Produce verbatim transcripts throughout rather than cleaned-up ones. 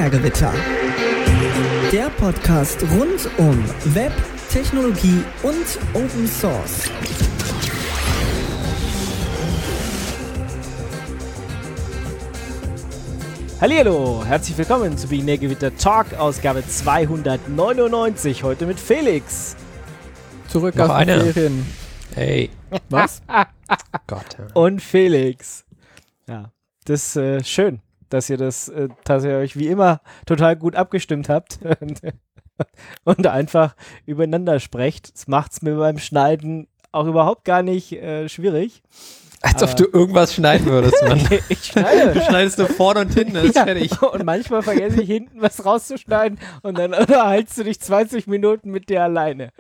Mehrgewitter. Der Podcast rund um Web, Technologie und Open Source. Hallihallo, herzlich willkommen zu Big Mehrgewitter Talk, Ausgabe zweihundertneunundneunzig, heute mit Felix. Zurück Noch aus eine. den Ferien. Hey. Was? Gott. Ja. Und Felix. Ja, das ist äh, schön, dass ihr das, äh, dass ihr euch wie immer total gut abgestimmt habt und, und einfach übereinander sprecht. Das macht es mir beim Schneiden auch überhaupt gar nicht äh, schwierig. Als ob du irgendwas schneiden würdest, Mann. Ich schneide. Du schneidest nur vorne und hinten, das ist Ja, fertig. und manchmal vergesse ich hinten was rauszuschneiden und dann unterhältst du dich zwanzig Minuten mit dir alleine.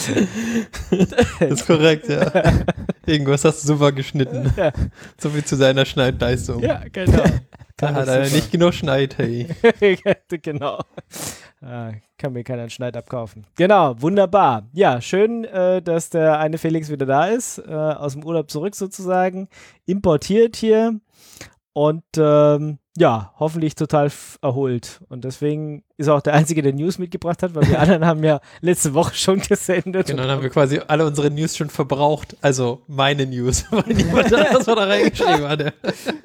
Das ist korrekt, ja. Irgendwas hast du super geschnitten. Ja. So viel zu seiner Schneidleistung. Ja, genau. Da hat er nicht genug Schneid, hey. Genau. Ah, kann mir keiner einen Schneid abkaufen. Genau, wunderbar. Ja, schön, äh, dass der eine Felix wieder da ist, äh, aus dem Urlaub zurück sozusagen, importiert hier und ähm, ja, hoffentlich total f- erholt. Und deswegen ist er auch der Einzige, der News mitgebracht hat, weil wir anderen haben ja letzte Woche schon gesendet. Genau, dann haben wir quasi alle unsere News schon verbraucht. Also meine News, weil niemand das da reingeschrieben hatte.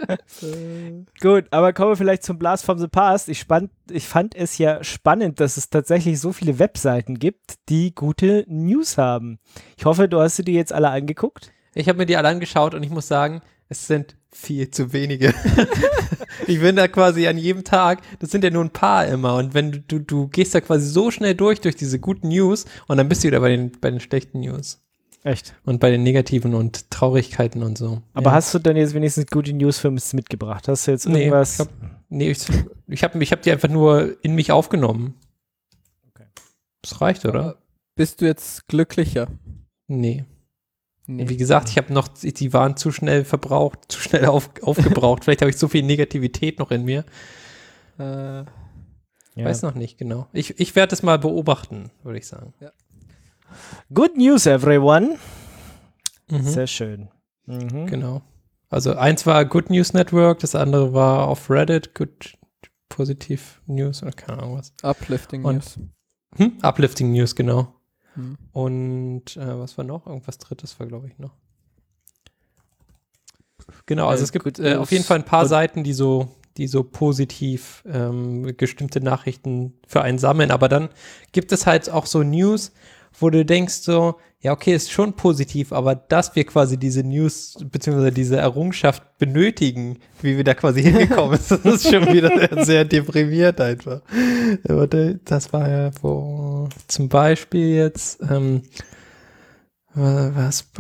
Gut, aber kommen wir vielleicht zum Blast from the Past. Ich, spann, ich fand es ja spannend, dass es tatsächlich so viele Webseiten gibt, die gute News haben. Ich hoffe, du hast sie dir jetzt alle angeguckt. Ich habe mir die alle angeschaut und ich muss sagen, es sind viel zu wenige. Ich bin da quasi an jedem Tag, das sind ja nur ein paar immer und wenn du, du, du gehst da quasi so schnell durch, durch diese guten News und dann bist du wieder bei den, bei den schlechten News. Echt? Und bei den negativen und Traurigkeiten und so. Aber ja. hast du denn jetzt wenigstens gute News für uns mitgebracht? Hast du jetzt Nee, irgendwas? ich hab, nee, ich, ich habe ich hab die einfach nur in mich aufgenommen. Okay. Das reicht, oder? Aber bist du jetzt glücklicher? Nee. Nee. Wie gesagt, ich habe noch, die waren zu schnell verbraucht, zu schnell auf, aufgebraucht. Vielleicht habe ich so viel Negativität noch in mir. Äh, Ja. Weiß noch nicht genau. Ich, ich werde es mal beobachten, würde ich sagen. Good news, everyone. Mhm. Sehr schön. Mhm. Genau. Also eins war Good News Network, das andere war auf Reddit, Good Positive News oder keine Ahnung was. Uplifting Und- News. Hm? Uplifting News, genau. Hm. Und äh, was war noch? Irgendwas Drittes war, glaube ich, noch. Genau, also Äh, es gibt Good äh, News auf jeden Fall ein paar und- Seiten, die so, die so positiv ähm, gestimmte Nachrichten für einen sammeln. Aber dann gibt es halt auch so News, wo du denkst so, ja, okay, ist schon positiv, aber dass wir quasi diese News beziehungsweise diese Errungenschaft benötigen, wie wir da quasi hingekommen sind, das ist schon wieder sehr deprimiert einfach. Aber das war ja wo zum Beispiel jetzt ähm, was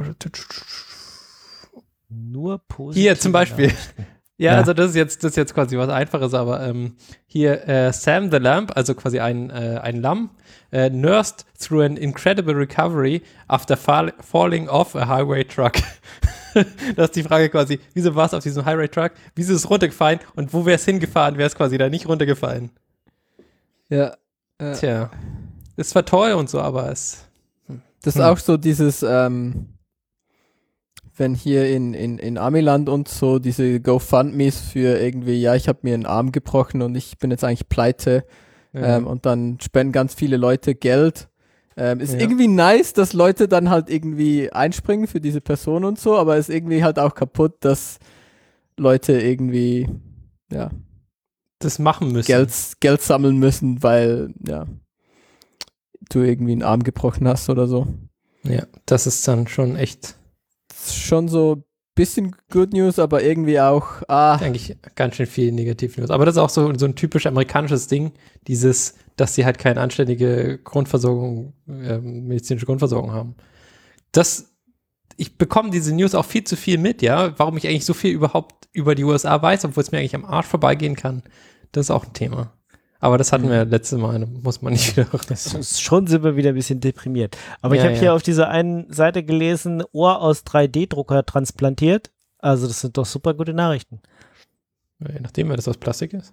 Nur positiv. hier zum Beispiel. Ja, Ja. also das ist jetzt das ist jetzt quasi was Einfaches, aber ähm, hier äh, Sam the Lamb, also quasi ein äh, ein Lamm, äh, nursed through an incredible recovery after fall falling off a highway truck. Das ist die Frage quasi, wieso war es auf diesem Highway Truck? Wieso ist es runtergefallen? Und wo wäre es hingefahren, wäre es quasi da nicht runtergefallen? Ja. Äh, Tja, ist zwar toll und so, aber es das ist Hm. auch so dieses, ähm, wenn hier in, in, in Amiland und so diese GoFundMes für irgendwie, ja, ich habe mir einen Arm gebrochen und ich bin jetzt eigentlich pleite. ja. Ähm, und dann spenden ganz viele Leute Geld. Ähm, ist Ja. irgendwie nice, dass Leute dann halt irgendwie einspringen für diese Person und so, aber ist irgendwie halt auch kaputt, dass Leute irgendwie, ja, das machen müssen. Geld, Geld sammeln müssen, weil, ja, du irgendwie einen Arm gebrochen hast oder so. Ja, das ist dann schon echt Das ist schon so ein bisschen Good News, aber irgendwie auch, ah, eigentlich ganz schön viel Negativ-News. Aber das ist auch so, so ein typisch amerikanisches Ding, dieses, dass sie halt keine anständige Grundversorgung, äh, medizinische Grundversorgung haben. Das, ich bekomme diese News auch viel zu viel mit, ja, warum ich eigentlich so viel überhaupt über die U S A weiß, obwohl es mir eigentlich am Arsch vorbeigehen kann. Das ist auch ein Thema. Aber das hatten Mhm. wir letztes Mal, da muss man nicht wieder. Das ist schon sind wir wieder ein bisschen deprimiert. Aber ich Ja, habe ja. hier auf dieser einen Seite gelesen, Ohr aus drei D Drucker transplantiert. Also das sind doch super gute Nachrichten. Je nachdem, wer das aus Plastik ist.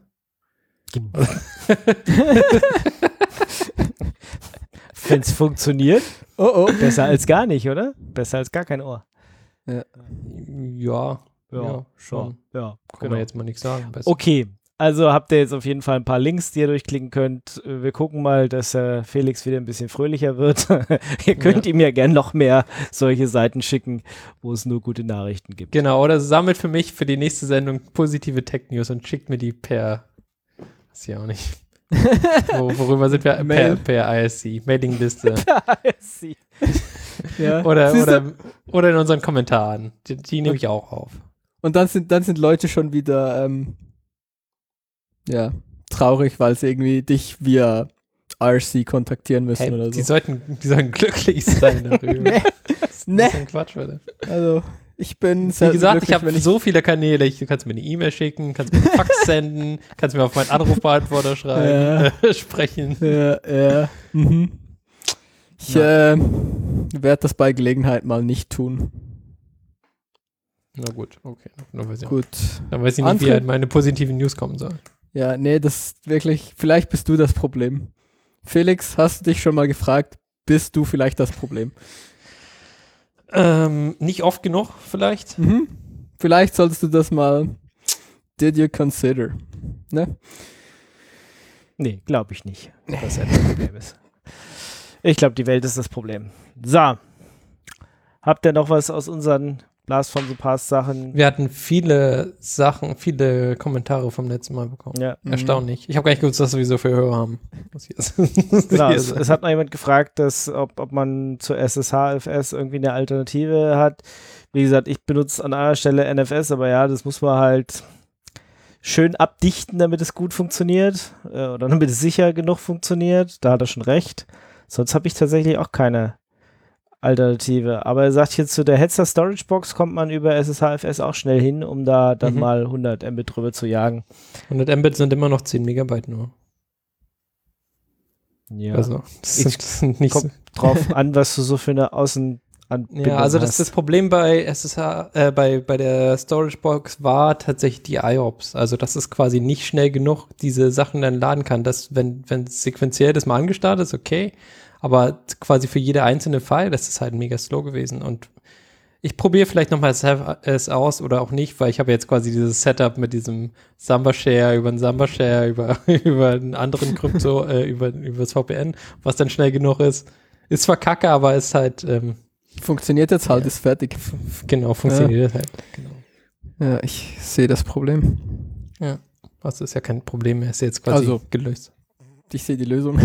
Wenn es funktioniert, oh oh. besser als gar nicht, oder? Besser als gar kein Ohr. Ja, ja, schon. Ja, Kann genau. man jetzt mal nichts sagen. Besser. Okay, Also habt ihr jetzt auf jeden Fall ein paar Links, die ihr durchklicken könnt. Wir gucken mal, dass äh, Felix wieder ein bisschen fröhlicher wird. Ihr könnt Ja. ihm ja gern noch mehr solche Seiten schicken, wo es nur gute Nachrichten gibt. Genau, oder sammelt für mich für die nächste Sendung positive Tech-News und schickt mir die per, weiß ich auch nicht. Wo, worüber sind wir? Per, Mail. per I S C, Mailingliste. Ja. Oder, Siehst du? oder, oder in unseren Kommentaren. Die, die nehme ich auch auf. Und dann sind, dann sind Leute schon wieder ähm, ja, traurig, weil sie irgendwie dich via R C kontaktieren müssen Hey, oder die, so. sollten, die sollten glücklich sein darüber. Nee. Das ist Nee. ein bisschen Quatsch, oder? Also, ich bin Wie selten gesagt, glücklich, ich habe wenn so viele Kanäle. Ich, du kannst mir eine E-Mail schicken, kannst mir einen Fax senden, kannst mir auf meinen Anrufbeantworter schreiben, äh, sprechen. Ja, ja. Mhm. Ich äh, werde das bei Gelegenheit mal nicht tun. Na gut, okay. Dann weiß ich, Gut. dann weiß ich nicht, wie Andere- halt meine positiven News kommen sollen. Ja, nee, das ist wirklich, vielleicht bist du das Problem. Felix, hast du dich schon mal gefragt, bist du vielleicht das Problem? Ähm, nicht oft genug, vielleicht. Mhm. Vielleicht solltest du das mal, did you consider? Ne? Nee, glaube ich nicht, dass er das Problem ist. Ich glaube, die Welt ist das Problem. So. Habt ihr noch was aus unseren Blast from the Past Sachen? Wir hatten viele Sachen, viele Kommentare vom letzten Mal bekommen. Ja. Erstaunlich. Ich habe gar nicht gewusst, was wir so für Hörer haben. Was hier ist. Genau, Hier es, ist- es hat noch jemand gefragt, dass, ob, ob man zur S S H F S irgendwie eine Alternative hat. Wie gesagt, ich benutze an einer Stelle N F S, aber ja, das muss man halt schön abdichten, damit es gut funktioniert äh, oder damit es sicher genug funktioniert. Da hat er schon recht. Sonst habe ich tatsächlich auch keine Alternative. Aber er sagt hier, zu der Hetzer Storage Box kommt man über S S H F S auch schnell hin, um da dann Mhm. mal hundert Mbit drüber zu jagen. hundert Mbit sind immer noch zehn Megabyte nur. Ja. Also, das Ich- sind, das sind nicht so. Kommt drauf an, was du so für eine Außenanbindung Ja, also das, hast. das Problem bei S S H, äh, bei, bei der Storage Box war tatsächlich die I O P S. Also, dass es quasi nicht schnell genug diese Sachen dann laden kann. Dass, wenn, wenn sequenziell das mal angestartet ist, okay. Aber quasi für jede einzelne File, das ist halt mega slow gewesen. Und ich probiere vielleicht nochmal es aus oder auch nicht, weil ich habe jetzt quasi dieses Setup mit diesem Samba-Share über einen Samba-Share, über, über einen anderen Krypto, äh, über, über das V P N, was dann schnell genug ist. Ist zwar kacke, aber ist halt, ähm, Funktioniert jetzt halt, Ja. ist fertig. f- genau, funktioniert halt. Genau. Ja, ich sehe das Problem. Das ist ja kein Problem mehr, ist jetzt quasi Also- gelöst. Ich sehe die Lösung.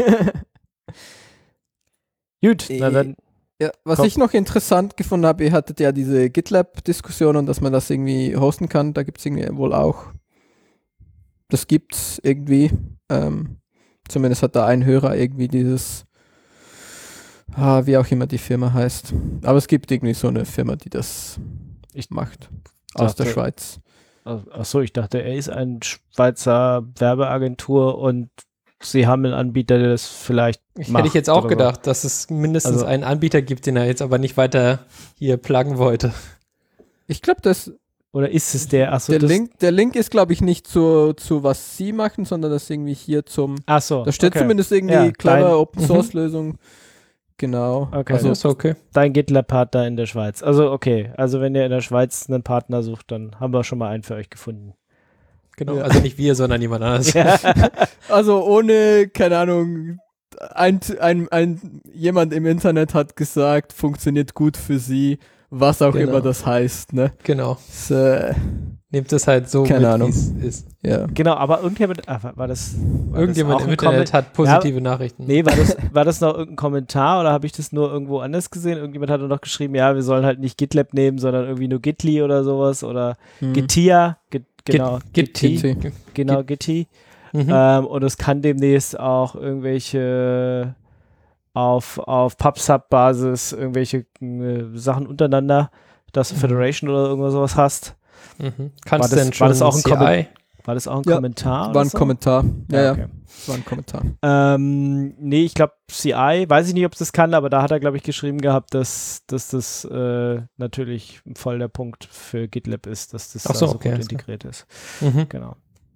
Gut, na Äh, dann, Ja, was Komm. ich noch interessant gefunden habe, ihr hattet ja diese GitLab-Diskussion und dass man das irgendwie hosten kann, da gibt es irgendwie wohl auch, das gibt's irgendwie, ähm, zumindest hat da ein Hörer irgendwie dieses, ah, wie auch immer die Firma heißt, aber es gibt irgendwie so eine Firma, die das Ich macht, aus der dachte- Schweiz. achso, ich dachte, er ist eine Schweizer Werbeagentur und sie haben einen Anbieter, der das vielleicht Ich macht hätte ich jetzt auch oder so. gedacht, dass es mindestens Also- einen Anbieter gibt, den er jetzt aber nicht weiter hier pluggen wollte. Ich glaube, das Oder ist es der? Achso, der das, Link, der Link ist, glaube ich, nicht zu, zu was sie machen, sondern das irgendwie hier zum, Achso, da steht okay. zumindest irgendwie Ja, clever dein- Open Source Lösung. Genau. Okay. Also, ist okay. Dein GitLab-Partner in der Schweiz. Also okay, also wenn ihr in der Schweiz einen Partner sucht, dann haben wir schon mal einen für euch gefunden. Genau, Ja. also nicht wir, sondern jemand anderes. also ohne, keine Ahnung, ein, ein, ein, jemand im Internet hat gesagt, funktioniert gut für sie, was auch Genau. immer das heißt, ne? Genau. Das, äh, Nehmt es halt so Keine mit, Ahnung. wie es ist. ja. Genau, aber irgendjemand, ah, war das war Irgendjemand das auch im ein Comment- Internet hat positive Nachrichten. Nee, war das, war das noch irgendein Kommentar oder habe ich das nur irgendwo anders gesehen? Irgendjemand hat noch geschrieben, ja, wir sollen halt nicht GitLab nehmen, sondern irgendwie nur Gitli oder sowas oder Hm. Gitia, Git, genau, Git- Gitti, Gitti. genau, Gitti. Mhm. Ähm, und es kann demnächst auch irgendwelche auf, auf PubSub-Basis irgendwelche äh, Sachen untereinander, dass du Mhm. Federation oder irgendwas sowas hast. Mhm. Kannst war du das- denn war schon das auch ein C I? Kommen- War das auch ein Ja, Kommentar? War oder ein so? Kommentar. Ja, ja, okay. war ein Kommentar. Ähm, nee, ich glaube C I, weiß ich nicht, ob es das kann, aber da hat er, glaube ich, geschrieben gehabt, dass, dass das äh, natürlich voll der Punkt für GitLab ist, dass das Ach so, da so okay, gut alles klar. integriert ist. Mhm. Genau.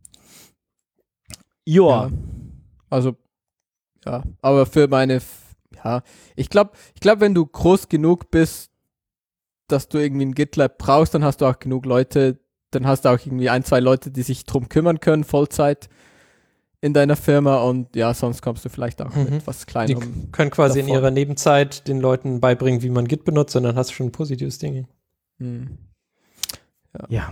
Joa. Ja. Also, ja, aber für meine, F- ja, ich glaube, ich glaube, wenn du groß genug bist, dass du irgendwie ein GitLab brauchst, dann hast du auch genug Leute, dann hast du auch irgendwie ein, zwei Leute, die sich drum kümmern können, Vollzeit in deiner Firma und ja, sonst kommst du vielleicht auch Mhm. mit was Die Kleinerem. können quasi in davon. ihrer Nebenzeit den Leuten beibringen, wie man Git benutzt, und dann hast du schon ein positives Ding. Hm. Ja.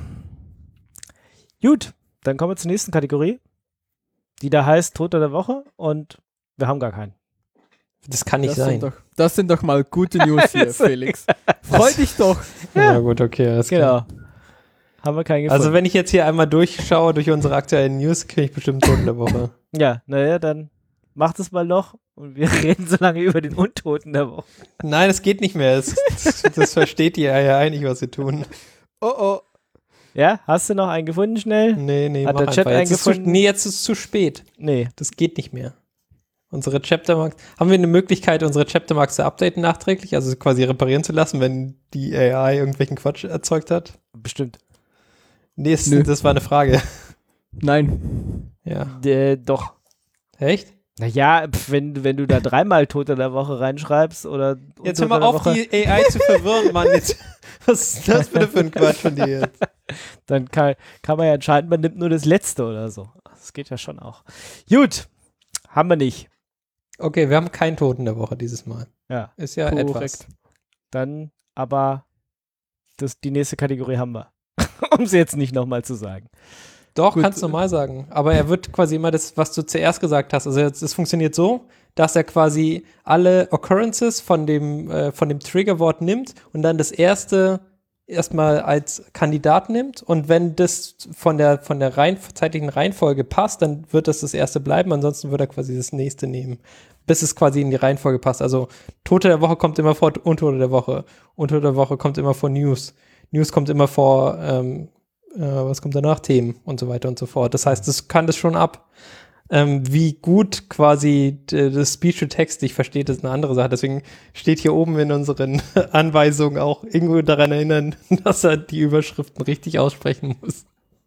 Gut, dann kommen wir zur nächsten Kategorie, die da heißt Toter der Woche und wir haben gar keinen. Das kann nicht Das sein. sind, doch, das sind doch mal gute News hier, Felix. Freu dich doch. Ja, gut, okay. Alles klar. Genau. Haben wir keinen gefunden. Also wenn ich jetzt hier einmal durchschaue durch unsere aktuellen News, kriege ich bestimmt Toten der Woche. Ja, naja, dann macht es mal noch und wir reden so lange über den Untoten der Woche. Nein, es geht nicht mehr. Das, das, das versteht ihr ja eigentlich, was wir tun. Oh oh. Ja, hast du noch einen gefunden schnell? Nee, nee, Hat mach der Chat einfach. Jetzt ist zu, eingefunden? nee, jetzt ist es zu spät. Nee. Das geht nicht mehr. Unsere Chaptermarks. Haben wir eine Möglichkeit, unsere Chaptermarks zu updaten nachträglich? Also quasi reparieren zu lassen, wenn die A I irgendwelchen Quatsch erzeugt hat? Bestimmt. Nee, es, Nö. das war eine Frage. Nein. Ja. Äh, doch. Echt? Naja, pf, wenn, wenn du da dreimal Toter der Woche reinschreibst oder Jetzt hör Untoter mal der auf, Woche, die A I zu verwirren, Mann. Jetzt, was ist das bitte für ein Quatsch von dir jetzt? dann kann, kann man ja entscheiden, man nimmt nur das Letzte oder so. Das geht ja schon auch. Gut, haben wir nicht. Okay, wir haben keinen Toten der Woche dieses Mal. Ja, Ist ja Korrekt. etwas. dann aber das, die nächste Kategorie haben wir. Um es jetzt nicht nochmal zu sagen. Doch, Gut. kannst du normal sagen. Aber er wird quasi immer das, was du zuerst gesagt hast. Also jetzt, es funktioniert so, dass er quasi alle Occurrences von dem, äh, von dem Triggerwort nimmt und dann das erste erstmal als Kandidat nimmt. Und wenn das von der, von der Reihen, zeitlichen Reihenfolge passt, dann wird das das erste bleiben. Ansonsten wird er quasi das nächste nehmen, bis es quasi in die Reihenfolge passt. Also Tote der Woche kommt immer vor Untote der Woche. Untote der Woche kommt immer vor News. News kommt immer vor, ähm, äh, was kommt danach? Themen und so weiter und so fort. Das heißt, das kann das schon ab. Ähm, wie gut quasi d- das Speech-to-Text dich versteht, ist eine andere Sache. Deswegen steht hier oben in unseren Anweisungen auch irgendwo daran erinnern, dass er die Überschriften richtig aussprechen muss.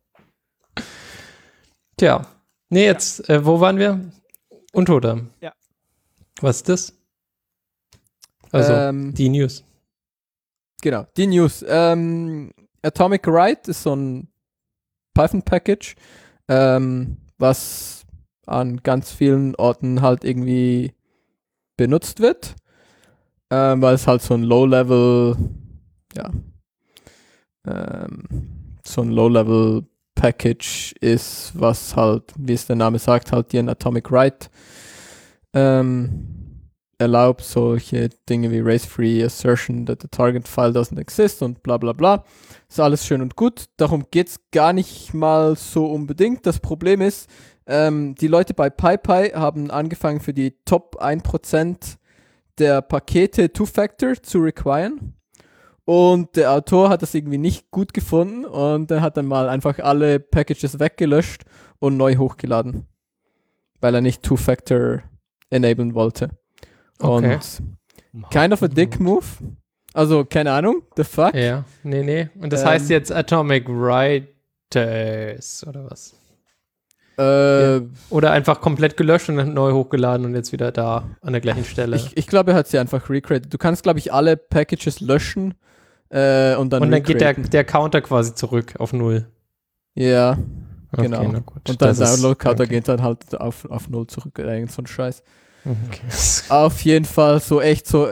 Tja. Nee, jetzt, äh, wo waren wir? Untote. Ja. Was ist das? Also, Ähm, die News. Genau, die News. Ähm, Atomic Write ist so ein Python-Package, ähm, was an ganz vielen Orten halt irgendwie benutzt wird, ähm, weil es halt so ein Low-Level, ja, ähm, so ein Low-Level-Package ist, was halt, wie es der Name sagt, halt dir ein Atomic Write ähm, erlaubt, solche Dinge wie race-free assertion that the target file doesn't exist und bla bla bla. Ist alles schön und gut. Darum geht es gar nicht mal so unbedingt. Das Problem ist, ähm, die Leute bei PyPy haben angefangen, für die Top ein Prozent der Pakete Two-Factor zu requiren. Und der Autor hat das irgendwie nicht gut gefunden und er hat dann mal einfach alle Packages weggelöscht und neu hochgeladen. Weil er nicht Two-Factor enablen wollte. Okay. Und kind of a dick move. Also, keine Ahnung, the fuck. Ja, nee, nee. Und das Ähm, heißt jetzt Atomic Writers oder was? Äh, Oder einfach komplett gelöscht und dann neu hochgeladen und jetzt wieder da an der gleichen Stelle. ich, ich glaube, er hat sie einfach recreated. Du kannst, glaube ich, alle Packages löschen äh, und dann und dann geht der, recreaten. der Counter quasi zurück auf null. Ja, Okay, genau. na gut. und dann Das der ist- Download-Counter okay. geht dann halt auf, auf null zurück. Oder irgend so ein Scheiß. Okay. Auf jeden Fall so echt so.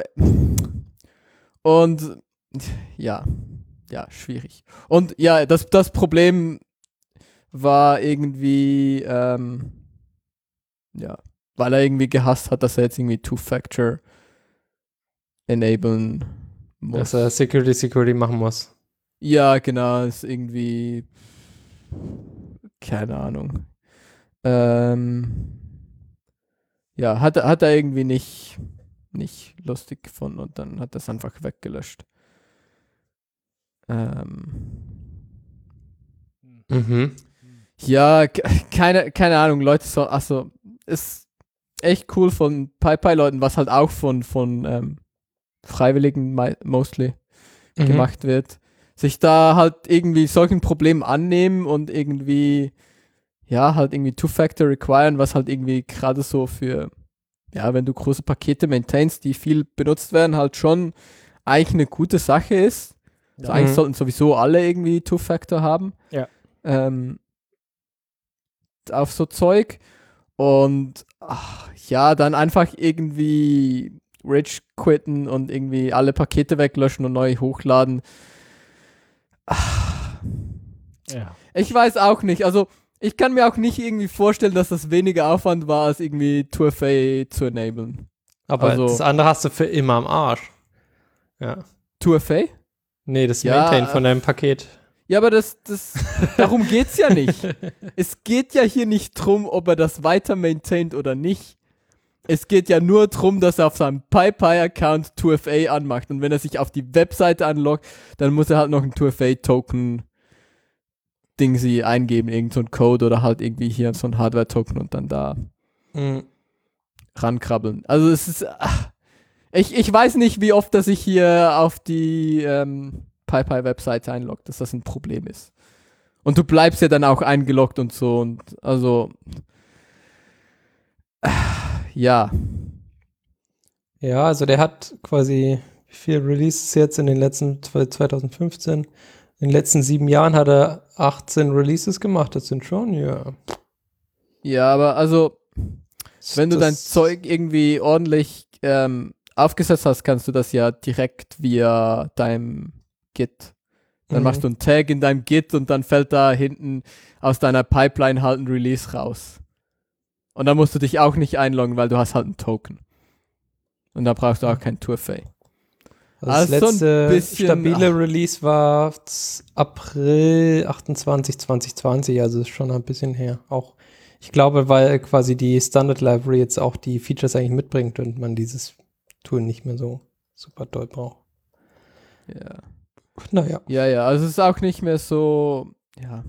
Und ja, ja, schwierig. Und ja, das, das Problem war irgendwie, ähm, ja, weil er irgendwie gehasst hat, dass er jetzt irgendwie Two-Factor enablen muss. Dass er Security Security machen muss. Ja, genau, ist irgendwie, keine Ahnung. Ähm, ja, hat, er- hat er irgendwie nicht, nicht lustig gefunden und dann hat er es einfach weggelöscht. Ähm, Mhm. ja, ke- keine, keine Ahnung, Leute, so, also, ist echt cool von PyPy-Leuten, was halt auch von, von ähm, Freiwilligen mi- mostly Mhm. gemacht wird, sich da halt irgendwie solchen Problemen annehmen und irgendwie, ja, halt irgendwie Two-Factor requiren, was halt irgendwie gerade so für, ja, wenn du große Pakete maintainst, die viel benutzt werden, halt schon eigentlich eine gute Sache ist. Also Ja. eigentlich Mhm. sollten sowieso alle irgendwie Two-Factor haben. Ja. Ähm, auf so Zeug. Und ach, ja, dann einfach irgendwie Rage quitten und irgendwie alle Pakete weglöschen und neu hochladen. Ach, Ja. ich weiß auch nicht. Also ich kann mir auch nicht irgendwie vorstellen, dass das weniger Aufwand war, als irgendwie two F A zu enablen. Aber Also- das andere hast du für immer am Arsch. Ja. two F A? Nee, das Ja, Maintain von deinem Paket. Ja, aber das, das, darum geht's ja nicht. Es geht ja hier nicht drum, ob er das weiter maintaint oder nicht. Es geht ja nur drum, dass er auf seinem PyPy-Account two F A anmacht. Und wenn er sich auf die Webseite anloggt, dann muss er halt noch ein two F A-Token Ding sie eingeben, irgend so ein Code oder halt irgendwie hier so ein Hardware-Token und dann da Mhm. rankrabbeln. Also es ist, ach, ich, ich weiß nicht, wie oft er sich hier auf die ähm, PyPy-Webseite einloggt, dass das ein Problem ist. Und du bleibst ja dann auch eingeloggt und so und also äh, ja. Ja, also der hat quasi, wie viel Releases jetzt in den letzten, zwanzig fünfzehn, in den letzten sieben Jahren hat er achtzehn Releases gemacht, das sind schon, ja. Ja, aber also wenn du dein Das- Zeug irgendwie ordentlich ähm, aufgesetzt hast, kannst du das ja direkt via deinem Git. Dann Mhm. machst du einen Tag in deinem Git und dann fällt da hinten aus deiner Pipeline halt ein Release raus. Und dann musst du dich auch nicht einloggen, weil du hast halt einen Token. Und da brauchst du auch kein two F A. Also das Also so ein letzte bisschen- stabile ach. Release war z- April achtundzwanzig, zwanzig zwanzig, also ist schon ein bisschen her. Auch, ich glaube, weil quasi die Standard Library jetzt auch die Features eigentlich mitbringt und man dieses Tool nicht mehr so super doll braucht. Ja. Naja. ja, ja, also es ist auch nicht mehr so, ja.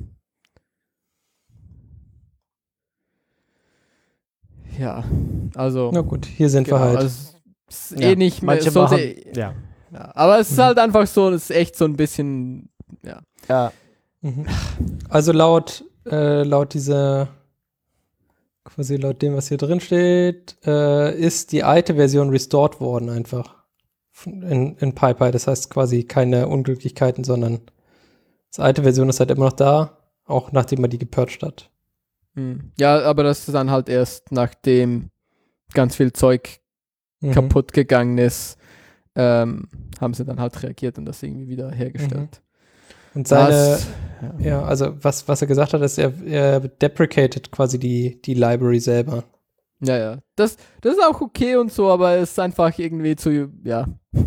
Ja, also, Na gut, hier sind genau, wir halt. also es ist Ja, eh nicht mehr, manche sollte, machen, ja. ja, aber es ist Mhm. halt einfach so, es ist echt so ein bisschen, ja. Ja. Mhm. Also laut, äh, laut dieser, quasi laut dem, was hier drin steht, äh, ist die alte Version restored worden einfach in, in PyPy. Das heißt quasi keine Unglücklichkeiten, sondern die alte Version ist halt immer noch da, auch nachdem man die gepurcht hat. Hm. Ja, aber das ist dann halt erst, nachdem ganz viel Zeug Mhm. kaputt gegangen ist, ähm, haben sie dann halt reagiert und das irgendwie wieder hergestellt. Und seine, Das- ja. ja, also was, was er gesagt hat, ist, er, er deprecated quasi die, die Library selber. Ja, ja. Das, das ist auch okay und so, aber es ist einfach irgendwie zu, ja.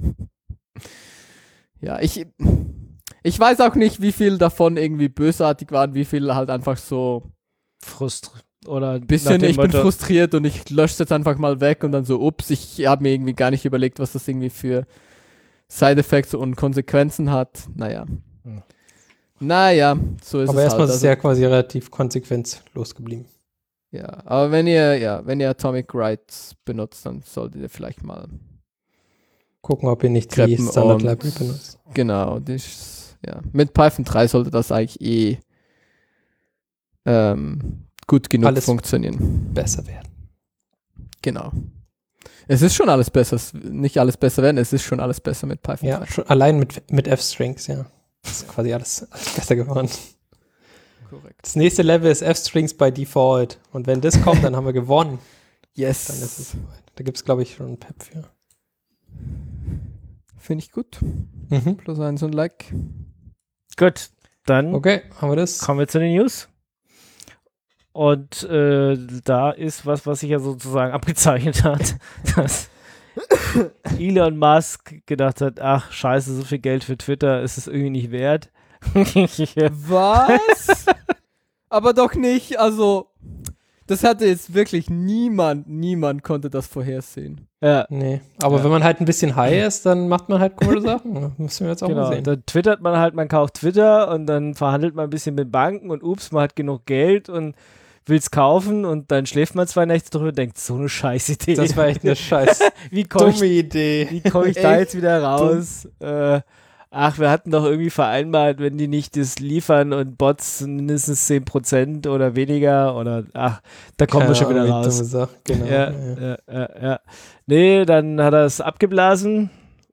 Ja, ich, ich weiß auch nicht, wie viel davon irgendwie bösartig waren, wie viel halt einfach so Frust oder ein bisschen, nach dem ich bin Motto- frustriert und ich lösche es jetzt einfach mal weg und dann so, ups, ich habe mir irgendwie gar nicht überlegt, was das irgendwie für Side-Effects und Konsequenzen hat. Naja. Hm. Naja, so ist Aber es erstmal halt. ist es ja quasi relativ konsequenzlos geblieben. Ja, aber wenn ihr, ja, wenn ihr Atomic Rights benutzt, dann solltet ihr vielleicht mal Gucken, ob ihr nicht die Kreppen Standard und- Library benutzt. genau, das, ja, mit Python drei sollte das eigentlich eh ähm, gut genug Alles- funktionieren. Besser werden. Genau. Es ist schon alles besser, es- nicht alles besser werden, es ist schon alles besser mit Python Ja, drei. schon allein mit, mit F-Strings, ja. Das ist quasi alles, alles besser geworden. Korrekt. Das nächste Level ist F-Strings by Default. Und wenn das kommt, dann haben wir gewonnen. Yes. Dann ist es soweit. Da gibt es, glaube ich, schon ein Pep für. Finde ich gut. Mhm. Plus eins und Like. Gut, dann Okay, haben wir das? kommen wir zu den News. Und äh, da ist was, was sich ja sozusagen abgezeichnet hat, dass Elon Musk gedacht hat, ach scheiße, so viel Geld für Twitter ist es irgendwie nicht wert. Was? Aber doch nicht, also das hatte jetzt wirklich niemand, niemand konnte das vorhersehen. Ja, Nee. Aber Ja. wenn man halt ein bisschen high ist, dann macht man halt coole Sachen. Müssen wir jetzt auch genau. mal sehen. Dann twittert man halt, man kauft Twitter und dann verhandelt man ein bisschen mit Banken und ups, man hat genug Geld und will es kaufen und dann schläft man zwei Nächte drüber und denkt, so eine scheiß Idee. Das war echt eine scheiß wie komme ich, dumme Idee. wie komm ich da Echt jetzt wieder raus? Äh, ach, wir hatten doch irgendwie vereinbart, wenn die nicht das liefern und Bots mindestens zehn Prozent oder weniger oder ach, da kommen wir schon wieder Keine Ahnung, wie raus. dumme Sache. Genau. Ja, ja. ja, ja, ja. Nee, dann hat er es abgeblasen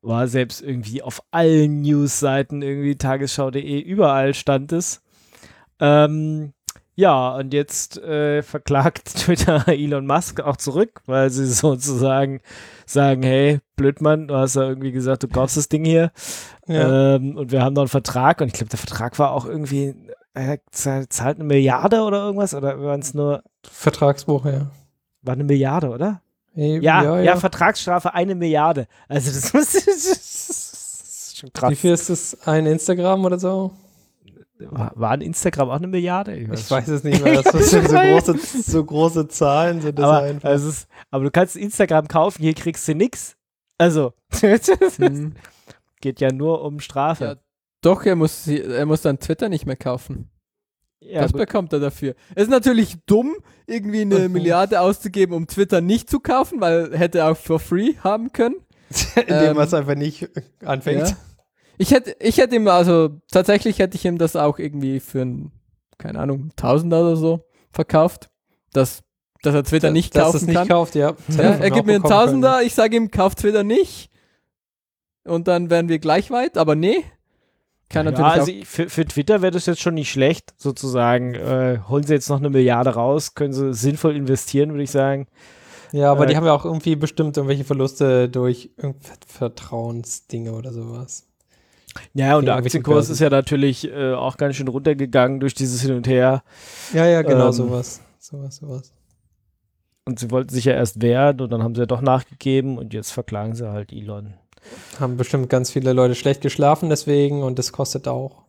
war selbst irgendwie auf allen Newsseiten, irgendwie tagesschau punkt de, überall stand es. Ähm, ja, und jetzt äh, verklagt Twitter Elon Musk auch zurück, weil sie sozusagen sagen, hey, Blödmann, du hast ja irgendwie gesagt, du kaufst das Ding hier. Ja. Ähm, und wir haben noch einen Vertrag und ich glaube, der Vertrag war auch irgendwie, er zahlt eine Milliarde oder irgendwas, oder waren es nur, Vertragswoche, ja. war eine Milliarde, oder? Eben, Ja, ja, ja, ja. Vertragsstrafe eine Milliarde. Also das, muss, das ist schon krass. Wie viel ist das? Ein Instagram oder so? War, war ein Instagram auch eine Milliarde? Ich weiß es nicht mehr. Das sind so große, so große Zahlen. Sind das aber, einfach. also es ist, aber du kannst Instagram kaufen, hier kriegst du nix. Also, Hm. geht ja nur um Strafe. Ja, doch, er muss, sie- er muss dann Twitter nicht mehr kaufen. Ja, das gut. bekommt er dafür. Es ist natürlich dumm, irgendwie eine Milliarde auszugeben, um Twitter nicht zu kaufen, weil hätte er auch for free haben können. Indem ähm, man es einfach nicht anfängt. Ja. Ich hätte, ich hätte ihm, also tatsächlich hätte ich ihm das auch irgendwie für ein, keine Ahnung, Tausender oder so verkauft, dass, dass er Twitter nicht Dass kaufen es nicht kann. kauft, ja. Das hätte Ja, man er auch gibt mir einen bekommen können. Tausender, ich sage ihm, kauf Twitter nicht. Und dann wären wir gleich weit, aber nee. Kann ja, natürlich also auch. ich- für, für Twitter wäre das jetzt schon nicht schlecht, sozusagen. Äh, holen sie jetzt noch eine Milliarde raus, können sie sinnvoll investieren, würde ich sagen. Ja, aber Äh, die haben ja auch irgendwie bestimmt irgendwelche Verluste durch irgend- Vertrauensdinge oder sowas. Ja, und der irgendwelche Aktienkurs Börsen. ist ja natürlich äh, auch ganz schön runtergegangen durch dieses Hin und Her. Ja, ja, genau, Ähm, sowas. Sowas, sowas. Und sie wollten sich ja erst wehren und dann haben sie ja doch nachgegeben und jetzt verklagen sie halt Elon. Haben bestimmt ganz viele Leute schlecht geschlafen deswegen und das kostet auch.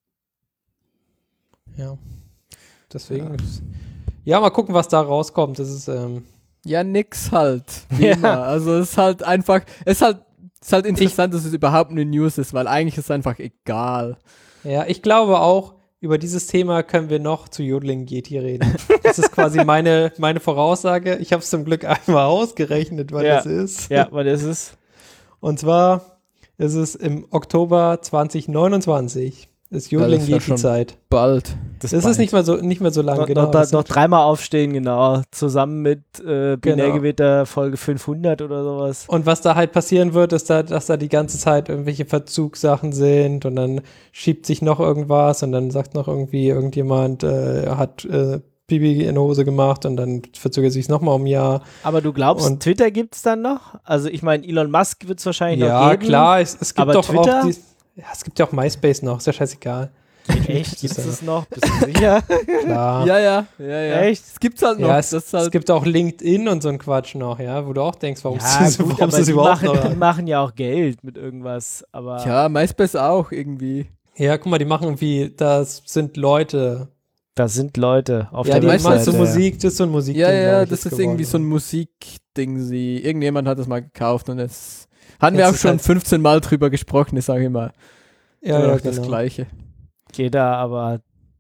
Ja. Deswegen. Ja, ja mal gucken, was da rauskommt. Das ist, ähm, Ja, nix halt. Wie Ja. immer. Also es ist halt einfach, es ist halt, es ist halt interessant, dass es überhaupt eine News ist, weil eigentlich ist es einfach egal. ja, ich glaube auch, über dieses Thema können wir noch zu Yodeling Yeti reden. Das ist quasi meine, meine Voraussage. Ich habe es zum Glück einmal ausgerechnet, wann Ja. das ist. Ja, weil das ist. Und zwar ist es im Oktober zwanzig neunundzwanzig. Ist Yodeling das ist ja Yeti schon Zeit. Bald. Das ist nicht mehr so, nicht mehr so lang, noch, genau. noch, da, Das noch sind- dreimal aufstehen, genau. Zusammen mit äh, Genau. Binärgewitter Folge fünfhundert oder sowas. Und was da halt passieren wird, ist, da, dass da die ganze Zeit irgendwelche Verzugssachen sind und dann schiebt sich noch irgendwas und dann sagt noch irgendwie irgendjemand, äh, hat äh, Pipi in die Hose gemacht und dann verzögert sich es nochmal um ein Jahr. Aber du glaubst, Und- Twitter gibt es dann noch? Also ich meine, Elon Musk wird es wahrscheinlich noch Ja, geben. klar, es, es gibt aber doch Twitter? auch die, ja, es gibt ja auch MySpace noch, ist ja scheißegal. Echt? Gibt es noch? Bist du sicher? Klar. Ja, ja, ja, ja. Echt? Es gibt's halt noch. Ja, es, das ist es halt, gibt auch LinkedIn und so ein Quatsch noch, ja, wo du auch denkst, warum Ja, ist das, gut, warum ist aber das die überhaupt machen, noch? die machen ja auch Geld mit irgendwas. Aber ja, MySpace auch irgendwie. Ja, guck mal, die machen irgendwie, das sind Leute. da sind Leute auf Ja, der die machen Webseite. so Musik, das ist so ein Musikding. Ja, ja, glaub ich, das ist geworden. irgendwie so ein Musikding. Sie, irgendjemand hat das mal gekauft und es hatten wir Jetzt auch ist schon halt- fünfzehn Mal drüber gesprochen, ich sage immer. Ja, Immer ja, noch das genau. Gleiche. Geht da, aber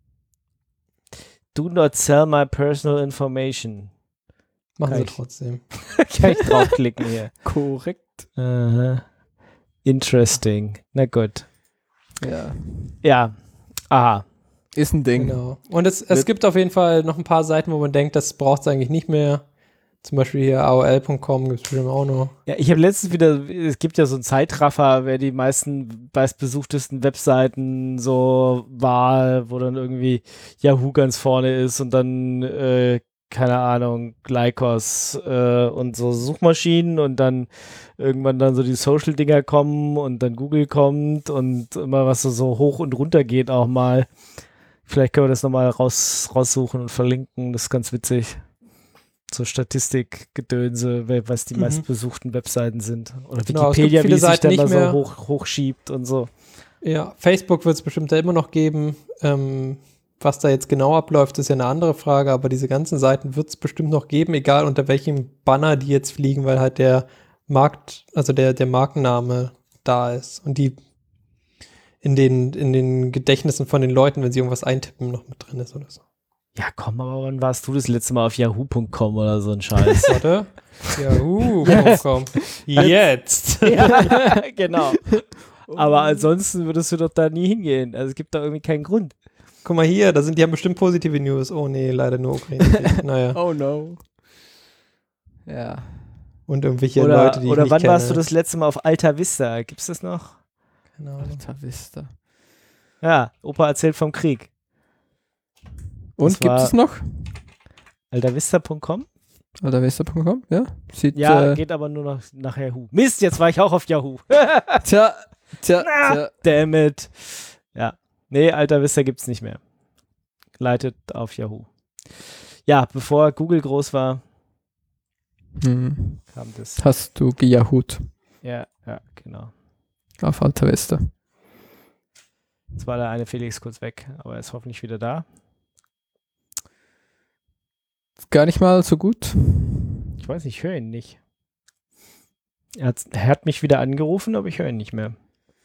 do not sell my personal information. Machen Kann sie ich- trotzdem. Kann ich draufklicken hier. Korrekt. Aha. Interesting. Na gut. Ja. Ja. Aha. Ist ein Ding. Genau. Und es, es Wird- gibt auf jeden Fall noch ein paar Seiten, wo man denkt, das braucht es eigentlich nicht mehr. Zum Beispiel hier A O L Punkt com gibt es bestimmt auch noch. Ja, ich habe letztens wieder, es gibt ja so einen Zeitraffer, wer die meisten meistbesuchtesten Webseiten so war, wo dann irgendwie Yahoo ganz vorne ist und dann, äh, keine Ahnung, Lycos äh, und so Suchmaschinen und dann irgendwann dann so die Social-Dinger kommen und dann Google kommt und immer was so, so hoch und runter geht auch mal. Vielleicht können wir das nochmal raus, raussuchen und verlinken, das ist ganz witzig. So Statistikgedönse, wer- was die Mhm. meistbesuchten Webseiten sind. Oder Genau, es gibt Wikipedia, viele wie es sich Seiten dann nicht mal so mehr. hoch, hochschiebt und so. Ja, Facebook wird es bestimmt da immer noch geben. Ähm, was da jetzt genau abläuft, ist ja eine andere Frage, aber diese ganzen Seiten wird es bestimmt noch geben, egal unter welchem Banner die jetzt fliegen, weil halt der Markt, also der, der Markenname da ist und die in den, in den Gedächtnissen von den Leuten, wenn sie irgendwas eintippen, noch mit drin ist oder so. Ja, komm, aber wann warst du das letzte Mal auf yahoo Punkt com oder so ein Scheiß? Warte. Yahoo Punkt com. Jetzt. Ja, genau. Aber ansonsten würdest du doch da nie hingehen. Also es gibt da irgendwie keinen Grund. Guck mal hier, da sind, die haben bestimmt positive News. Oh nee, leider nur Ukraine. Naja. Oh no. Ja. Und irgendwelche Oder, Leute, die oder ich wann nicht warst du kenne. das letzte Mal auf Alta Vista? Gibt's das noch? Keine Ahnung. Alta Vista. Ja, Opa erzählt vom Krieg. Und Das gibt war- es noch? altavista punkt com? alta vista punkt com, ja? Sieht, Ja, äh, geht aber nur noch nach Yahoo. Mist, jetzt war ich auch auf Yahoo. tja, tja, Na. tja. Damn it. Ja. Nee, Alta Vista gibt's nicht mehr. Leitet auf Yahoo. Ja, bevor Google groß war, Hm. kam das. Hast du gejahut Ja, ja, genau. auf Alta Vista. Jetzt war der eine Felix kurz weg, aber er ist hoffentlich wieder da. Gar nicht mal so gut. Ich weiß nicht, ich höre ihn nicht. Er hat, er hat mich wieder angerufen, aber ich höre ihn nicht mehr.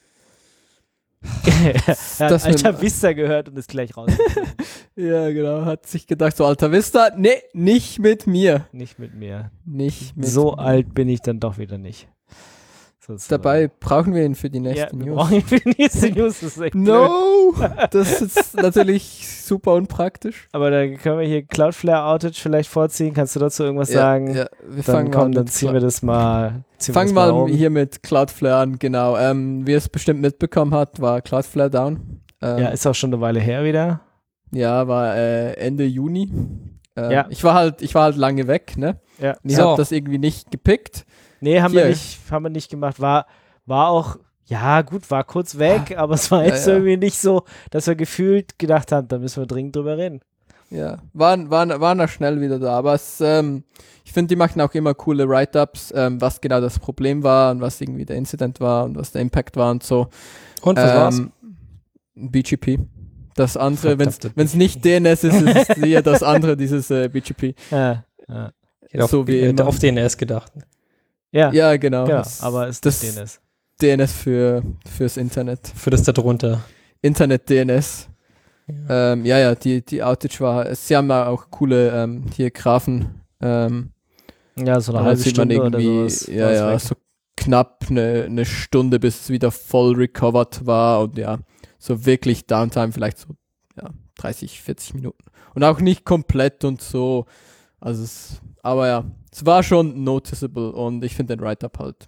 er hat Das mit- Alta Vista gehört und ist gleich raus. Ja, genau. Hat sich gedacht, so Alta Vista, nee, nicht mit mir. Nicht mit mir. Nicht mit So mir. alt bin ich dann doch wieder nicht. Sozusagen. Dabei brauchen wir ihn für die nächste ja, wir News. brauchen ihn für die nächste News. Das ist echt blöd. No! Das ist natürlich super unpraktisch. Aber da können wir hier Cloudflare Outage vielleicht vorziehen. Kannst du dazu irgendwas sagen? Ja, ja. Wir Dann fangen komm, mal dann mit ziehen Cla- wir das mal. Ziehen wir Fangen das mal um. hier mit Cloudflare an, genau. Ähm, wie ihr es bestimmt mitbekommen habt, war Cloudflare down. Ähm, Ja, ist auch schon eine Weile her wieder. ja, war äh, Ende Juni. Ähm, Ja. Ich war halt, ich war halt lange weg, ne? Ja. Und ich So. habe das irgendwie nicht gepickt. Nee, haben Hier. wir nicht, haben wir nicht gemacht. War, war auch, ja gut, war kurz weg, aber es war Ja, jetzt ja. irgendwie nicht so, dass wir gefühlt gedacht haben, da müssen wir dringend drüber reden. Ja, waren, waren, waren auch schnell wieder da. Aber es, ähm, ich finde, die machen auch immer coole Write-Ups, ähm, was genau das Problem war und was irgendwie der Incident war und was der Impact war und so. Und was war's? Ähm, B G P. Das andere, wenn Verdammte es nicht D N S ist, ist es eher das andere, dieses äh, B G P. Ja, ja, Ich hätte auf, so wie ich hätte immer. auf D N S gedacht. ja, Ja, genau. genau, Das- aber ist das das D N S. D N S für, fürs Internet. Für das da drunter. Internet-D N S. Ja. Ähm, ja, ja, die, die Outage war, sie haben da auch coole ähm, hier Graphen. Ähm, Ja, so eine da halbe sieht man Stunde oder irgendwie, sowas. ja, war's ja, weg. so knapp eine, eine Stunde, bis es wieder voll recovered war und ja, so wirklich Downtime vielleicht so, ja, dreißig, vierzig Minuten. Und auch nicht komplett und so, also es, aber ja, es war schon noticeable und ich finde den Write-Up halt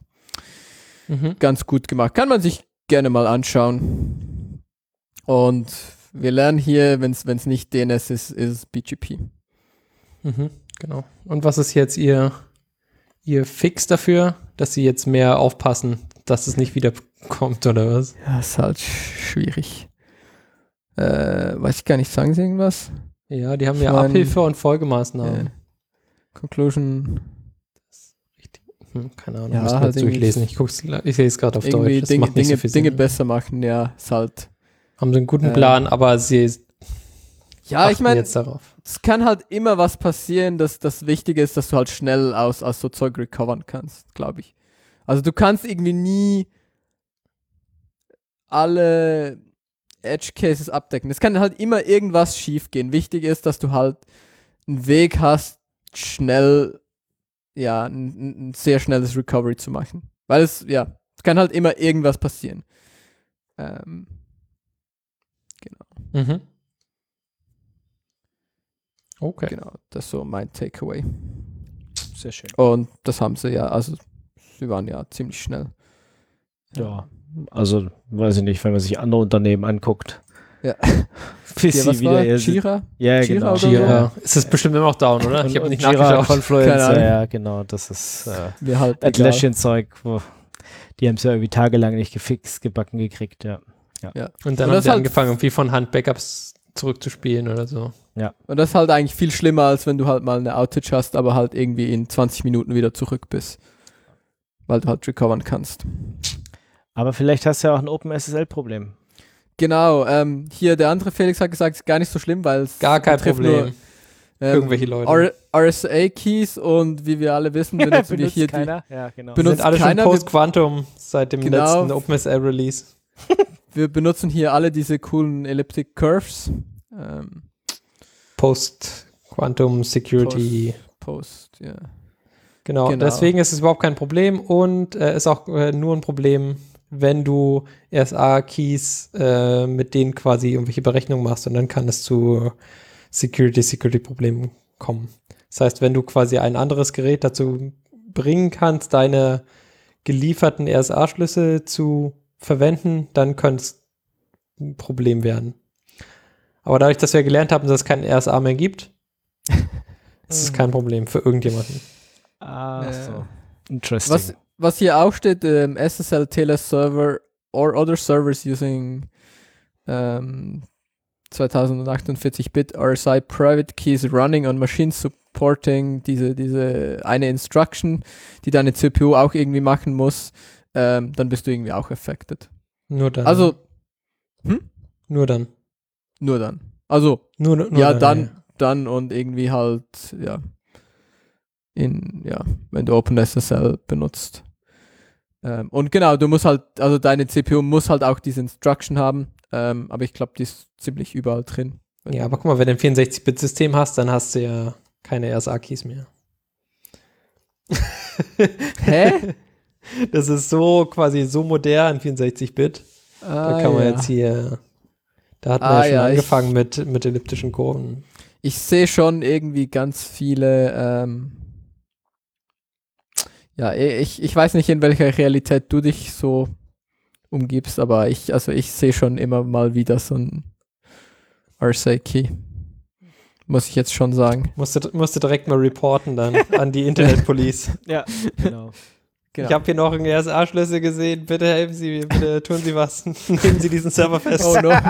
Mhm. ganz gut gemacht. Kann man sich gerne mal anschauen. Und wir lernen hier, wenn es nicht D N S ist, ist es B G P. Mhm, genau. Und was ist jetzt ihr, ihr Fix dafür, dass sie jetzt mehr aufpassen, dass es nicht wieder kommt oder was? Ja, ist halt sch- schwierig. Äh, weiß ich gar nicht, sagen Sie irgendwas? Ja, die haben ja Ich mein- Abhilfe und Folgemaßnahmen. Äh, Conclusion. Hm, keine Ahnung, Ja, müssen wir halt jetzt durchlesen. Ich, guck's, ich sehe es gerade auf Irgendwie Deutsch. Das Dinge, macht nicht Dinge, so viel Dinge Sinn. besser machen, ja, ist halt. Haben sie einen guten äh, Plan, aber sie Ja, ich achten meine, jetzt darauf. es kann halt immer was passieren, dass das Wichtige ist, dass du halt schnell aus, aus so Zeug recovern kannst, glaube ich. Also du kannst irgendwie nie alle Edge Cases abdecken. Es kann halt immer irgendwas schief gehen. Wichtig ist, dass du halt einen Weg hast, schnell, ja, ein, ein sehr schnelles Recovery zu machen. Weil es, ja, es kann halt immer irgendwas passieren. Ähm, genau, Mhm. Okay. genau, das ist so mein Takeaway. Sehr schön. Und das haben sie ja, also sie waren ja ziemlich schnell. Ja, also weiß ich nicht, wenn man sich andere Unternehmen anguckt. Ja. Bis Ja, sie was wieder war? ihr- Jira? Ja, Jira genau. oder so? Jira. Es ist bestimmt immer noch down, oder? Ich Und- habe nicht und Jira, nachgeschaut. Confluence, Keine Ahnung. ja, ja, genau, das ist äh, Wir halt egal. Atlassian-Zeug, wo die haben es ja irgendwie tagelang nicht gefixt, gebacken gekriegt, ja. Und dann Und haben das sie halt- angefangen, irgendwie von Hand Backups zurückzuspielen oder so. Und das ist halt eigentlich viel schlimmer, als wenn du halt mal eine Outage hast, aber halt irgendwie in zwanzig Minuten wieder zurück bist. Weil du halt recovern kannst. Aber vielleicht hast du ja auch ein OpenSSL-Problem. Genau, ähm, hier der andere Felix hat gesagt, ist gar nicht so schlimm, weil es Gar kein betrifft Problem. nur, ähm, Irgendwelche Leute. R- R S A-Keys und wie wir alle wissen, benutzen wir hier die, keiner? Ja, genau. benutzt sind alle schon keiner, wir- Post-Quantum seit dem Genau. letzten OpenSL-Release. wir benutzen hier alle diese coolen Elliptic Curves. Ähm, Post-Quantum Security. Post, ja. Genau, Genau. deswegen ist es überhaupt kein Problem und äh, ist auch äh, nur ein Problem, wenn du R S A-Keys äh, mit denen quasi irgendwelche Berechnungen machst und dann kann es zu Security-Security-Problemen kommen. Das heißt, wenn du quasi ein anderes Gerät dazu bringen kannst, deine gelieferten R S A-Schlüssel zu verwenden, dann könnte es ein Problem werden. Aber dadurch, dass wir gelernt haben, dass es keinen R S A mehr gibt, ist es kein Problem für irgendjemanden. Ah, Äh, so. Interesting. Was, was hier auch steht, ähm, S S L T L S Server or other servers using ähm, zweitausendachtundsvierzig Bit R S I private keys running on machines supporting diese, diese eine Instruction, die deine C P U auch irgendwie machen muss, ähm, dann bist du irgendwie auch affected. Nur dann. Also, hm? Nur dann. Nur dann. Also, Nur, nur ja, dann, ja. dann und irgendwie halt, ja, in, ja, wenn du OpenSSL benutzt. Ähm, und genau, du musst halt, also deine C P U muss halt auch diese Instruction haben, ähm, aber ich glaube, die ist ziemlich überall drin. Ja, aber guck mal, wenn du ein vierundsechzig Bit System hast, dann hast du ja keine R S A-Keys mehr. Hä? Das ist so quasi so modern, vierundsechzig Bit. Ah, Da kann man ja. jetzt hier, da hat man Ah, ja schon ja, angefangen ich- mit, mit elliptischen Kurven. Ich sehe schon irgendwie ganz viele, ähm, ja, ich, ich weiß nicht, in welcher Realität du dich so umgibst, aber ich, also ich sehe schon immer mal wieder so ein R S A-Key. Muss ich jetzt schon sagen. Musst du, musst du direkt mal reporten dann an die Internet Police. Ja, genau. Genau. Ich habe hier noch einen R S A-Schlüssel gesehen. Bitte helfen Sie mir, bitte tun Sie was. Nehmen Sie diesen Server fest. Oh no.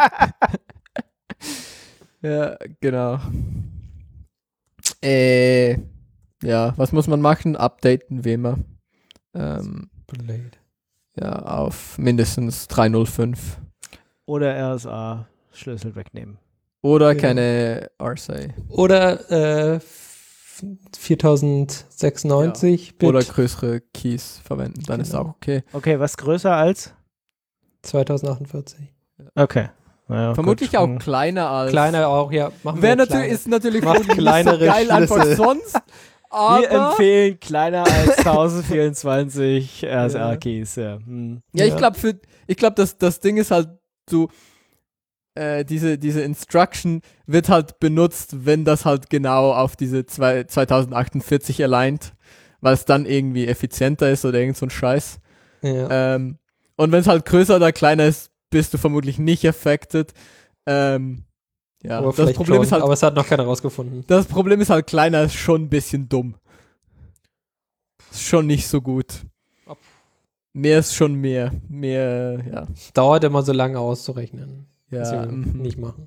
Ja, genau. Äh, ja, was muss man machen? Updaten wie immer. Ähm, Blade. ja, auf mindestens drei null fünf. Oder R S A-Schlüssel wegnehmen. Oder Ja. keine R S A. Oder äh, viertausendsechsundneunzig Bit. Oder größere Keys verwenden, dann ist Genau. auch okay. Okay, was größer als? zweitausendachtundvierzig. Okay. Naja, Vermutlich gut. auch Hm. kleiner als. Kleiner auch, ja. Machen Wäre wir natürlich, kleiner. ist natürlich Macht nicht so kleinere geil einfach Schlüssel. sonst. Wir Aber empfehlen kleiner als tausendvierundzwanzig R S A-Keys. Ja. Hm. ja, ich Ja. glaube, für ich glaube, das, das Ding ist halt, du äh, diese, diese Instruction wird halt benutzt, wenn das halt genau auf diese zwei, zweitausendachtundzvierzig aligned, weil es dann irgendwie effizienter ist oder irgend so ein Scheiß. Ja. Ähm, und wenn es halt größer oder kleiner ist, bist du vermutlich nicht affected. Ähm, ja, aber das vielleicht Problem schon, ist halt, aber es hat noch keiner rausgefunden. das Problem ist halt, kleiner ist schon ein bisschen dumm. Ist schon nicht so gut. Ob- Mehr ist schon mehr. Mehr, ja. Dauert immer so lange auszurechnen. Ja, Deswegen mhm. nicht machen.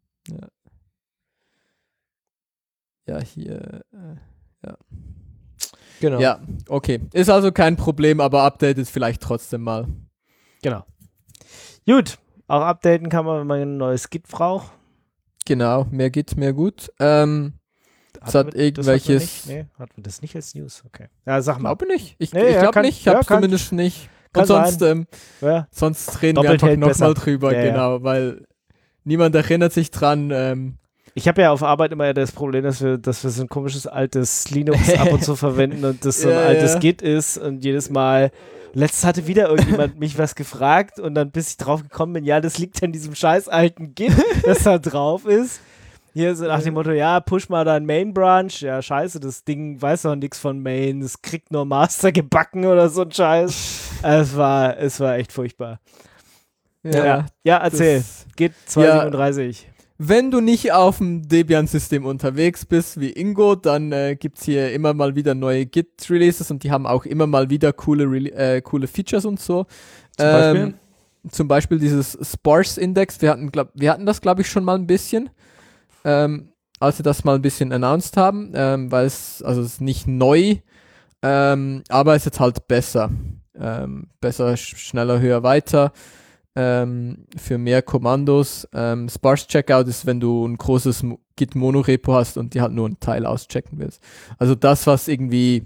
Ja, hier. Äh, Genau. Ja, okay. Ist also kein Problem, aber Update ist vielleicht trotzdem mal. Genau. Gut. Auch updaten kann man, wenn man ein neues Git braucht. Genau, mehr geht, mehr gut. Ähm, Es hat wir- das irgendwelches- Hatten wir nicht? Nee, hatten wir das nicht als News? Okay. Ja, sag mal. glaube nicht. Ich, Nee, ich ja, glaube kann- nicht. Ich ja, habe kann- zumindest nicht. kann Und sonst, ähm, Ja. sonst reden Doppelt wir einfach hält nochmal besser. drüber, Ja, ja. genau, weil niemand erinnert sich dran. Ähm, Ich habe ja auf Arbeit immer das Problem, dass wir, dass wir so ein komisches altes Linux ab und zu verwenden und das so ein Ja, altes ja. Git ist und jedes Mal. Letztens hatte wieder irgendjemand mich was gefragt und dann bis ich drauf gekommen bin, ja, das liegt an diesem scheiß alten Git, das da drauf ist. Hier so nach dem Motto, ja, push mal dein Main Branch. Ja, scheiße, das Ding weiß doch nichts von Main, es kriegt nur Master gebacken oder so ein Scheiß. Es war, es war echt furchtbar. Ja, ja, erzähl. das- Git zweihundertsiebenunddreißig. Wenn du nicht auf dem Debian-System unterwegs bist wie Ingo, dann äh, gibt es hier immer mal wieder neue Git-Releases und die haben auch immer mal wieder coole, Rele- äh, coole Features und so. Zum Beispiel? Ähm, zum Beispiel dieses Sparse-Index. Wir hatten, glaub, wir hatten das, glaube ich, schon mal ein bisschen, ähm, als wir das mal ein bisschen announced haben, ähm, weil es, also es ist nicht neu, ähm, aber es ist jetzt halt besser. Ähm, besser, sch schneller, höher, weiter. Ähm, für mehr Kommandos. Ähm, Sparse Checkout ist, wenn du ein großes Mo- Git-Mono-Repo hast und die halt nur einen Teil auschecken willst. Also das, was irgendwie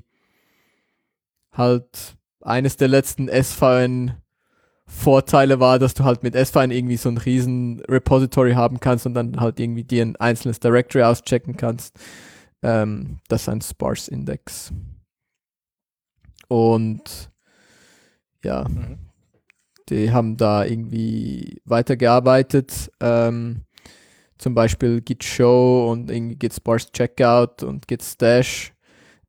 halt eines der letzten S V N-Vorteile war, dass du halt mit S V N irgendwie so ein riesen Repository haben kannst und dann halt irgendwie dir ein einzelnes Directory auschecken kannst. Ähm, das ist ein Sparse-Index. Und ja, Mhm. die haben da irgendwie weitergearbeitet. Ähm, zum Beispiel Git Show und irgendwie Git Sparse Checkout und Git Stash.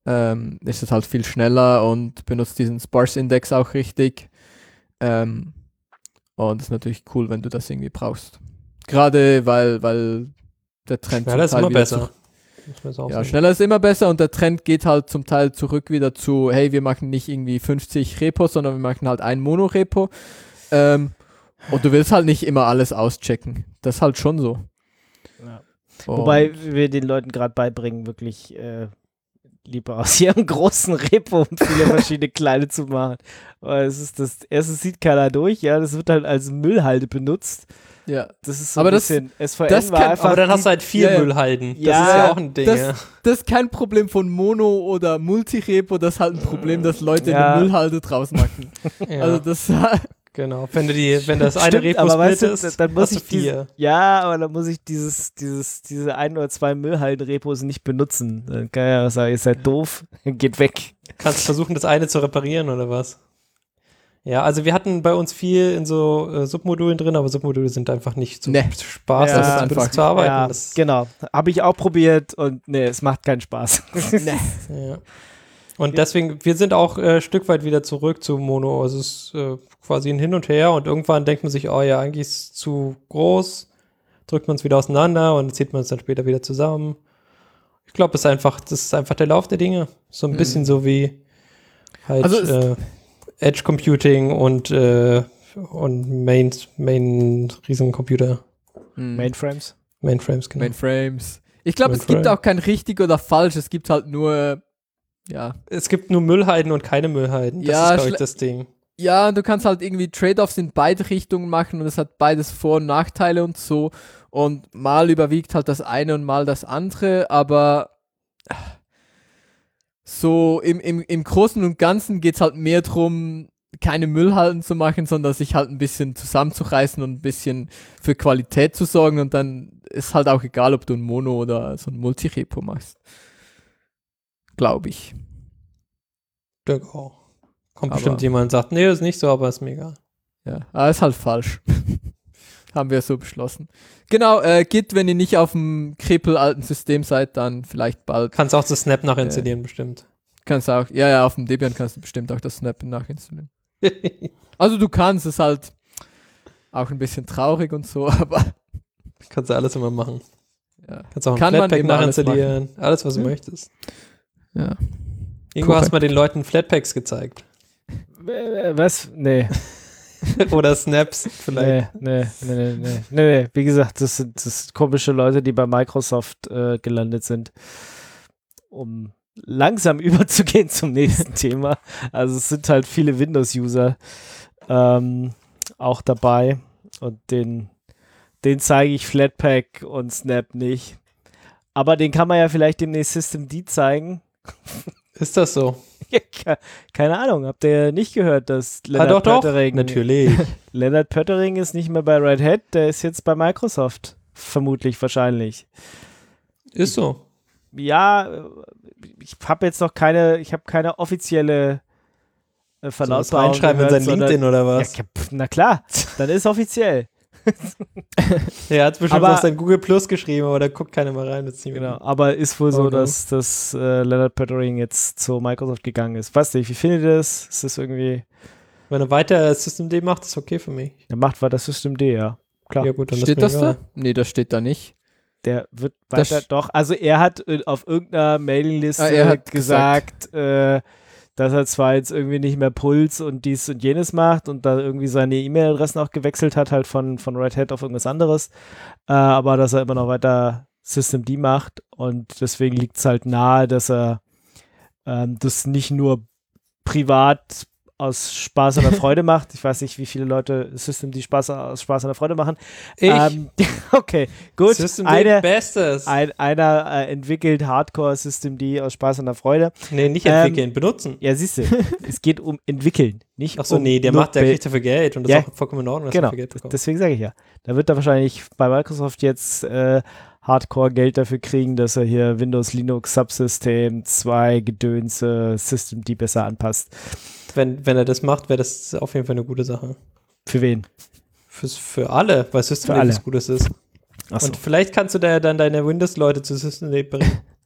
ähm, ist es halt viel schneller und benutzt diesen Sparse-Index auch richtig. Ähm, und das ist natürlich cool, wenn du das irgendwie brauchst. Gerade weil, weil der Trend Schneller ist zum Teil immer wieder besser. zu- Muss man jetzt auch Ja, sagen. schneller ist immer besser und der Trend geht halt zum Teil zurück wieder zu, hey, wir machen nicht irgendwie fünfzig Repos, sondern wir machen halt ein Mono-Repo. Ähm, und du willst halt nicht immer alles auschecken. Das ist halt schon so. Ja. Und Wobei wir den Leuten gerade beibringen, wirklich äh, lieber aus ihrem großen Repo und viele verschiedene kleine zu machen. Weil es ist das, erstens sieht keiner durch, ja, das wird halt als Müllhalde benutzt. ja, Das ist so Aber ein das- bisschen, S V N das war kann- einfach Aber dann die- hast du halt vier Ja, ja. Müllhalden. Das Ja, ist ja auch ein Ding. das- ja. das ist kein Problem von Mono- oder Multirepo, das ist halt ein Problem, dass Leute Ja. eine Müllhalde draus machen. Ja, Also das genau. Wenn du die, wenn das eine Stimmt, Repo aber weißt du, splittest, dann muss hast du ich diese, vier. ja, aber dann muss ich dieses, dieses, diese ein oder zwei Müllhalden-Repos nicht benutzen. Dann kann ja sagen, ihr seid doof, geht weg. Kannst versuchen, das eine zu reparieren oder was? Ja, also wir hatten bei uns viel in so äh, Submodulen drin, aber Submodule sind einfach nicht so Nee. Spaß, Ja, damit das ist zu- einfach- zu arbeiten. Ja, Das, genau. Habe ich auch probiert und nee, es macht keinen Spaß. ja. Und deswegen, wir sind auch äh, ein Stück weit wieder zurück zu Mono. Also es ist äh, quasi ein Hin und Her und irgendwann denkt man sich, oh ja, eigentlich ist es zu groß, drückt man es wieder auseinander und zieht man es dann später wieder zusammen. Ich glaube, das ist einfach, das ist einfach der Lauf der Dinge. So ein Mhm. bisschen so wie halt Also es- äh, Edge Computing und, äh, und Main, Main Riesencomputer, Hm. Mainframes. Mainframes, genau. Mainframes. Ich glaube, es Mainframe. gibt auch kein richtig oder falsch, es gibt halt nur, ja, Es gibt nur Müllhalden und keine Müllhalden. Das Ja, ist, glaube ich, schle- das Ding. ja, du kannst halt irgendwie Trade-offs in beide Richtungen machen und es hat beides Vor- und Nachteile und so. Und mal überwiegt halt das eine und mal das andere, aber so im, im, im Großen und Ganzen geht es halt mehr darum, keine Müllhalden zu machen, sondern sich halt ein bisschen zusammenzureißen und ein bisschen für Qualität zu sorgen und dann ist halt auch egal, ob du ein Mono oder so ein Multirepo machst. Glaube ich. Denke auch. Kommt Aber- bestimmt jemand und sagt, nee, das ist nicht so, aber ist mir egal. Ja, aber ist halt falsch. Haben wir so beschlossen. Genau, äh, Git, wenn ihr nicht auf dem krepel-alten System seid, dann vielleicht bald. Kannst auch das Snap nachinstallieren, bestimmt. Kannst auch, ja, ja, auf dem Debian kannst du bestimmt auch das Snap nachinstallieren. Also du kannst, es halt auch ein bisschen traurig und so, aber Kannst du alles immer machen. ja. Kannst auch ein Kann man Flatpak immer alles nachinstallieren. Alles, was du Ja. möchtest. Ja. Irgendwo Korrekt. hast du mal den Leuten Flatpaks gezeigt. Äh, Was? Nee. Oder Snaps vielleicht. Nee, nee, nee, nee, nee, nee, nee. Wie gesagt, das sind, das sind komische Leute, die bei Microsoft äh, gelandet sind, um langsam überzugehen zum nächsten Thema. Also es sind halt viele Windows-User ähm, auch dabei und den, den zeige ich Flatpak und Snap nicht. Aber den kann man ja vielleicht demnächst Systemd zeigen. Ist das so? Ja, ke- keine Ahnung, habt ihr nicht gehört, dass Ah, Lennart doch, doch. Pöttering Natürlich. Lennart Pöttering ist nicht mehr bei Red Hat, der ist jetzt bei Microsoft. Vermutlich, wahrscheinlich. Ist so. Ja, äh, ich habe jetzt noch keine, ich habe keine offizielle äh, Soll das Verlautbarung reinschreiben in gehört, sein LinkedIn sondern- oder Ja, was? ke- pf, na klar, dann ist offiziell. Er hat bestimmt Aber- auf sein Google Plus geschrieben, aber da guckt keiner mal rein. Das ist nicht Genau, aber ist wohl so, Oh, no. dass, dass äh, Lennart Pöttering jetzt zu Microsoft gegangen ist. Weiß nicht, wie findet ihr das? Ist das irgendwie, Wenn er weiter Systemd macht, ist okay für mich. er macht weiter Systemd, ja. Klar. Ja gut, dann Steht ist mir das egal. da? Nee, das steht da nicht. Der wird Das- weiter, doch, also er hat äh, auf irgendeiner Mailingliste Ah, er hat gesagt, äh, dass er zwar jetzt irgendwie nicht mehr Puls und dies und jenes macht und da irgendwie seine E-Mail-Adressen auch gewechselt hat, halt von, von Red Hat auf irgendwas anderes, äh, aber dass er immer noch weiter Systemd macht und deswegen liegt es halt nahe, dass er ähm, das nicht nur privat aus Spaß oder Freude macht. Ich weiß nicht, wie viele Leute Systemd Spaß aus Spaß oder Freude machen. Ich? Ähm, okay, gut. Systemd Eine, Bestes. ein, einer äh, entwickelt Hardcore-Systemd aus Spaß und der Freude. nee, nicht Ähm, entwickeln, benutzen. Ja, siehst du, es geht um entwickeln, nicht Achso, um nee, der nur macht, der Be- kriegt dafür Geld und das Ja, ist auch vollkommen in Ordnung, dass Genau, er dafür Geld bekommt. deswegen sage ich ja. Da wird er wahrscheinlich bei Microsoft jetzt äh, Hardcore Geld dafür kriegen, dass er hier Windows, Linux, Subsystem, zwei Gedönse, Systemd besser anpasst. Wenn, wenn er das macht, wäre das auf jeden Fall eine gute Sache. Für wen? Fürs, für alle, weil Systemd Für alle. was Gutes ist. Achso. Und vielleicht kannst du da dann deine Windows-Leute zu Systemd bringen.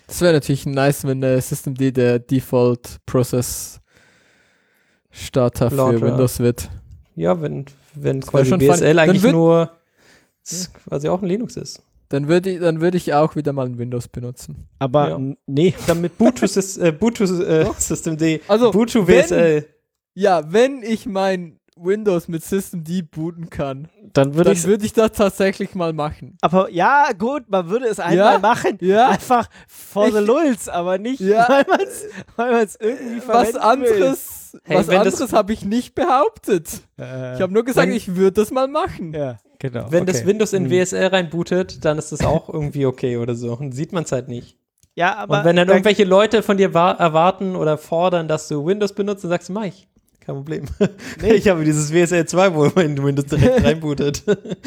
Das wäre natürlich nice, wenn der Systemd der Default Process Starter für Launcher. Windows wird. Ja, wenn, wenn Das wär quasi schon B S L fun. eigentlich Dann würd- nur s- quasi auch ein Linux ist. Dann würde ich, dann würde ich auch wieder mal ein Windows benutzen. Aber Ja. n- nee. Dann mit Ubuntu Sys- äh, Ubuntu äh, Systemd, Also, Ubuntu wenn- W S L. Ja, wenn ich mein Windows mit Systemd booten kann, Dann würde dann ich. würde ich das tatsächlich mal machen. Aber ja, gut, man würde es einmal Ja, machen. ja. Einfach for the Ich- lulz, aber nicht, Ja. weil man es weil man's irgendwie Was verwenden anderes, Hey, was wenn das- anderes habe ich nicht behauptet. will. Äh, Ich habe nur gesagt, wenn- ich würde das mal machen. ja, genau. Wenn okay. das Windows in Hm. W S L reinbootet, dann ist das auch irgendwie okay oder so. Und sieht man es halt nicht. Ja, aber Und wenn dann da- irgendwelche Leute von dir wa- erwarten oder fordern, dass du Windows benutzt, dann sagst du, mach ich. Kein Problem. Nee. Ich habe dieses W S L zwei, wo man in Windows direkt reinbootet.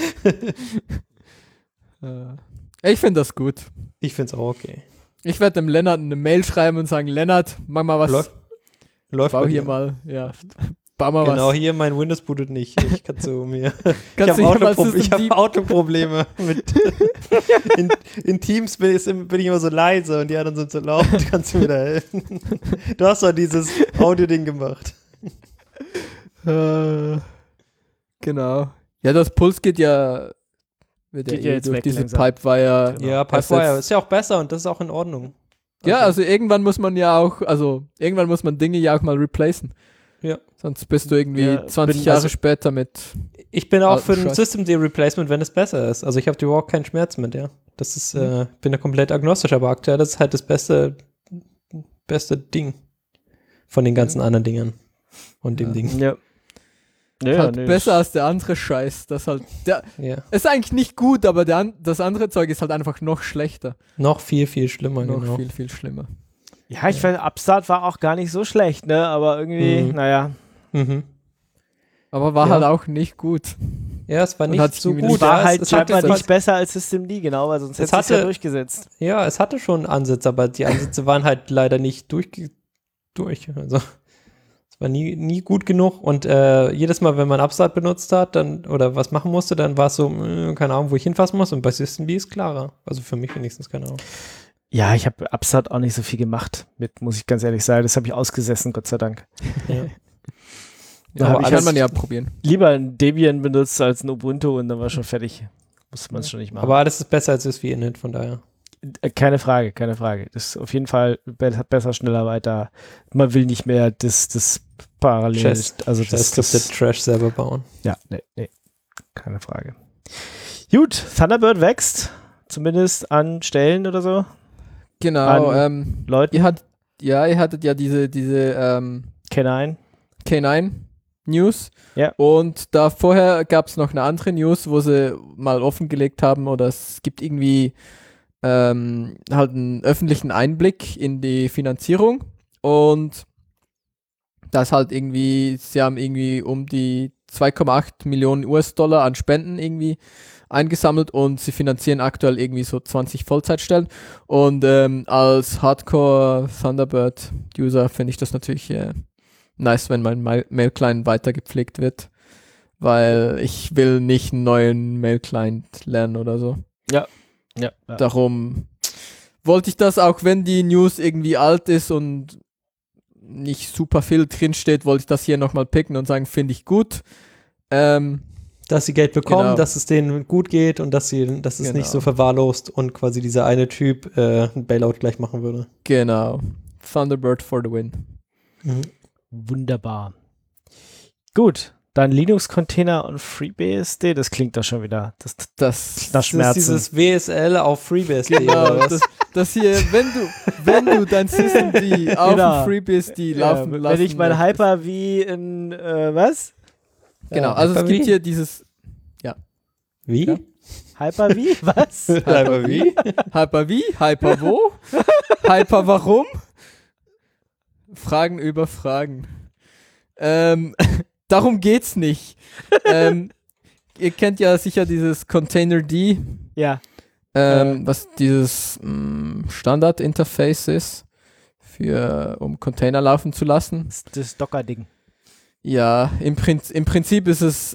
Äh, Ich finde das gut. Ich find's auch okay. Ich werde dem Lennart eine Mail schreiben und sagen, Lennart, mach mal was. Läuft, läuft Bau bei hier dir. mal, ja, bau mal Genau, was. hier mein Windows bootet nicht. Ich kann zu mir. Ich Kannst habe du hier mal Autopro ich hab Systemd Autoprobleme. Mit in, in Teams bin ich, bin ich immer so leise und die anderen sind so laut. Kannst du mir da helfen? Du hast doch dieses Audio-Ding gemacht. Äh, genau. Ja, das Puls geht ja, wird Geht ja, ja eh jetzt durch weg diese langsam. Pipewire. Genau. Ja, Das Pipewire jetzt- ist ja auch besser und das ist auch in Ordnung. Ja, also irgendwann muss man ja auch, also irgendwann muss man Dinge ja auch mal replacen. Ja. Sonst bist du irgendwie Ja, zwanzig bin- Jahre also- später mit. Ich bin auch Alten für ein Scheiß. Systemd-Replacement, wenn es besser ist. Also ich habe überhaupt keinen Schmerz mit, ja. Das ist, äh, bin da komplett agnostisch, aber aktuell ist es halt das beste, beste Ding von den ganzen anderen Dingen und dem Ja. Ding. Ja. Ja, halt nee, besser als der andere Scheiß. Das halt, der Ja. ist eigentlich nicht gut, aber der, an- das andere Zeug ist halt einfach noch schlechter. Noch viel, viel schlimmer, noch genau. viel, viel schlimmer. Ja, ich finde, Upstart war auch gar nicht so schlecht, ne? Aber irgendwie, Mhm. naja. Mhm. Aber war Ja. halt auch nicht gut. Ja, es war Und nicht hat sich so irgendwie gut. nicht- war ja, halt es, es scheinbar hatte, nicht besser als Systemd, genau, weil sonst Es hätte es ja hatte- durchgesetzt. Ja, es hatte schon Ansätze, aber die Ansätze waren halt leider nicht durch. durch. Also es war nie, nie gut genug und äh, jedes Mal, wenn man Upstart benutzt hat dann oder was machen musste, dann war es so, mh, keine Ahnung, wo ich hinfassen muss und bei Systemd ist klarer. Also für mich wenigstens, keine Ahnung. Ja, ich habe Upstart auch nicht so viel gemacht mit, muss ich ganz ehrlich sagen. Das habe ich ausgesessen, Gott sei Dank. Ja. Da Ja, hab ich kann alles- man ja probieren. Lieber ein Debian benutzt als ein Ubuntu und dann war schon fertig. Musste man es schon nicht machen. Aber alles ist besser als das wie Init, von daher. Äh, Keine Frage, keine Frage. Das ist auf jeden Fall be besser, schneller, weiter. Man will nicht mehr das, das parallel, Chest- also das, Das das, Trash selber bauen. ja, nee, nee, keine Frage. Gut, Thunderbird wächst, zumindest an Stellen oder so. Genau, An ähm, Leuten, ihr hattet, ja, ihr hattet ja diese, diese ähm, Canine. K neun News. Ja. Und da vorher gab es noch eine andere News, wo sie mal offengelegt haben, oder es gibt irgendwie ähm, halt einen öffentlichen Einblick in die Finanzierung. Und das halt irgendwie, sie haben irgendwie um die zwei Komma acht Millionen U S-Dollar an Spenden irgendwie eingesammelt und sie finanzieren aktuell irgendwie so zwanzig Vollzeitstellen. Und ähm, als Hardcore Thunderbird-User finde ich das natürlich äh, nice, wenn mein Ma- Mail-Client weiter gepflegt wird, weil ich will nicht einen neuen Mail-Client lernen oder so. Ja. ja. Darum wollte ich das, auch wenn die News irgendwie alt ist und nicht super viel drinsteht, wollte ich das hier nochmal picken und sagen, finde ich gut. Ähm, Dass sie Geld bekommen, Genau. dass es denen gut geht und dass sie, dass es Genau. nicht so verwahrlost und quasi dieser eine Typ äh, ein Bailout gleich machen würde. genau. Thunderbird for the win. Wunderbar. Gut, dann Linux-Container und FreeBSD, das klingt doch schon wieder. Das, Das, das Das ist Schmerzen. dieses W S L auf FreeBSD genau, oder was? das, das hier, wenn du, wenn du dein Systemd auf Genau. dem FreeBSD ja, laufen wenn lassen ich mein möchtest. Hyper-V in, äh, was? Genau, Ja, also es Hyper-V? gibt hier dieses Wie? Ja. Hyper-V? Was? Hyper wie? Hyper wie? Hyper wo? Hyper warum? Fragen über Fragen. Ähm, darum geht's nicht. ähm, ihr kennt ja sicher dieses Containerd, Ja. ähm, was dieses mh, Standard-Interface ist, für, um Container laufen zu lassen. Das, das Docker-Ding. Ja, im, Prinz, im Prinzip ist es,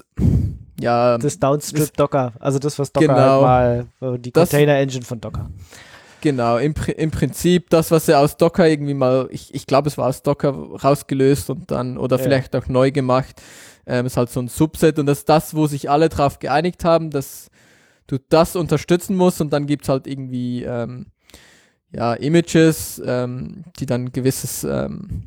ja, Das Downstrip Docker. Also das, was Docker Genau. halt mal, äh, die Das- Container-Engine von Docker. Genau, im, Pri- im Prinzip das, was sie aus Docker irgendwie mal, ich, ich glaube, es war aus Docker rausgelöst und dann, oder Ja. vielleicht auch neu gemacht, ähm, ist halt so ein Subset und das ist das, wo sich alle drauf geeinigt haben, dass du das unterstützen musst und dann gibt es halt irgendwie ähm, ja, Images, ähm, die dann gewisses ähm,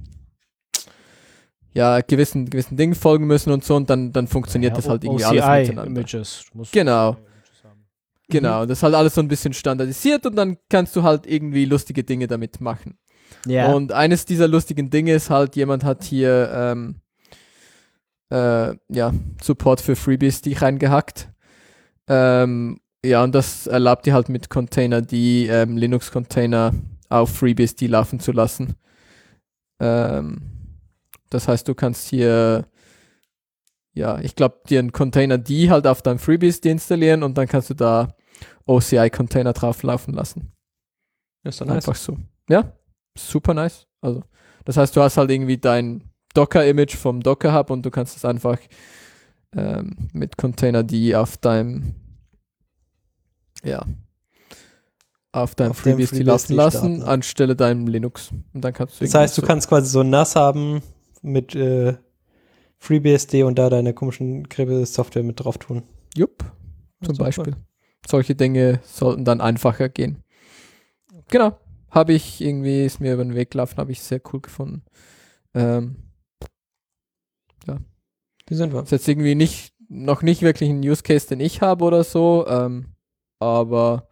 ja, gewissen, gewissen Dingen folgen müssen und so und dann, dann funktioniert Ja, das halt irgendwie O C I alles miteinander. Images. Du musst Genau. O C I-Images haben. Genau, das ist halt alles so ein bisschen standardisiert und dann kannst du halt irgendwie lustige Dinge damit machen. Ja. Und eines dieser lustigen Dinge ist halt, jemand hat hier ähm, äh, ja, Support für FreeBSD reingehackt. Ähm, ja, und das erlaubt dir halt mit Container die ähm, Linux-Container auf FreeBSD laufen zu lassen. Ähm, das heißt, du kannst hier, ja, ich glaube, dir einen Container D halt auf deinem FreeBSD installieren und dann kannst du da O C I-Container drauf laufen lassen. Ist doch nice. Einfach so. Ja, super nice. Also, das heißt, du hast halt irgendwie dein Docker-Image vom Docker-Hub und du kannst es einfach ähm, mit Container D auf deinem ja auf deinem Auf dem FreeBSD FreeBSD laufen lassen, starten. anstelle deinem Linux. Und dann kannst du Das irgendwie heißt, du so- kannst quasi so N A S haben mit äh, FreeBSD und da deine komischen Kribbel-Software mit drauf tun. Jupp, zum Super. Beispiel. Solche Dinge sollten dann einfacher gehen. Genau. Habe ich irgendwie, ist mir über den Weg gelaufen, habe ich sehr cool gefunden. Ähm, Wie sind wir? ist jetzt irgendwie nicht, noch nicht wirklich ein Use Case, den ich habe oder so, ähm, aber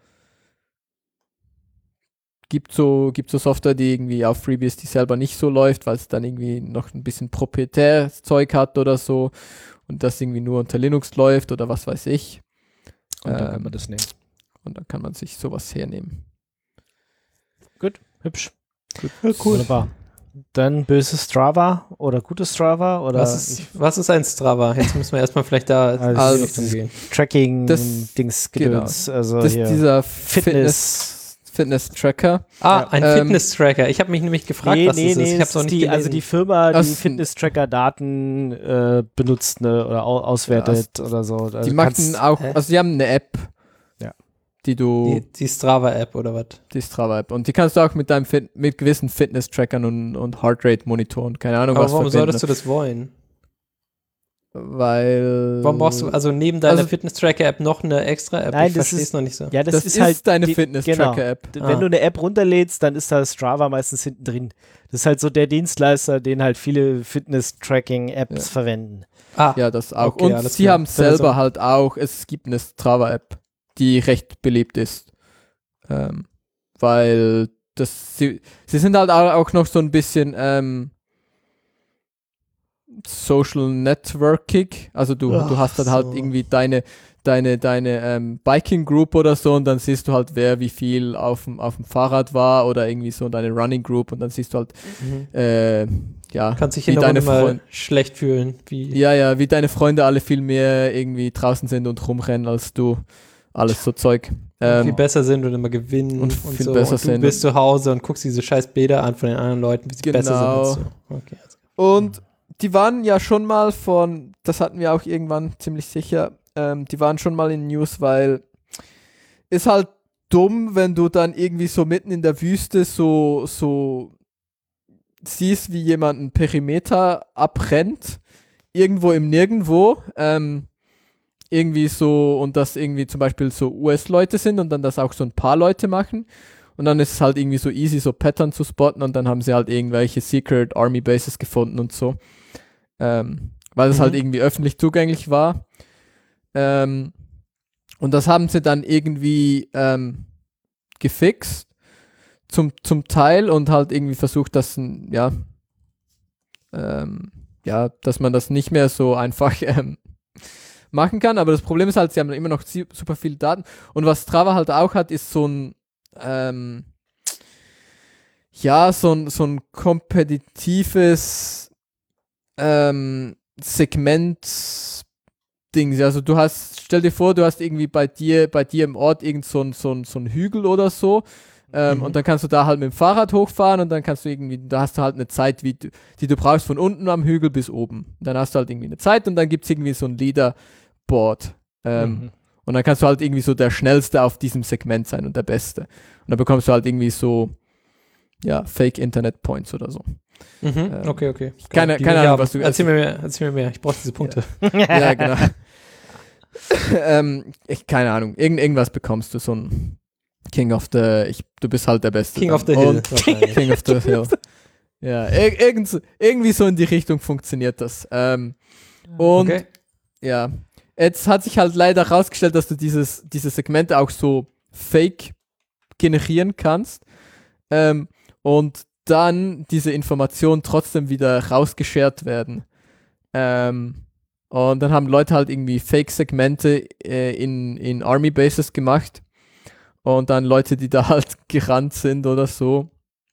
gibt so, gibt so Software, die irgendwie auf FreeBSD selber nicht so läuft, weil es dann irgendwie noch ein bisschen proprietäres Zeug hat oder so und das irgendwie nur unter Linux läuft oder was weiß ich. Und dann kann Ähm, man das nehmen. Und dann kann man sich sowas hernehmen. Hübsch. Gut. Cool. Wunderbar. Dann böses Strava oder gutes Strava oder Was ist, was ist ein Strava? Jetzt müssen wir erstmal vielleicht da in die Also- Richtung gehen. Tracking Das- Dings genau. Gedöns. Also Das hier ist dieser Fitness. Fitness, Fitness-Tracker. Ah, Ja. ein Ähm, Fitness-Tracker. Ich habe mich nämlich gefragt, nee, was nee, das ist. nee, Ich habe es auch ist nicht die, gelesen. also die Firma, die Das- Fitness-Tracker-Daten äh, benutzt ne, oder au auswertet oder so. Also Die du machen kannst- auch, hä? also die haben eine App, Ja. die du, die, die Strava-App oder was? die Strava-App, und die kannst du auch mit deinem Fit, mit gewissen Fitness-Trackern und, und Heartrate-Monitoren, keine Ahnung, Aber was warum verbinden, solltest du das wollen? weil Warum brauchst du also neben deiner Also- Fitness-Tracker-App noch eine extra App? Nein, ich das verstehe es ist- noch nicht so. ja, das, das ist halt deine die- Fitness-Tracker-App. Genau. Ah. Wenn du eine App runterlädst, dann ist da Strava meistens hinten drin. Das ist halt so der Dienstleister, den halt viele Fitness-Tracking-Apps Ja. verwenden. Ah, Ja, das auch. Okay, und alles sie klar. haben Wenn er selber so- halt auch, es gibt eine Strava-App, die recht beliebt ist. Ähm, weil das, sie, sie sind halt au- auch noch so ein bisschen ähm, Social Networking. Also du, Ach du hast dann halt so. irgendwie deine, deine, deine ähm, Biking Group oder so und dann siehst du halt, wer wie viel auf dem, auf dem Fahrrad war oder irgendwie so deine Running Group und dann siehst du halt, mhm. äh, ja, Kannst dich wie in der deine Runde mal Freunde. schlecht fühlen. Wie, Ja, ja, wie deine Freunde alle viel mehr irgendwie draußen sind und rumrennen als du. Alles so Zeug. viel Ähm, besser sind und immer gewinnen und und, viel so. besser und du sind bist zu Hause und guckst diese scheiß Bilder an von den anderen Leuten, wie sie besser sind Genau. als du. Okay. und die waren ja schon mal von, das hatten wir auch irgendwann ziemlich sicher, ähm, die waren schon mal in News, weil ist halt dumm, wenn du dann irgendwie so mitten in der Wüste so, so siehst, wie jemand einen Perimeter abrennt, irgendwo im Nirgendwo, ähm, irgendwie so, und das irgendwie zum Beispiel so U S-Leute sind und dann das auch so ein paar Leute machen. Und dann ist es halt irgendwie so easy, so Pattern zu spotten und dann haben sie halt irgendwelche Secret Army Bases gefunden und so. Ähm, weil es Mhm. halt irgendwie öffentlich zugänglich war. Ähm, und das haben sie dann irgendwie ähm, gefixt zum, zum Teil und halt irgendwie versucht, dass ein, ja, ähm, ja, dass man das nicht mehr so einfach ähm, machen kann. Aber das Problem ist halt, sie haben immer noch zi- super viele Daten. Und was Strava halt auch hat, ist so ein ähm, ja, so ein, so ein kompetitives ähm, Segment-Ding. Also du hast, stell dir vor, du hast irgendwie bei dir, bei dir im Ort irgend so ein, so ein, so ein Hügel oder so. Ähm, Mhm. Und dann kannst du da halt mit dem Fahrrad hochfahren und dann kannst du irgendwie, da hast du halt eine Zeit, wie du, die du brauchst von unten am Hügel bis oben. Dann hast du halt irgendwie eine Zeit und dann gibt es irgendwie so ein Leaderboard. Ähm, Mhm. Und dann kannst du halt irgendwie so der Schnellste auf diesem Segment sein und der Beste. Und dann bekommst du halt irgendwie so, ja, Fake Internet Points oder so. Mhm. Ähm, okay, okay. Keine, Die keine will ich Ahnung, haben. was du... Erzähl mir mehr, erzähl mir mehr. Ich brauche diese Punkte. Ja, ja genau. ähm, ich, keine Ahnung. Irgend, irgendwas bekommst du, so ein King of the... Ich, du bist halt der Beste. King dann. of the Hill. Und King of the Hill. Ja, ir irgend, irgendwie so in die Richtung funktioniert das. Ähm, und Okay. ja, jetzt hat sich halt leider herausgestellt, dass du dieses, diese Segmente auch so fake generieren kannst ähm, und dann diese Informationen trotzdem wieder rausgeschert werden. Ähm, und dann haben Leute halt irgendwie Fake-Segmente äh, in, in Army-Bases gemacht und dann Leute, die da halt gerannt sind oder so,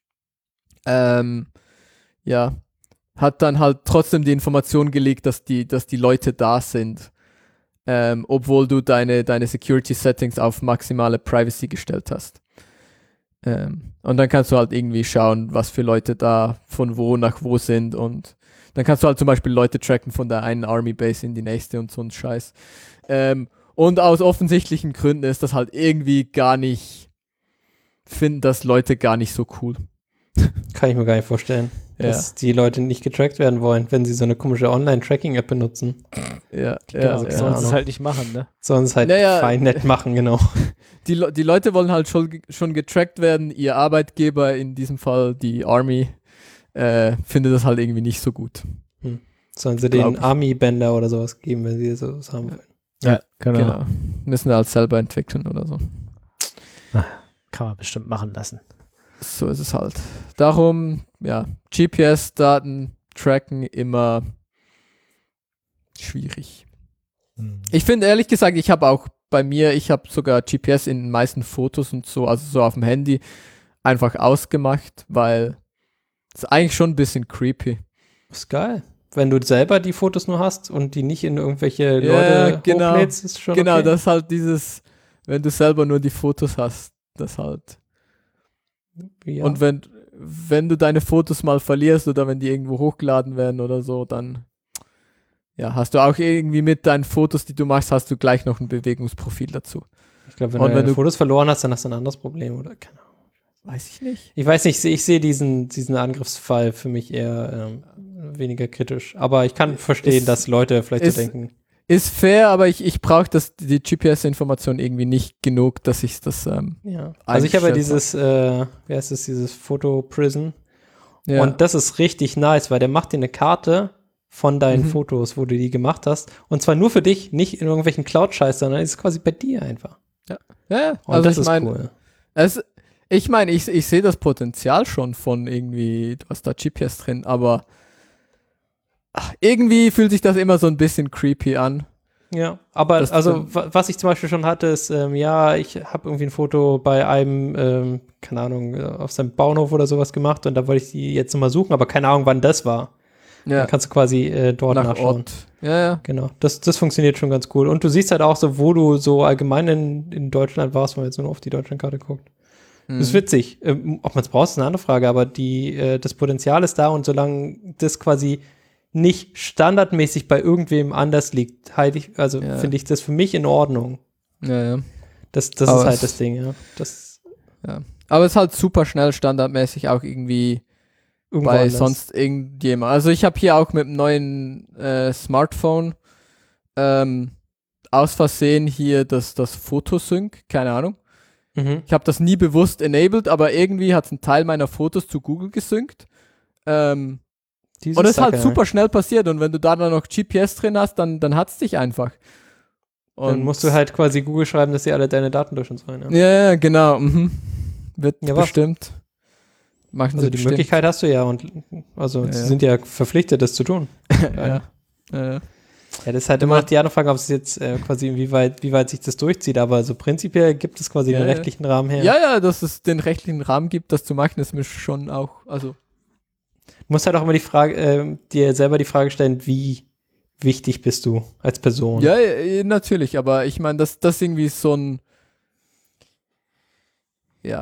ähm, ja, hat dann halt trotzdem die Information gelegt, dass die, dass die Leute da sind, ähm, obwohl du deine, deine Security-Settings auf maximale Privacy gestellt hast. Ähm, und dann kannst du halt irgendwie schauen, was für Leute da von wo nach wo sind und dann kannst du halt zum Beispiel Leute tracken von der einen Army-Base in die nächste und so ein Scheiß. Ähm, und aus offensichtlichen Gründen ist das halt irgendwie gar nicht, finden das Leute gar nicht so cool. Kann ich mir gar nicht vorstellen, Ja. dass die Leute nicht getrackt werden wollen, wenn sie so eine komische Online-Tracking-App benutzen. Ja, Ja, ja, also keine sollen sie Ahnung. es halt nicht machen, ne? Sollen es halt Naja. fein nett machen, genau. Die, Le die Leute wollen halt schon, schon getrackt werden. Ihr Arbeitgeber, in diesem Fall die Army, äh, findet das halt irgendwie nicht so gut. Sollen sie Glaub den ich. Army-Bänder oder sowas geben, wenn sie sowas haben wollen. Ja, genau. Genau. Müssen wir halt selber entwickeln oder so. Kann man bestimmt machen lassen. So ist es halt. Darum, ja, G P S-Daten tracken immer schwierig. Ich finde ehrlich gesagt, ich habe auch bei mir, ich habe sogar G P S in den meisten Fotos und so, also so auf dem Handy, einfach ausgemacht, weil es ist eigentlich schon ein bisschen creepy. Ist geil. Wenn du selber die Fotos nur hast und die nicht in irgendwelche Ja, Leute genau. hochlädst, ist schon Genau, okay. das ist halt dieses, wenn du selber nur die Fotos hast, das halt. Ja. Und wenn, wenn du deine Fotos mal verlierst oder wenn die irgendwo hochgeladen werden oder so, dann ja, hast du auch irgendwie mit deinen Fotos, die du machst, hast du gleich noch ein Bewegungsprofil dazu. ich glaube, wenn und du wenn deine du- Fotos verloren hast, dann hast du ein anderes Problem, oder? Keine Ahnung. Weiß ich nicht. Ich weiß nicht, ich sehe diesen, diesen Angriffsfall für mich eher ähm, weniger kritisch. Aber ich kann verstehen, Ist- dass Leute vielleicht ist- so denken. Ist fair, aber ich, ich brauche das die G P S-Information irgendwie nicht genug, dass ich das ähm, Ja. Also ich habe ja eingestellt dieses, äh, wie heißt es, dieses Foto Prison. ja. Und das ist richtig nice, weil der macht dir eine Karte von deinen Mhm. Fotos, wo du die gemacht hast. Und zwar nur für dich, nicht in irgendwelchen Cloud-Scheiß, sondern ist quasi bei dir einfach. ja, ja, Und also das ich ist meine, cool. es, ich meine, ich, ich sehe das Potenzial schon von irgendwie, du hast da G P S drin, aber ach, irgendwie fühlt sich das immer so ein bisschen creepy an. Ja, aber Das- also wa- was ich zum Beispiel schon hatte, ist, ähm, ja, ich habe irgendwie ein Foto bei einem, ähm, keine Ahnung, äh, auf seinem Bauernhof oder sowas gemacht und da wollte ich die jetzt nochmal suchen, aber keine Ahnung, wann das war. Ja, Dann kannst du quasi äh, dort nach nachschauen. Ort. Ja, ja. Genau, das, das funktioniert schon ganz cool. Und du siehst halt auch so, wo du so allgemein in, in Deutschland warst, wenn man jetzt nur auf die Deutschlandkarte guckt. Das ist Mhm. witzig. Ähm, ob man es braucht, ist eine andere Frage, aber die, äh, das Potenzial ist da und solange das quasi nicht standardmäßig bei irgendwem anders liegt, halt ich, also Ja. finde ich das für mich in Ordnung. Ja, ja. Das, das Aber ist halt es- das Ding, ja. Das Ja. Aber es ist halt super schnell standardmäßig auch irgendwie irgendwo bei anders. sonst irgendjemand. Also ich habe hier auch mit dem neuen äh, Smartphone ähm, aus Versehen hier das, das Fotosync, keine Ahnung. Mhm. Ich habe das nie bewusst enabled, aber irgendwie hat es einen Teil meiner Fotos zu Google gesynkt. Ähm, Diese und es ist halt Sache, super schnell passiert und wenn du da dann noch G P S drin hast, dann, dann hat es dich einfach. Und Dann musst du halt quasi Google schreiben, dass sie alle deine Daten durch uns wollen. Ja. Ja, ja, genau. Mhm. Wird Ja, was? bestimmt. Machen Also sie die bestimmt. Möglichkeit hast du ja und also Ja, sie ja. sind ja verpflichtet, das zu tun. ja. Ja. Ja, das ist halt immer noch die andere Frage, ob es jetzt äh, quasi, inwieweit, wie weit sich das durchzieht, aber so prinzipiell gibt es quasi Ja, den ja. rechtlichen Rahmen her. Ja, ja, dass es den rechtlichen Rahmen gibt, das zu machen, ist mir schon auch, also, Du musst halt auch immer die Frage, äh, dir selber die Frage stellen, wie wichtig bist du als Person? ja, ja, natürlich, aber ich meine, das, das irgendwie so ein, ja,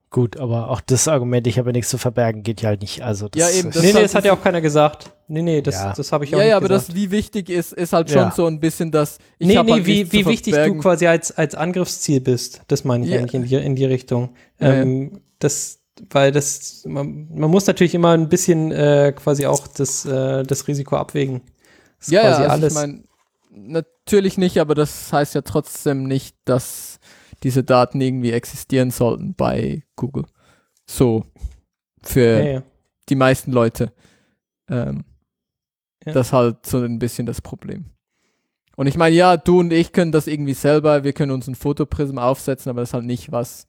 Gut, aber auch das Argument, ich habe ja nichts zu verbergen, geht ja halt nicht. Also das Ja, eben, ist- das nee, ist nee, halt das hat ja auch keiner gesagt. Nee, nee, das, Ja. das habe ich auch Ja, nicht ja, aber gesagt. das, wie wichtig ist, ist halt schon Ja. so ein bisschen das. Ich nee, hab nee, halt wie, nichts zu wie wichtig du verbergen. quasi als, als Angriffsziel bist. Das meine ich Ja. eigentlich in die, in die Richtung. Ja, Ähm, das, weil das, man, man muss natürlich immer ein bisschen äh, quasi auch das, äh, das Risiko abwägen. Das ist Ja, ja, quasi also alles. ich meine, natürlich nicht, aber das heißt ja trotzdem nicht, dass diese Daten irgendwie existieren sollten bei Google. So, für ja, ja. die meisten Leute. Ähm, Ja. Das ist halt so ein bisschen das Problem. Und ich meine, ja, du und ich können das irgendwie selber, wir können uns ein Fotoprism aufsetzen, aber das ist halt nicht, was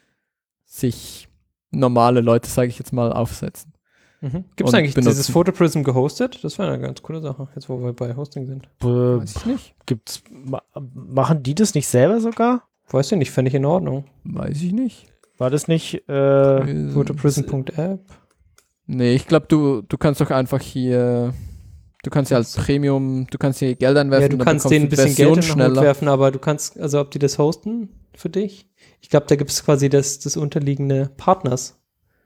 sich normale Leute, sage ich jetzt mal, aufsetzen. Mhm. Gibt es Und eigentlich benutzen. dieses Photoprism gehostet? Das wäre eine ganz coole Sache, jetzt wo wir bei Hosting sind. Äh, Weiß ich nicht. gibt's, ma machen die das nicht selber sogar? Weiß ich nicht, fände ich in Ordnung. Weiß ich nicht. War das nicht, äh, Photoprism Punkt app. Nee, ich glaube, du, du kannst doch einfach hier, du kannst ja als Premium, du kannst hier Geld einwerfen. Ja, du dann kannst bekommst denen ein die bisschen Geld in Version den Hut werfen, aber du kannst, also ob die das hosten für dich? Ich glaube, da gibt es quasi das, das unterliegende Partners.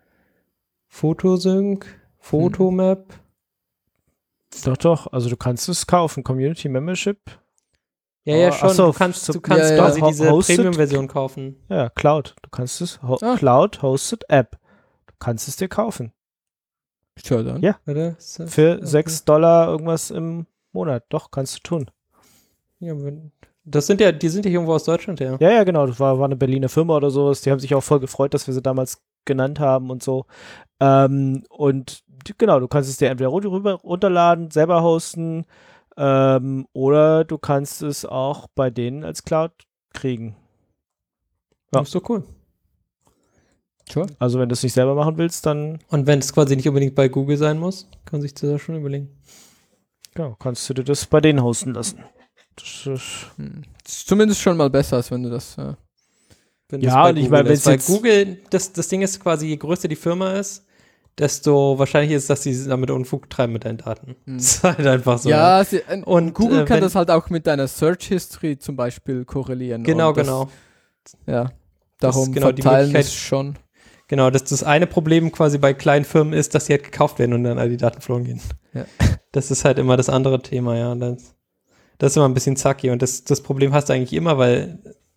Photosync, Photomap. doch, doch, also du kannst es kaufen, Community Membership. Ja, ja, Oh, schon. ach so, du kannst, so- du kannst ja, ja, quasi ho- diese hosted? Premium-Version kaufen. Ja, Cloud. Du kannst es, ho Ah. Cloud Hosted App. Du kannst es dir kaufen. Sure, dann. Ja. Oder? Ist das- Für okay. sechs Dollar irgendwas im Monat. Doch, kannst du tun. Ja, wenn- das sind ja, die sind ja irgendwo aus Deutschland, ja. Ja, ja, genau. Das war, war eine Berliner Firma oder sowas. Die haben sich auch voll gefreut, dass wir sie damals genannt haben und so. Ähm, und die- genau, du kannst es dir entweder rü- rüber runterladen, selber hosten, ähm, oder du kannst es auch bei denen als Cloud kriegen. Ja. Das ist doch cool. Sure. Also wenn du es nicht selber machen willst, dann Und wenn es quasi nicht unbedingt bei Google sein muss, kann man sich das auch schon überlegen. genau, kannst du dir das bei denen hosten lassen. Das ist, Hm. Das ist zumindest schon mal besser, als wenn du das. Äh, Wenn Ja, das bei und ich Google meine, ist. wenn's Weil jetzt- Google, das, das Ding ist quasi, je größer die Firma ist, desto wahrscheinlicher ist, dass sie damit Unfug treiben mit deinen Daten. Hm. Das ist halt einfach so. ja, sie, äh, Und, Google äh, kann wenn- das halt auch mit deiner Search History zum Beispiel korrelieren. Genau, und das, genau. Ja, Das darum ist genau die verteilen Möglichkeit. ist schon. Genau, das, das eine Problem quasi bei kleinen Firmen ist, dass sie halt gekauft werden und dann all die Daten verloren gehen. Ja. Das ist halt immer das andere Thema, ja. Das, das ist immer ein bisschen zacky und das, das Problem hast du eigentlich immer, weil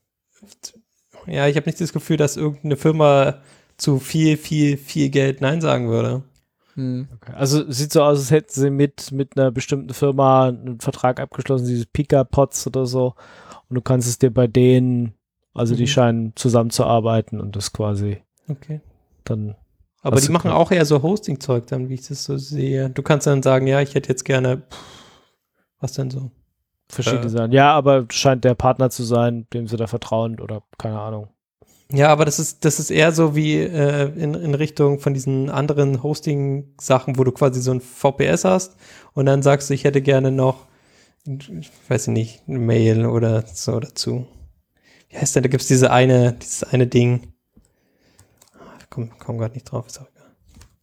ja, ich habe nicht das Gefühl, dass irgendeine Firma zu viel, viel, viel Geld Nein sagen würde. Hm. okay. Also sieht so aus, als hätten sie mit, mit einer bestimmten Firma einen Vertrag abgeschlossen, diese Pika-Pods oder so. Und du kannst es dir bei denen, also die Mhm. scheinen zusammenzuarbeiten und das quasi Okay. dann. Aber Hast die du machen klar. auch eher so Hosting-Zeug dann, wie ich das so sehe. Du kannst dann sagen, ja, ich hätte jetzt gerne, pff, was denn so? verschiedene Äh. Sachen. Ja, aber scheint der Partner zu sein, dem sie da vertrauen oder keine Ahnung. Ja, aber das ist, das ist eher so wie äh, in, in Richtung von diesen anderen Hosting-Sachen, wo du quasi so ein V P S hast und dann sagst du, ich hätte gerne noch, ich weiß nicht, eine Mail oder so dazu. Wie heißt denn, da gibt es diese eine, dieses eine Ding. Ah, Ich komm, komm gerade nicht drauf, ist auch egal.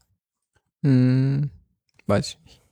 Hm. Weiß ich nicht.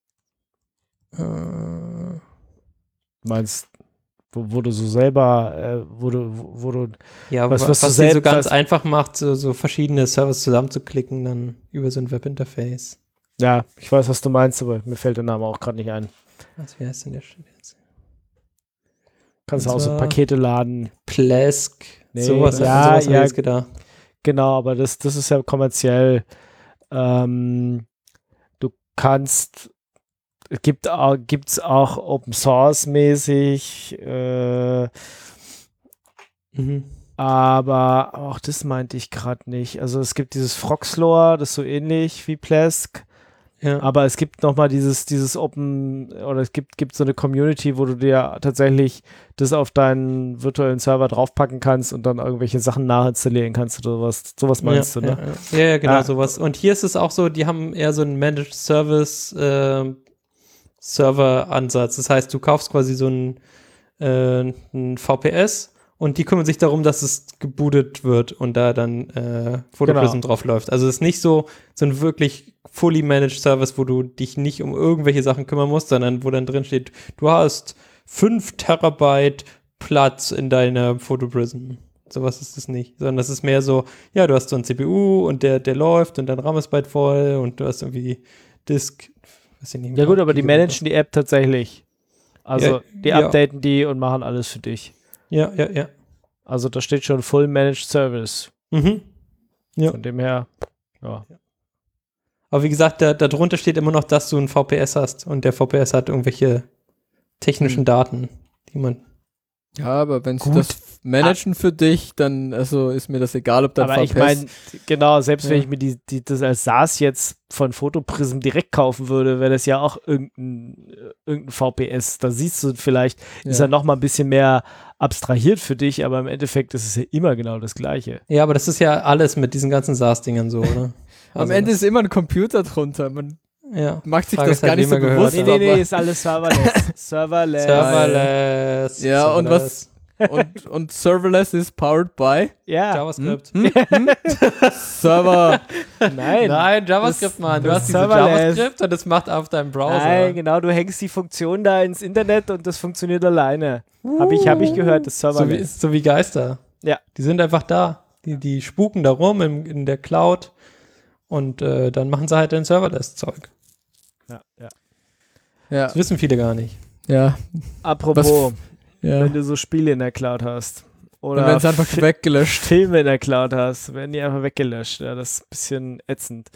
Äh, Du meinst, wo, wo du so selber, äh, wo du, wo, wo du, ja, Was- was, was was, du sie so selbst ganz hast- einfach macht, so, so verschiedene Servers zusammenzuklicken, dann über so ein Webinterface. ja, ich weiß, was du meinst, aber mir fällt der Name auch gerade nicht ein. Was, wie heißt denn der Shit jetzt? Kannst du Und auch so zwar- Pakete laden. Plesk, Nee, sowas, ja, sowas hab ja. ich jetzt gedacht. Genau, aber das, das ist ja kommerziell. Ähm, du kannst, es gibt auch, gibt's auch Open Source mäßig, äh, Mhm. aber auch das meinte ich gerade nicht. Also es gibt dieses Froxlore, das ist so ähnlich wie Plesk, Ja. aber es gibt nochmal dieses, dieses Open, oder es gibt, gibt so eine Community, wo du dir tatsächlich das auf deinen virtuellen Server draufpacken kannst und dann irgendwelche Sachen nachinstallieren kannst oder sowas. Sowas meinst ja, du, ne? Ja, ja, ja genau, Ah. sowas. Und hier ist es auch so, die haben eher so einen Managed Service äh, Server-Ansatz. Das heißt, du kaufst quasi so ein, äh, ein V P S und die kümmern sich darum, dass es gebootet wird und da dann äh, Photoprism Genau. drauf läuft. Also es ist nicht so, so ein wirklich fully managed Service, wo du dich nicht um irgendwelche Sachen kümmern musst, sondern wo dann drin steht, du hast fünf Terabyte Platz in deiner Photoprism. Sowas ist es nicht. Sondern das ist mehr so, ja, du hast so ein C P U und der, der läuft und dein RAM ist bald voll und du hast irgendwie Disk. Weiß ich nicht Ja mehr, gut, aber die Gigabyte. managen die App tatsächlich. Also Ja, die ja. updaten die und machen alles für dich. Ja, ja, ja. Also da steht schon Full Managed Service. Mhm. Ja. Von dem her, ja. Aber wie gesagt, da, da drunter steht immer noch, dass du ein V P S hast und der V P S hat irgendwelche technischen Hm. Daten, die man. Ja, aber wenn sie Gut. das managen für dich, dann also ist mir das egal, ob dein Aber V P S... ich meine, genau, selbst wenn Ja. ich mir die, die, das als SaaS jetzt von Photoprism direkt kaufen würde, wäre das ja auch irgendein, äh, irgendein V P S. Da siehst du vielleicht, ist Ja. er noch mal ein bisschen mehr abstrahiert für dich, aber im Endeffekt ist es ja immer genau das Gleiche. Ja, aber das ist ja alles mit diesen ganzen SaaS-Dingern so, oder? Am Also Ende das, ist immer ein Computer drunter. Man ja. macht sich Frage das ist halt, gar nicht wem so er gehört, bewusst. Nee, aber- nee, nee, ist alles serverless. serverless. Serverless. Ja, und Serverless. und, und Serverless ist powered by Ja, JavaScript. hm? Hm? Server. nein. Nein, JavaScript, Das- Mann. Du das hast diese Serverless. JavaScript und das macht auf deinem Browser. Nein, genau, du hängst die Funktion da ins Internet und das funktioniert alleine. Habe ich, hab ich gehört, das So wie, serverless. so wie Geister. Ja. Die sind einfach da. Die, die spuken da rum in, in der Cloud und äh, dann machen sie halt ein Serverless-Zeug. Ja, ja. Ja, Das wissen viele gar nicht. ja, Apropos, ja. wenn du so Spiele in der Cloud hast Dann oder werden sie einfach Fi- weggelöscht. Filme in der Cloud hast, werden die einfach weggelöscht. Ja, das ist ein bisschen ätzend.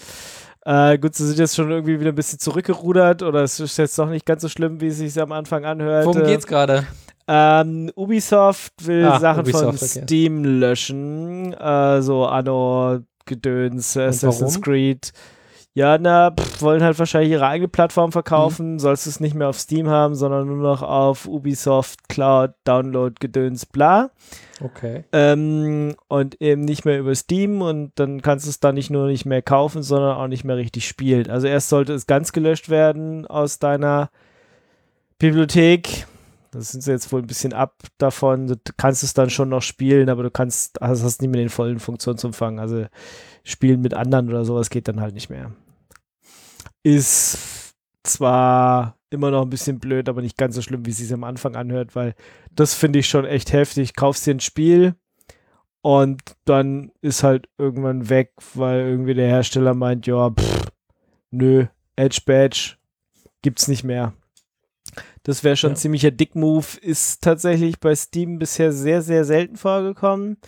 Äh, gut, sie sind jetzt schon irgendwie wieder ein bisschen zurückgerudert oder es ist jetzt doch nicht ganz so schlimm, wie es sich am Anfang anhört. Worum geht's gerade? Ähm, Ubisoft will Ah, Sachen Ubisoft, von okay. Steam löschen, äh, so Anno, Gedöns, Assassin's warum? Creed. Ja, na, pff, wollen halt wahrscheinlich ihre eigene Plattform verkaufen, Mhm. sollst du es nicht mehr auf Steam haben, sondern nur noch auf Ubisoft, Cloud, Download, Gedöns, bla. Okay. Ähm, und eben nicht mehr über Steam und dann kannst du es dann nicht nur nicht mehr kaufen, sondern auch nicht mehr richtig spielen. Also erst sollte es ganz gelöscht werden aus deiner Bibliothek. Das sind sie jetzt wohl ein bisschen ab davon. Du kannst es dann schon noch spielen, aber du kannst, also hast nicht mehr den vollen Funktionsumfang. Also spielen mit anderen oder sowas geht dann halt nicht mehr. Ist zwar immer noch ein bisschen blöd, aber nicht ganz so schlimm, wie es sich am Anfang anhört, weil das finde ich schon echt heftig. Kaufst dir ein Spiel und dann ist halt irgendwann weg, weil irgendwie der Hersteller meint, ja, pff, nö, Edge Badge gibt's nicht mehr. Das wäre schon Ja. ein ziemlicher Dick-Move, ist tatsächlich bei Steam bisher sehr, sehr selten vorgekommen,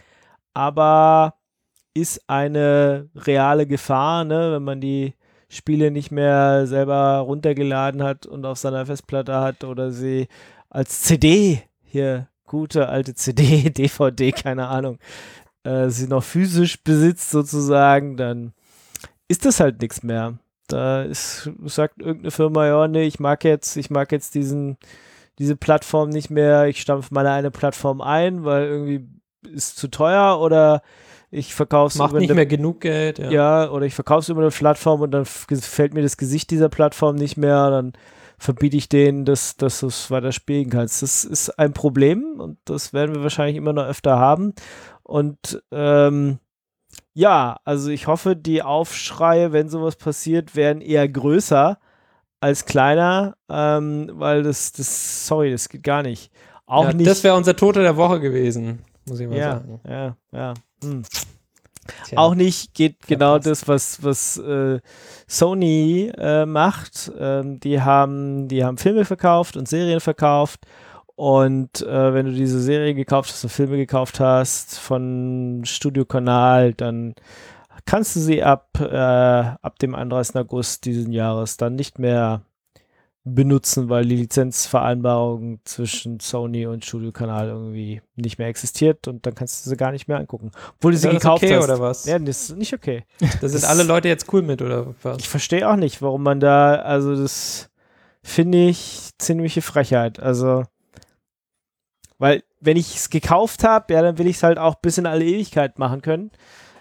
aber ist eine reale Gefahr, ne, wenn man die Spiele nicht mehr selber runtergeladen hat und auf seiner Festplatte hat oder sie als C D, hier, gute alte C D, D V D, keine Ahnung, äh, sie noch physisch besitzt sozusagen, dann ist das halt nichts mehr. Da ist, sagt irgendeine Firma, ja, nee, ich mag jetzt, ich mag jetzt diesen, diese Plattform nicht mehr, ich stampfe meine eine Plattform ein, weil irgendwie ist zu teuer oder ich verkaufe es Macht über nicht eine, mehr genug Geld. Ja. ja, oder ich verkaufe es über eine Plattform und dann f- gefällt mir das Gesicht dieser Plattform nicht mehr, dann verbiete ich denen, dass, dass du es weiter spielen kannst. Das ist ein Problem und das werden wir wahrscheinlich immer noch öfter haben. Und ähm, ja, also ich hoffe, die Aufschreie, wenn sowas passiert, werden eher größer als kleiner, ähm, weil das, das, sorry, das geht gar nicht. Auch Ja, nicht. das wäre unser Tote der Woche gewesen, muss ich mal ja, sagen. ja, ja. Hm. Tja. Auch nicht geht genau Verpasst. das, was, was äh, Sony äh, macht. Ähm, die haben, die haben Filme verkauft und Serien verkauft. Und äh, wenn du diese Serie gekauft hast und Filme gekauft hast von Studio Kanal, dann kannst du sie ab, äh, ab dem einunddreißigsten August diesen Jahres dann nicht mehr benutzen, weil die Lizenzvereinbarung zwischen Sony und Studio Kanal irgendwie nicht mehr existiert und dann kannst du sie gar nicht mehr angucken. Obwohl du sie Wäre das gekauft okay, hast. oder was? Ja, das ist nicht okay. Da sind das- alle Leute jetzt cool mit, oder was? Ich verstehe auch nicht, warum man da, also das finde ich ziemliche Frechheit. Also, weil wenn ich es gekauft habe, ja, dann will ich es halt auch bis in alle Ewigkeit machen können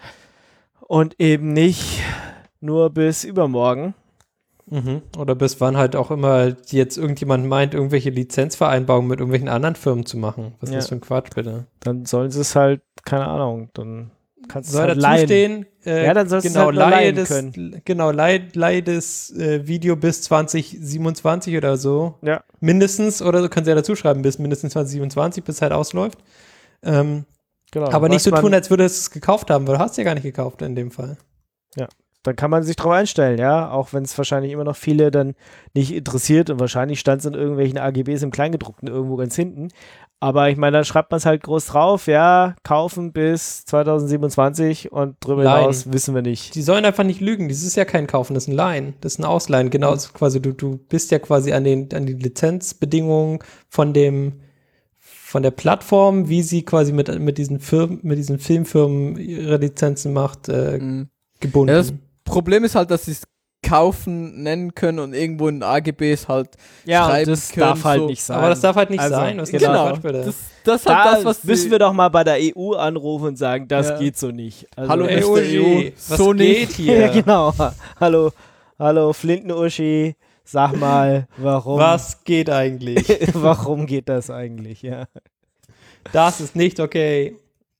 und eben nicht nur bis übermorgen. Mhm. Oder bis wann halt auch immer jetzt irgendjemand meint, irgendwelche Lizenzvereinbarungen mit irgendwelchen anderen Firmen zu machen. Was ist Ja. das für ein Quatsch, bitte? Dann sollen sie es halt, keine Ahnung, dann kannst du es Soll halt dazu leihen. stehen, äh, Ja, dann sollst du es genau, halt nur leihe leihen das, können. genau, leih, leih das äh, Video bis zwanzig siebenundzwanzig oder so. Ja. Mindestens, oder du kannst ja dazu schreiben, bis mindestens zwanzig siebenundzwanzig, bis es halt ausläuft. Ähm, Genau. Aber nicht Was so man- tun, als würdest du es gekauft haben, weil du hast ja gar nicht gekauft in dem Fall. Dann kann man sich drauf einstellen, ja, auch wenn es wahrscheinlich immer noch viele dann nicht interessiert und wahrscheinlich stand es in irgendwelchen A G Bs im Kleingedruckten irgendwo ganz hinten. Aber ich meine, dann schreibt man es halt groß drauf, ja, kaufen bis zwanzig siebenundzwanzig und drüber Leihen. hinaus wissen wir nicht. Die sollen einfach nicht lügen. Das ist ja kein Kaufen, das ist ein Leihen. Das ist ein Ausleihen. Genau, das ist quasi, du, du bist ja quasi an den, an die Lizenzbedingungen von dem, von der Plattform, wie sie quasi mit, mit diesen Firmen, mit diesen Filmfirmen ihre Lizenzen macht, äh, Mhm. gebunden. Ja, das Problem ist halt, dass sie es kaufen nennen können und irgendwo in A G Bs halt Ja, und schreiben das können, darf halt so. nicht sein. Aber das darf halt nicht Also, sein. Was ist genau. das für Quatsch, bitte? Das, das ist da halt das, was müssen sie- wir doch mal bei der E U anrufen und sagen, das Ja. geht so nicht. Also, Hallo, Ey, Mister Uschi, E U, was so geht nicht. hier? ja, genau. Hallo, hallo, Flinten-Uschi, sag mal, warum, Was geht eigentlich? warum geht das eigentlich, ja. Das ist nicht okay.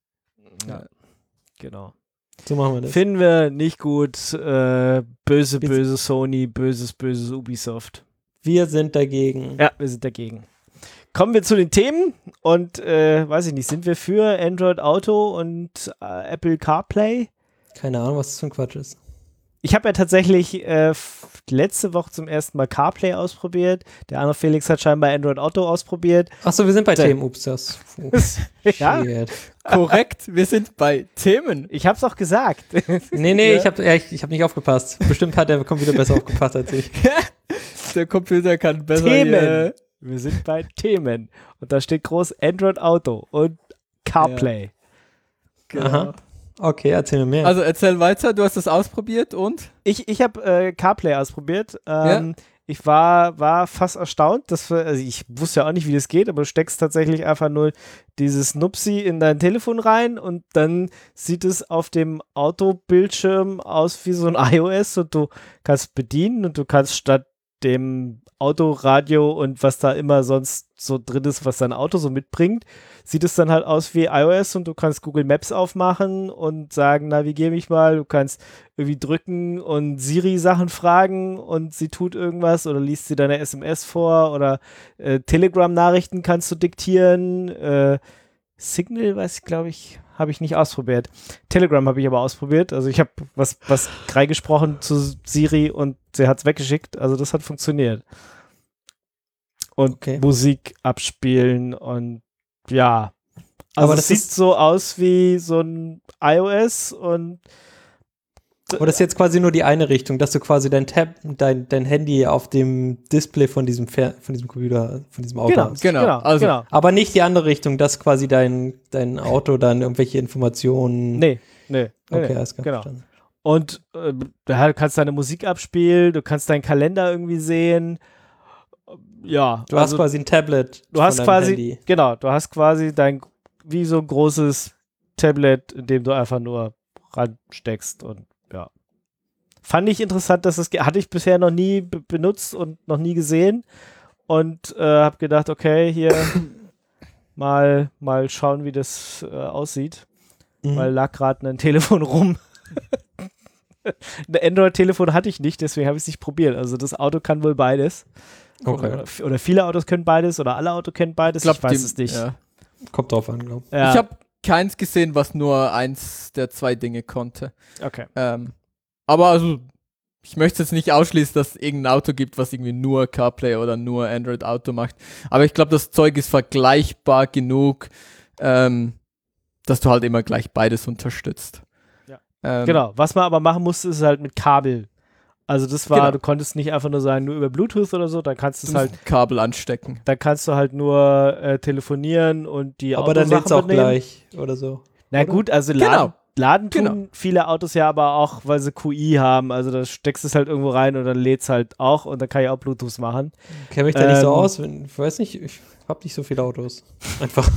Ja, genau. So machen wir das. Finden wir nicht gut. Äh, böse, Wir- böse Sony, böses, böses Ubisoft. Wir sind dagegen. Ja, wir sind dagegen. Kommen wir zu den Themen und äh, weiß ich nicht, sind wir für Android Auto und äh, Apple CarPlay? Keine Ahnung, was das für ein Quatsch ist. Ich habe ja tatsächlich äh, f- letzte Woche zum ersten Mal CarPlay ausprobiert. Der andere Felix hat scheinbar Android Auto ausprobiert. Achso, wir sind bei Der- Themen. Ups, das. Oh, Ja, shit. Korrekt, wir sind bei Themen. ich habe es auch gesagt. Nee, nee, Ja. ich habe ja, ich, ich hab nicht aufgepasst. Bestimmt hat der Computer besser aufgepasst als ich. Der Computer kann besser Themen. hier- Wir sind bei Themen. Und da steht groß Android Auto und CarPlay. Genau. Aha. Okay, erzähl mir mehr. Also erzähl weiter, du hast das ausprobiert und? Ich, ich habe äh, CarPlay ausprobiert. Ähm, Ich war, war fast erstaunt, dass wir, also ich wusste ja auch nicht, wie das geht, aber du steckst tatsächlich einfach nur dieses Nupsi in dein Telefon rein und dann sieht es auf dem Autobildschirm aus wie so ein iOS und du kannst bedienen und du kannst statt dem Autoradio und was da immer sonst so drin ist, was dein Auto so mitbringt, sieht es dann halt aus wie iOS und du kannst Google Maps aufmachen und sagen, navigier mich mal, du kannst irgendwie drücken und Siri Sachen fragen und sie tut irgendwas oder liest sie deine S M S vor oder äh, Telegram-Nachrichten kannst du diktieren, äh, Signal, weiß ich, glaube ich, habe ich nicht ausprobiert. Telegram habe ich aber ausprobiert. Also ich habe was, was reingesprochen zu Siri und sie hat es weggeschickt. Also das hat funktioniert. Und Okay. Musik abspielen und ja. Also Aber das das sieht ist- so aus wie so ein iOS und Aber das ist jetzt quasi nur die eine Richtung, dass du quasi dein Tab, dein, dein Handy auf dem Display von diesem, Fer von diesem Computer, von diesem Auto genau, hast. Genau, genau, also- genau. Aber nicht die andere Richtung, dass quasi dein, dein Auto dann irgendwelche Informationen. Nee, nee. nee, Okay, nee. alles klar. genau. verstanden. Und äh, ja, du kannst deine Musik abspielen, du kannst deinen Kalender irgendwie sehen. Ja, Du hast also quasi ein Tablet. du von hast deinem quasi, Handy. genau, du hast quasi dein, wie so ein großes Tablet, in dem du einfach nur ransteckst und ja. Fand ich interessant, dass es, ge- hatte ich bisher noch nie be- benutzt und noch nie gesehen und äh, habe gedacht, okay, hier mal, mal schauen, wie das äh, aussieht. Mhm. Weil lag gerade ein Telefon rum. Ein Android-Telefon hatte ich nicht, deswegen habe ich es nicht probiert. Also das Auto kann wohl beides. Okay. Oder, oder viele Autos können beides oder alle Autos können beides. Ich, weiß die- es nicht. Ja. Kommt drauf an, glaube Ja, Ich habe keins gesehen, was nur eins der zwei Dinge konnte. okay. Ähm, aber also, ich möchte jetzt nicht ausschließen, dass es irgendein Auto gibt, was irgendwie nur CarPlay oder nur Android Auto macht. Aber ich glaube, das Zeug ist vergleichbar genug, ähm, dass du halt immer gleich beides unterstützt. Ja. Ähm, Genau. Was man aber machen musste, ist halt mit Kabel. Also das war, Genau. du konntest nicht einfach nur sagen, nur über Bluetooth oder so, dann kannst du Du es musst halt, ein Kabel anstecken. dann kannst du halt nur äh, telefonieren und die ich. Aber dann Autosachen lädt es auch übernehmen. gleich oder so. Na oder? gut, also Genau. laden, laden tun Genau. viele Autos ja aber auch, weil sie Q I haben. Also da steckst du es halt irgendwo rein und dann lädt es halt auch und dann kann ich auch Bluetooth machen. Ich kenne mich da nicht so Ähm, aus. Wenn, ich weiß nicht, ich habe nicht so viele Autos. Einfach.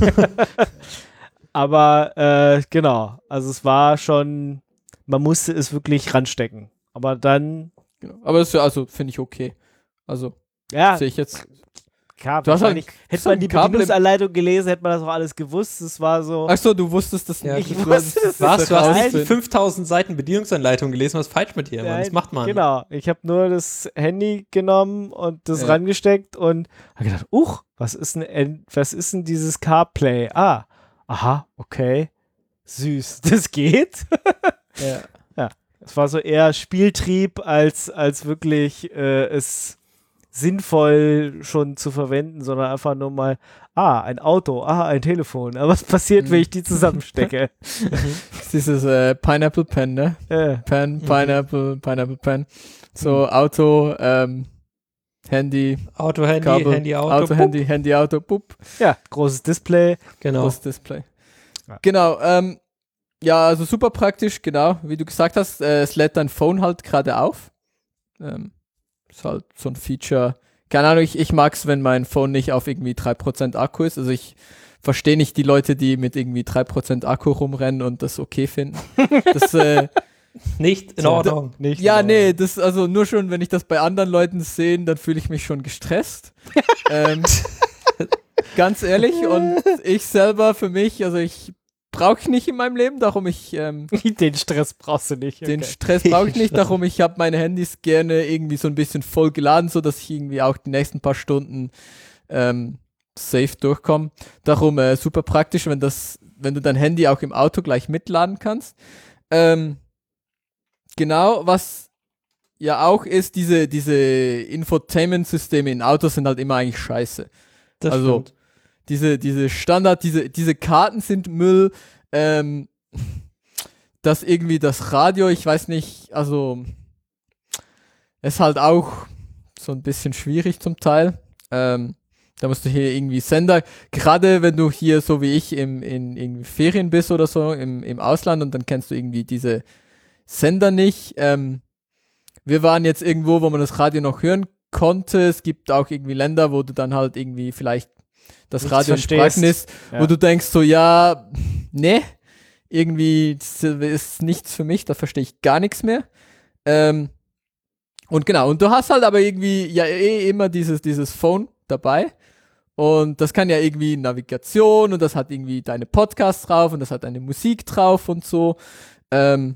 Aber äh, genau, also es war schon, man musste es wirklich ranstecken. Aber dann, Genau. Aber das ist ja, also, finde ich okay. Also, ja, sehe ich jetzt. klar, Du hast halt- wahrscheinlich- du hätte hast man halt die ein Kabel im- Bedienungsanleitung gelesen, hätte man das auch alles gewusst. Es war so, Achso, du wusstest das Ja, nicht. ich Du wusste hast es Was? Du hast nicht die rausfinden. fünftausend Seiten Bedienungsanleitung gelesen? Was ist falsch mit dir, Mann? Das Nein, macht man. genau, ich habe nur das Handy genommen und das Ja. rangesteckt und habe gedacht, uch, was ist denn, en- was ist denn dieses CarPlay? Ah, aha, okay. süß, das geht. Ja. Ja, es war so eher Spieltrieb, als, als wirklich äh, es sinnvoll schon zu verwenden, sondern einfach nur mal, ah, ein Auto, ah, ein Telefon. Aber was passiert, wenn ich die zusammenstecke? Das ist dieses äh, Pineapple Pen, ne? äh, Pen, Pineapple, Pineapple Pen. So Auto, ähm, Handy, Auto, Handy, Kabel, Handy, Auto. Auto, pup. Handy, Handy, Auto, pup. ja, großes Display. Genau. Großes Display. Ja. Genau, ähm, ja, also super praktisch, genau, wie du gesagt hast, äh, es lädt dein Phone halt gerade auf. Ähm, ist halt so ein Feature, keine Ahnung, ich, ich mag es, wenn mein Phone nicht auf irgendwie drei Prozent Akku ist, also ich verstehe nicht die Leute, die mit irgendwie drei Prozent Akku rumrennen und das okay finden. Das, äh, Nicht in So, Ordnung. Nicht ja, in nee, das, also nur schon, wenn ich das bei anderen Leuten sehe, dann fühle ich mich schon gestresst. ähm, ganz ehrlich, und ich selber für mich, also ich brauche ich nicht in meinem Leben, darum ich ähm, Ordnung. Den Stress brauchst du nicht. den okay. Stress brauche ich nicht, darum ich habe meine Handys gerne irgendwie so ein bisschen voll geladen, so dass ich irgendwie auch die nächsten paar Stunden ähm, safe durchkomme. Darum äh, super praktisch, wenn das, wenn du dein Handy auch im Auto gleich mitladen kannst. Ähm, genau, was ja auch ist, diese, diese Infotainment-Systeme in Autos sind halt immer eigentlich scheiße. Das Also, stimmt. Diese, diese Standard, diese, diese Karten sind Müll, ähm, dass irgendwie das Radio, ich weiß nicht, also ist halt auch so ein bisschen schwierig zum Teil. Ähm, da musst du hier irgendwie Sender, gerade wenn du hier so wie ich im, in irgendwie Ferien bist oder so im, im Ausland und dann kennst du irgendwie diese Sender nicht. Ähm, wir waren jetzt irgendwo, wo man das Radio noch hören konnte. Es gibt auch irgendwie Länder, wo du dann halt irgendwie vielleicht das Nichts Radio in verstehst. Sprachen ist, Ja. wo du denkst so, ja, ne, irgendwie das ist nichts für mich, da verstehe ich gar nichts mehr. Ähm, und genau, und du hast halt aber irgendwie ja eh immer dieses, dieses Phone dabei und das kann ja irgendwie Navigation und das hat irgendwie deine Podcasts drauf und das hat deine Musik drauf und so. Ähm,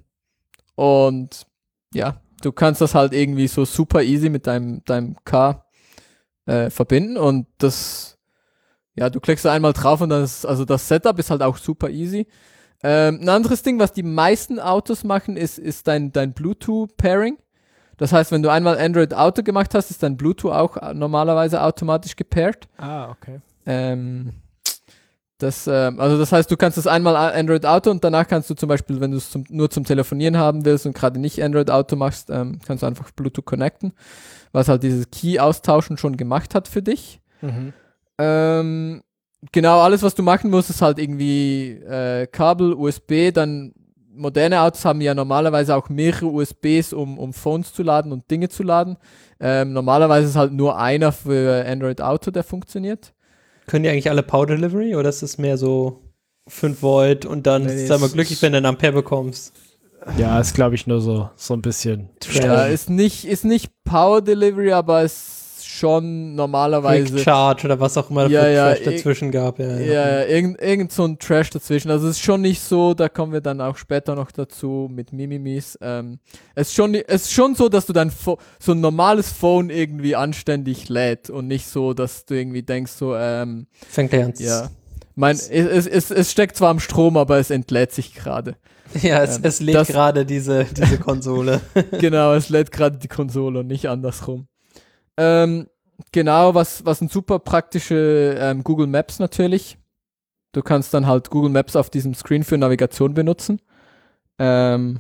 und ja, du kannst das halt irgendwie so super easy mit deinem, deinem Car äh, verbinden und das ja, du klickst da einmal drauf und das, also das Setup ist halt auch super easy. Ähm, ein anderes Ding, was die meisten Autos machen, ist, ist dein, dein Bluetooth-Pairing. Das heißt, wenn du einmal Android Auto gemacht hast, ist dein Bluetooth auch normalerweise automatisch gepairt. Ah, okay. Ähm, das, ähm, also das heißt, du kannst das einmal Android Auto und danach kannst du zum Beispiel, wenn du es zum, nur zum Telefonieren haben willst und gerade nicht Android Auto machst, ähm, kannst du einfach Bluetooth connecten, was halt dieses Key-Austauschen schon gemacht hat für dich. Mhm. Ähm, genau, alles, was du machen musst, ist halt irgendwie äh, Kabel, U S B, dann moderne Autos haben ja normalerweise auch mehrere U S Bs, um, um Phones zu laden und Dinge zu laden. Ähm, normalerweise ist halt nur einer für Android Auto, der funktioniert. Können die eigentlich alle Power Delivery oder ist es mehr so fünf Volt und dann Nee, nee, sei mal es glücklich, ist- wenn du einen Ampere bekommst? Ja, ist glaube ich nur so, so ein bisschen. Ja, ist nicht, ist nicht Power Delivery, aber ist schon normalerweise. Quick Charge oder was auch immer Ja, für ja, Trash dazwischen gab. Ja, Ja, ja, irgend, irgend so ein Trash dazwischen. Also es ist schon nicht so, da kommen wir dann auch später noch dazu mit Mimimis. Ähm, es, ist schon, es ist schon so, dass du dein Pho- so ein normales Phone irgendwie anständig lädt und nicht so, dass du irgendwie denkst so, ähm, Fängt der an. ja. Mein, es, es, es, es steckt zwar am Strom, aber es entlädt sich gerade. Ja, es, Ähm, es lädt das- gerade diese, diese Konsole. Genau, es lädt gerade die Konsole und nicht andersrum. Ähm, genau, was, was ein super praktische ähm, Google Maps natürlich. Du kannst dann halt Google Maps auf diesem Screen für Navigation benutzen. Ähm,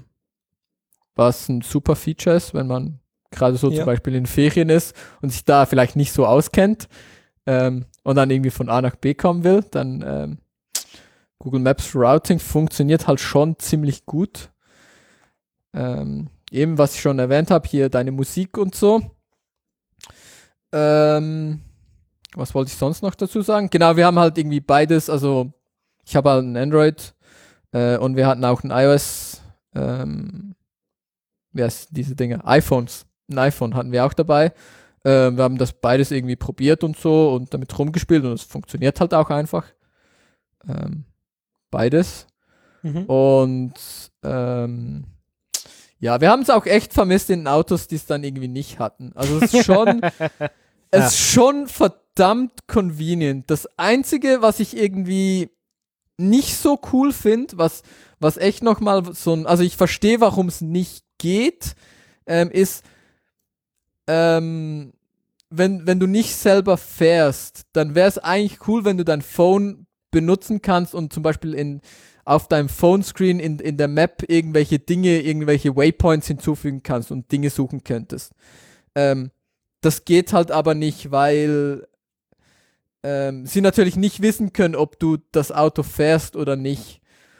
was ein super Feature ist, wenn man gerade so Ja. zum Beispiel in Ferien ist und sich da vielleicht nicht so auskennt ähm, und dann irgendwie von A nach B kommen will, dann ähm, Google Maps Routing funktioniert halt schon ziemlich gut. Ähm, eben, was ich schon erwähnt habe, hier deine Musik und so. Ähm, was wollte ich sonst noch dazu sagen? Genau, wir haben halt irgendwie beides, also ich habe halt ein Android äh, und wir hatten auch ein iOS, ähm, wie heißt diese Dinge? iPhones. Ein iPhone hatten wir auch dabei. Äh, wir haben das beides irgendwie probiert und so und damit rumgespielt und es funktioniert halt auch einfach. Ähm, beides. Mhm. Und ähm, ja, wir haben es auch echt vermisst in den Autos, die es dann irgendwie nicht hatten. Also es ist schon, es ist schon verdammt convenient. Das Einzige, was ich irgendwie nicht so cool finde, was, was echt nochmal so ein, also ich verstehe, warum es nicht geht, ähm, ist, ähm, wenn, wenn du nicht selber fährst, dann wäre es eigentlich cool, wenn du dein Phone benutzen kannst und zum Beispiel in, auf deinem Phone-Screen in, in der Map irgendwelche Dinge, irgendwelche Waypoints hinzufügen kannst und Dinge suchen könntest. Ähm, das geht halt aber nicht, weil ähm, sie natürlich nicht wissen können, ob du das Auto fährst oder nicht.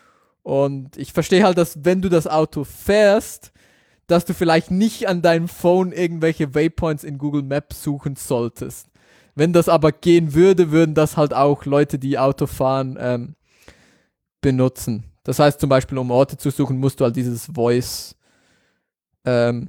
Und ich verstehe halt, dass wenn du das Auto fährst, dass du vielleicht nicht an deinem Phone irgendwelche Waypoints in Google Maps suchen solltest. Wenn das aber gehen würde, würden das halt auch Leute, die Auto fahren, ähm, benutzen. Das heißt zum Beispiel, um Orte zu suchen, musst du halt dieses Voice ähm,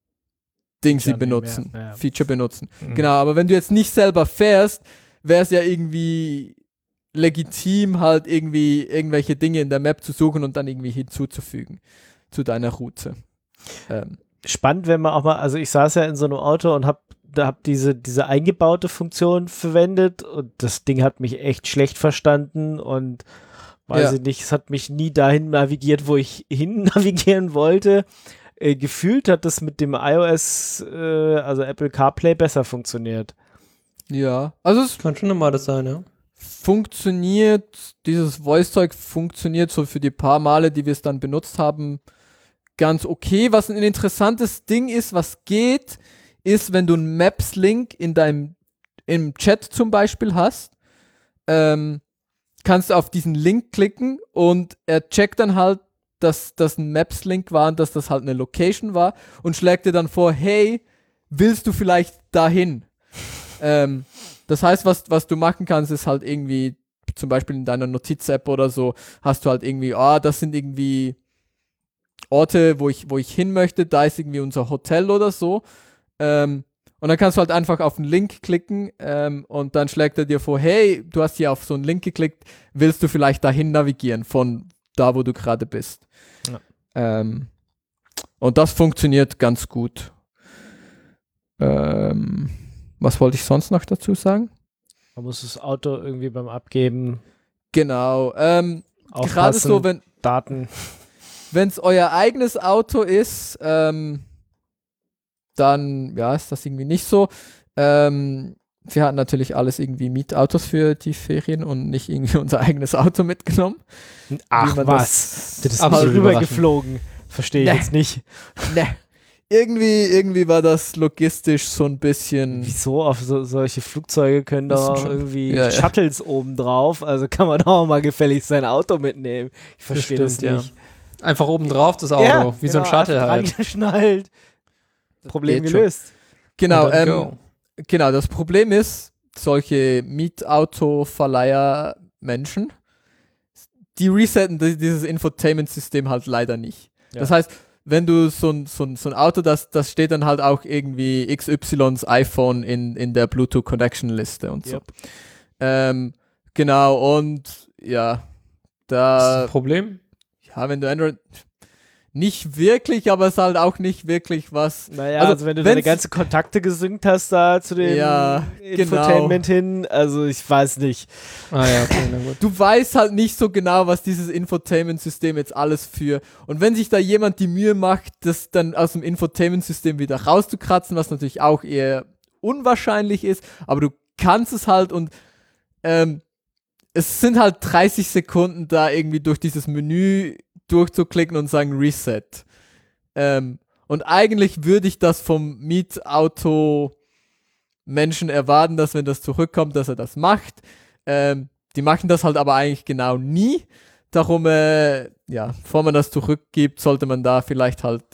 Ding sie benutzen, ja, ja. Feature benutzen. Mhm. Genau, aber wenn du jetzt nicht selber fährst, wäre es ja irgendwie legitim, halt irgendwie irgendwelche Dinge in der Map zu suchen und dann irgendwie hinzuzufügen zu deiner Route. Ähm. Spannend, wenn man auch mal, also ich saß ja in so einem Auto und hab, da hab diese, diese eingebaute Funktion verwendet und das Ding hat mich echt schlecht verstanden und weiß ja. ich nicht, es hat mich nie dahin navigiert, wo ich hin navigieren wollte. Äh, gefühlt hat das mit dem iOS, äh, also Apple CarPlay, besser funktioniert. Ja, also es kann schon normal das sein, ja. Funktioniert, dieses Voice-Zeug funktioniert so für die paar Male, die wir es dann benutzt haben, ganz okay. Was ein interessantes Ding ist, was geht, ist, wenn du einen Maps-Link in deinem im Chat zum Beispiel hast, ähm, kannst du auf diesen Link klicken und er checkt dann halt, dass das ein Maps-Link war und dass das halt eine Location war und schlägt dir dann vor, hey, willst du vielleicht dahin? ähm, das heißt, was, was du machen kannst, ist halt irgendwie, zum Beispiel in deiner Notiz-App oder so, hast du halt irgendwie, ah, das sind irgendwie Orte, wo ich, wo ich hin möchte, da ist irgendwie unser Hotel oder so. Ähm, und dann kannst du halt einfach auf den Link klicken ähm, und dann schlägt er dir vor, hey, du hast hier auf so einen Link geklickt, willst du vielleicht dahin navigieren von da, wo du gerade bist. Ja. Ähm, und das funktioniert ganz gut. Ähm, was wollte ich sonst noch dazu sagen? Man muss das Auto irgendwie beim Abgeben genau. Ähm, gerade so, wenn Daten. Wenn es euer eigenes Auto ist, ähm, dann ja, ist das irgendwie nicht so. Ähm, wir hatten natürlich alles irgendwie Mietautos für die Ferien und nicht irgendwie unser eigenes Auto mitgenommen. Ach was, das, das ist nicht rübergeflogen. Verstehe ich nee. jetzt nicht. Nee. Irgendwie, irgendwie war das logistisch so ein bisschen... Wieso? Auf so, solche Flugzeuge können doch auch irgendwie ja, Shuttles ja. oben drauf. Also kann man auch mal gefälligst sein Auto mitnehmen. Ich verstehe das, das nicht. Ja. Einfach oben drauf das Auto, ja, wie genau, so ein Shuttle halt. Angeschnallt. Problem gelöst. Genau, ähm, genau, das Problem ist, solche Mietauto-Verleiher-Menschen, die resetten dieses Infotainment-System halt leider nicht. Ja. Das heißt, wenn du so ein, so ein, so ein Auto, das, das steht dann halt auch irgendwie X Ys iPhone in, in der Bluetooth-Connection-Liste und so. Yep. Ähm, genau, und ja, da... Das ist das Problem? Ja, wenn du Android... Nicht wirklich, aber es ist halt auch nicht wirklich was... Naja, also, also wenn du deine ganzen Kontakte gesynkt hast da zu dem ja, Infotainment genau. hin, also ich weiß nicht. Ah ja, okay, na gut. Du weißt halt nicht so genau, was dieses Infotainment-System jetzt alles für... Und wenn sich da jemand die Mühe macht, das dann aus dem Infotainment-System wieder rauszukratzen, was natürlich auch eher unwahrscheinlich ist, aber du kannst es halt und ähm, es sind halt dreißig Sekunden da irgendwie durch dieses Menü durchzuklicken und sagen Reset. Ähm, und eigentlich würde ich das vom Mietauto-Menschen erwarten, dass wenn das zurückkommt, dass er das macht. Ähm, die machen das halt aber eigentlich genau nie. Darum, äh, ja, bevor man das zurückgibt, sollte man da vielleicht halt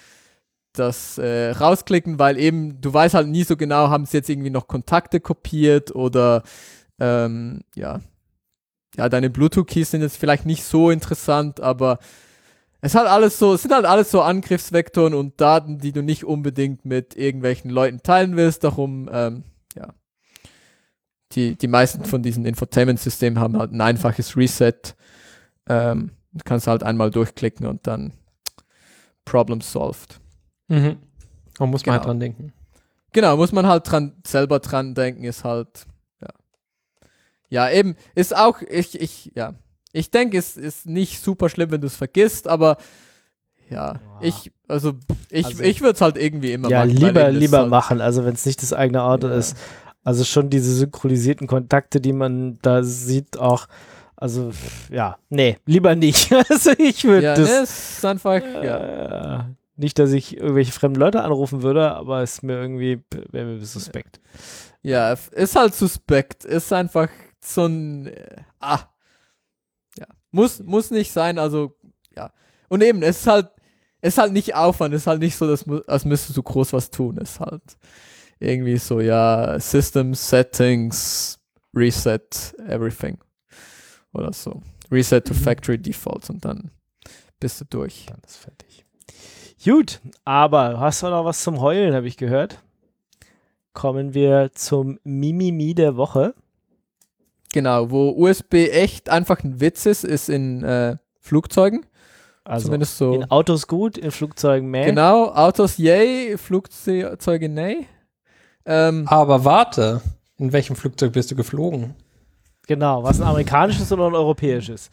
das äh, rausklicken, weil eben, du weißt halt nie so genau, haben sie jetzt irgendwie noch Kontakte kopiert oder ähm, ja, Ja, deine Bluetooth-Keys sind jetzt vielleicht nicht so interessant, aber es hat alles so, es sind halt alles so Angriffsvektoren und Daten, die du nicht unbedingt mit irgendwelchen Leuten teilen willst. Darum, ähm, ja, die, die meisten von diesen Infotainment-Systemen haben halt ein einfaches Reset. Ähm, du kannst halt einmal durchklicken und dann Problem solved. Mhm. Da muss man genau. halt dran denken. Genau, muss man halt dran, selber dran denken, ist halt... Ja, eben, ist auch, ich, ich, ja, ich denke, es ist nicht super schlimm, wenn du es vergisst, aber ja, Ja. ich, also ich, Also- ich würde es halt irgendwie immer Ja, machen. weil lieber, eben das lieber halt, machen, also wenn es nicht das eigene Auto Ja. ist. Also schon diese synchronisierten Kontakte, die man da sieht, auch, also ja, nee, lieber nicht. Also ich würde Ja, ne, das, es ist einfach, ja. äh, nicht, dass ich irgendwelche fremden Leute anrufen würde, aber es ist mir irgendwie, wäre mir suspekt. Ja, f- ist halt suspekt. Ist einfach so ein. Äh, ah. Ja. Muss, muss nicht sein, also, ja. Und eben, es ist halt, es ist halt nicht Aufwand, es ist halt nicht so, dass, mu- als müsstest du groß was tun. Es ist halt irgendwie so, ja, System Settings, Reset, everything. Oder so. Reset to Mhm. Factory Defaults und dann bist du durch. Dann ist fertig. Gut, aber hast du noch was zum Heulen, habe ich gehört. Kommen wir zum Mimimi der Woche. Genau, wo U S B echt einfach ein Witz ist, ist in äh, Flugzeugen. Also Zumindest so. in Autos gut, in Flugzeugen mehr. Genau, Autos yay, Flugzeuge nay. Ähm, Aber warte, in welchem Flugzeug bist du geflogen? Genau, was ein amerikanisches oder ein europäisches?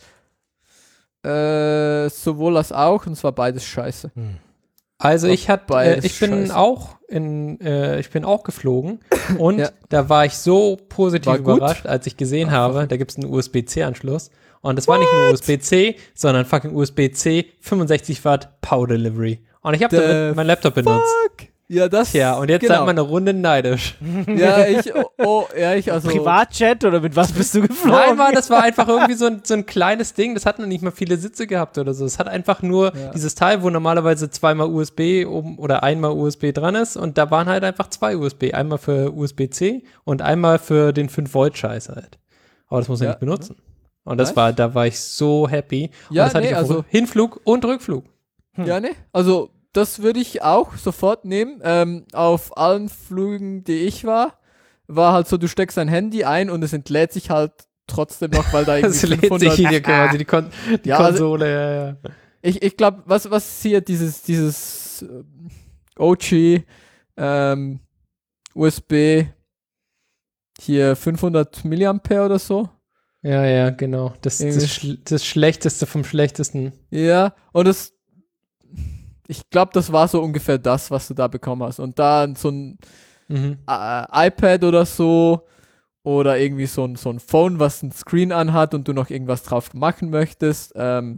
äh, sowohl als auch, und zwar beides scheiße. Also War ich hatte, äh, beides ich bin scheiße. auch in, äh, ich bin auch geflogen und Ja. da war ich so positiv War gut? überrascht, als ich gesehen Ach, habe, fuck. da gibt es einen U S B C-Anschluss und das war nicht nur U S B C, sondern fucking U S B C, fünfundsechzig Watt Power Delivery. Und ich habe The damit meinen Laptop benutzt. Ja, das. Tja, und jetzt genau. seid mal eine Runde neidisch. Ja, ich, oh, oh, ja, ich, also. Privatjet oder mit was bist du geflogen? Nein, Mann, das war einfach irgendwie so ein, so ein kleines Ding, das hat noch nicht mal viele Sitze gehabt oder so. Es hat einfach nur Ja. dieses Teil, wo normalerweise zweimal U S B oben oder einmal U S B dran ist und da waren halt einfach zwei U S B. Einmal für U S B C und einmal für den fünf Volt Scheiß halt. Aber das muss man Ja. nicht benutzen. Und das Nice. war, da war ich so happy. Und Ja, das hatte nee, ich auf also- Hinflug und Rückflug. Ja, ne? Also, das würde ich auch sofort nehmen. Ähm, auf allen Flügen, die ich war, war halt so, du steckst dein Handy ein und es entlädt sich halt trotzdem noch, weil da Das irgendwie lädt sich fünfhundert hier quasi die, Kon die Ja, also- Konsole. Ja, ja. Ich, ich glaube, was, was ist hier dieses, dieses ähm, O G ähm, U S B hier fünfhundert Milliampere oder so. ja, ja, genau. Das, das, Irgendwie- Schl das Schlechteste vom Schlechtesten. Ja, und das, ich glaube, das war so ungefähr das, was du da bekommen hast. Und dann so ein Mhm. äh, iPad oder so oder irgendwie so ein, so ein Phone, was ein Screen anhat und du noch irgendwas drauf machen möchtest, ähm,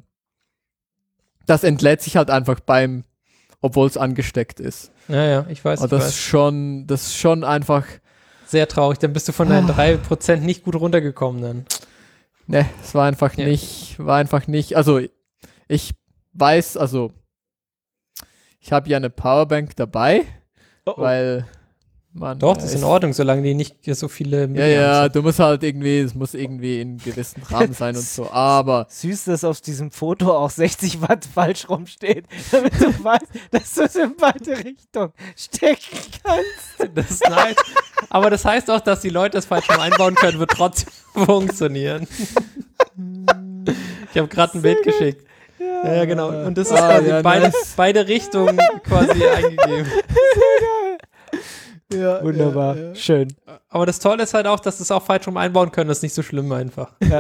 das entlädt sich halt einfach beim, obwohl es angesteckt ist. Ja, ja, ich weiß. Und Ich das weiß. ist schon, das ist schon einfach, Sehr traurig. Dann bist du von deinen drei Prozent nicht gut runtergekommen dann. ne, es war einfach Ja. nicht, war einfach nicht, also ich weiß, also ich habe ja eine Powerbank dabei, Oh, oh. weil man Doch, äh, das ist in Ordnung, solange die nicht so viele Ja, Milliamps ja, sind. du musst halt irgendwie, es muss irgendwie in gewissen Rahmen sein und so, aber Süß, dass auf diesem Foto auch sechzig Watt falsch rumsteht, damit du weißt, dass du es in beide Richtungen stecken kannst. Das ist nice. Aber das heißt auch, dass die Leute das falsch rum einbauen können, wird trotzdem funktionieren. Ich habe gerade ein Bild geschickt. Ja, ja, genau. Und das ist Ah, quasi ja, beide, nice. beide Richtungen quasi eingegeben. ja, Wunderbar, ja, ja. schön. Aber das Tolle ist halt auch, dass sie es auch falsch rum einbauen können. Das ist nicht so schlimm einfach. Ja.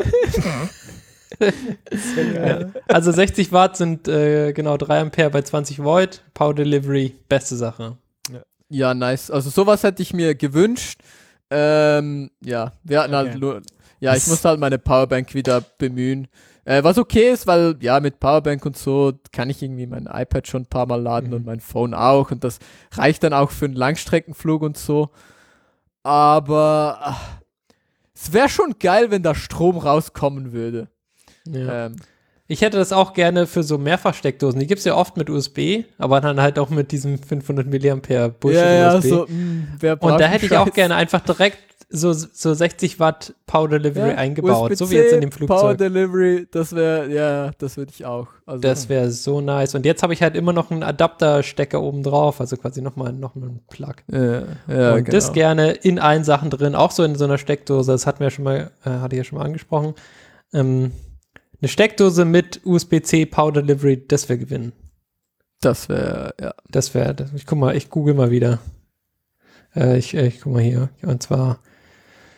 Ja. Also sechzig Watt sind äh, genau drei Ampere bei zwanzig Volt. Power Delivery, beste Sache. Ja, nice. Also sowas hätte ich mir gewünscht. Ähm, ja, wir hatten Okay. halt nur, ja, ich Das- musste halt meine Powerbank wieder bemühen. Äh, was okay ist, weil ja, mit Powerbank und so kann ich irgendwie mein iPad schon ein paar Mal laden Mhm. und mein Phone auch und das reicht dann auch für einen Langstreckenflug und so. Aber ach, es wäre schon geil, wenn da Strom rauskommen würde. Ja. Ähm, Ich hätte das auch gerne für so Mehrfachsteckdosen. Die gibt es ja oft mit U S B, aber dann halt auch mit diesem fünfhundert Milliampere Bullshit ja, ja, U S B. so, mh, wer braucht Und da den hätte ich auch Scheiß? gerne einfach direkt so, so sechzig Watt Power Delivery Ja, eingebaut, U S B C, so wie jetzt in dem Power Flugzeug. Delivery, das wäre, ja, das würde ich auch. Also, Das wäre so nice. Und jetzt habe ich halt immer noch einen Adapterstecker oben drauf, also quasi nochmal noch mal einen Plug. ja, ja, und genau. das gerne in allen Sachen drin, auch so in so einer Steckdose, das hatten wir ja schon mal, äh, hatte ich ja schon mal angesprochen. Ähm, eine Steckdose mit U S B C Power Delivery, das wäre gewinnen. Das wäre, ja. Das wäre, ich guck mal, ich google mal wieder. Äh, ich, äh, ich guck mal hier. Und zwar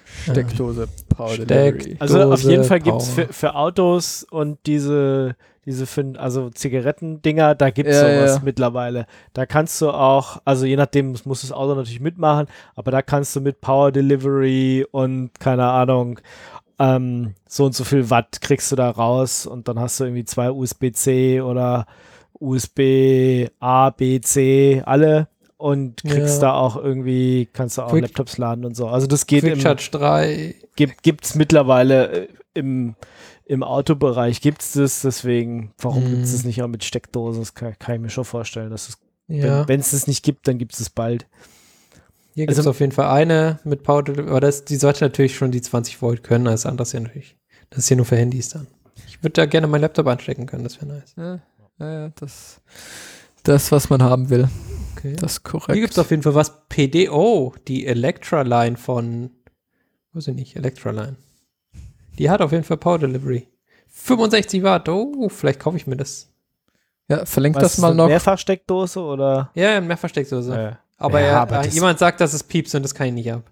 Steckdose Power Steck- Delivery. Also auf jeden Fall Power. gibt es für, für Autos und diese, diese für, also Zigarettendinger, da gibt es Ja, sowas ja. mittlerweile. Da kannst du auch, also je nachdem muss das Auto natürlich mitmachen, aber da kannst du mit Power Delivery und keine Ahnung, ähm, so und so viel Watt kriegst du da raus und dann hast du irgendwie zwei U S B-C oder U S B-A, B, C, alle und kriegst Ja. da auch irgendwie, kannst du auch Quick- Laptops laden und so. Also das geht Quick im, Charge drei. gibt es mittlerweile äh, im, im Autobereich gibt es das, deswegen, warum Mhm. gibt es das nicht auch mit Steckdosen? Das kann, kann ich mir schon vorstellen, dass es, Ja. wenn es das nicht gibt, dann gibt es es bald. Hier gibt es Also- auf jeden Fall eine mit Power Delivery, aber das, die sollte natürlich schon die zwanzig Volt können, als anderes ja natürlich. Das ist hier nur für Handys dann. Ich würde da gerne meinen Laptop anstecken können, das wäre nice. Ja, ja, ja, das, das, was man haben will. Okay. Das ist korrekt. Hier gibt es auf jeden Fall was P D O, die Electra-Line von, weiß ich nicht, Electra-Line. Die hat auf jeden Fall Power Delivery. fünfundsechzig Watt, oh, vielleicht kaufe ich mir das. Ja, verlinkt Was das ist mal eine noch. Mehrfachsteckdose oder? Ja, ein Mehrversteckdose. Äh, Aber, Ja, er, aber äh, das- jemand sagt, dass es piepst und das kann ich nicht ab.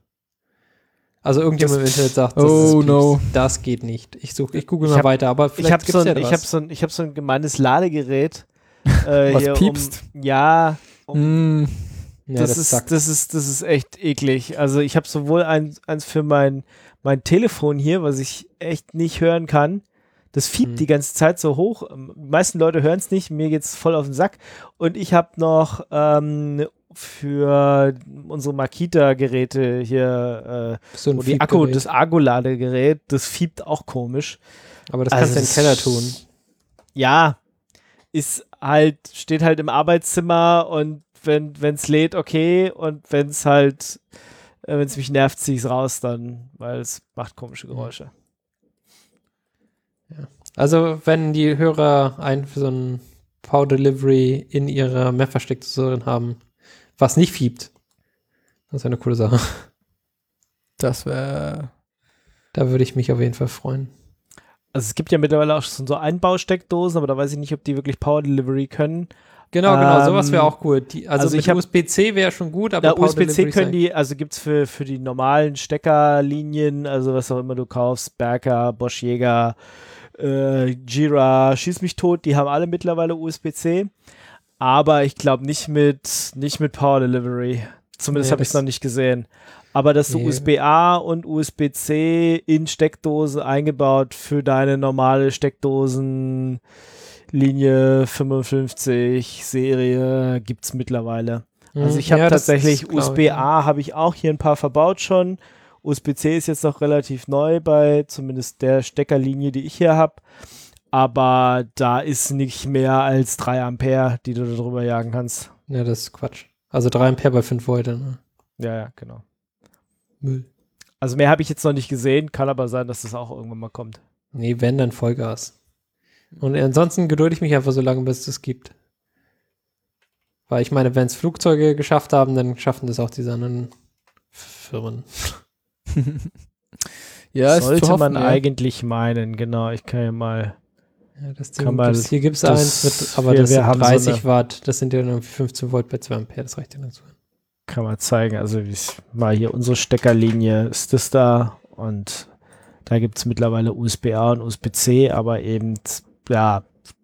Also irgendjemand im Internet sagt, dass Oh, es piepst. no. Das geht nicht. Ich suche, ich google Ich mal hab- weiter, aber vielleicht ich habe gibt's so, ein- ja ich was. hab so, ein- ich hab so ein gemeines Ladegerät. Äh, Was hier, piepst? Um, ja, um, Mm, ja, das, das ist, sagt. das, ist, das ist echt eklig. Also ich habe sowohl ein, eins für mein, mein Telefon hier, was ich echt nicht hören kann. Das fiebt Hm. die ganze Zeit so hoch. Ähm, Die meisten Leute hören es nicht, mir geht's voll auf den Sack. Und ich habe noch ähm, für unsere Makita-Geräte hier, so äh, ein wo die Akku, Fiebgerät. das Akku-Ladegerät, das fiebt auch komisch. Aber das Also kannst du im das- Keller tun. Ja, ist halt, steht halt im Arbeitszimmer und wenn es lädt, okay, und wenn es halt, äh, wenn es mich nervt, ziehe ich es raus dann, weil es macht komische Geräusche. Also, wenn die Hörer ein für so ein Power Delivery in ihrer Mehrversteckdose drin haben, was nicht fiebt, das ist eine coole Sache. das wäre. Da würde ich mich auf jeden Fall freuen. Also es gibt ja mittlerweile auch schon so Einbausteckdosen, aber da weiß ich nicht, ob die wirklich Power Delivery können. Genau, genau, sowas wäre Ähm, auch cool. Die, also, also mit ich hab- U S B C wäre schon gut, aber Ja, Power U S B C Delivery können sei- die, also gibt es für, für die normalen Steckerlinien, also was auch immer du kaufst, Berker, Bosch Jäger, äh, Jira, Schieß mich tot, die haben alle mittlerweile U S B C, aber ich glaube nicht mit, nicht mit Power Delivery. Zumindest Nee, habe ich es das- noch nicht gesehen. Aber dass du Nee. U S B A und U S B C in Steckdose eingebaut für deine normale Steckdosenlinie fünfundfünfzig Serie gibt es mittlerweile. Also Mhm. ich habe Ja, das tatsächlich ist, glaub ich, U S B A habe ich auch hier ein paar verbaut schon. U S B C ist jetzt noch relativ neu bei zumindest der Steckerlinie, die ich hier habe. Aber da ist nicht mehr als drei Ampere, die du da drüber jagen kannst. Ja, das ist Quatsch. Also drei Ampere bei fünf Volt. Ne? Ja, ja, genau. Müll. Also mehr habe ich jetzt noch nicht gesehen, kann aber sein, dass das auch irgendwann mal kommt. Nee, wenn, dann Vollgas. Und ansonsten gedulde ich mich einfach so lange, bis es das gibt. Weil ich meine, wenn es Flugzeuge geschafft haben, dann schaffen das auch diese anderen Firmen. Ja, ist Sollte zu hoffen, man ja. eigentlich meinen, genau. Ich kann ja mal. Ja, das Kann Ding man- gibt's, hier gibt es das- eins, mit, aber wir- das wir sind haben so dreißig eine- Watt. Das sind ja irgendwie fünfzehn Volt bei zwei Ampere. Das reicht ja dazu. Kann man zeigen. Also ich- mal hier unsere Steckerlinie ist das da und da gibt es mittlerweile U S B A und U S B C, aber eben ja,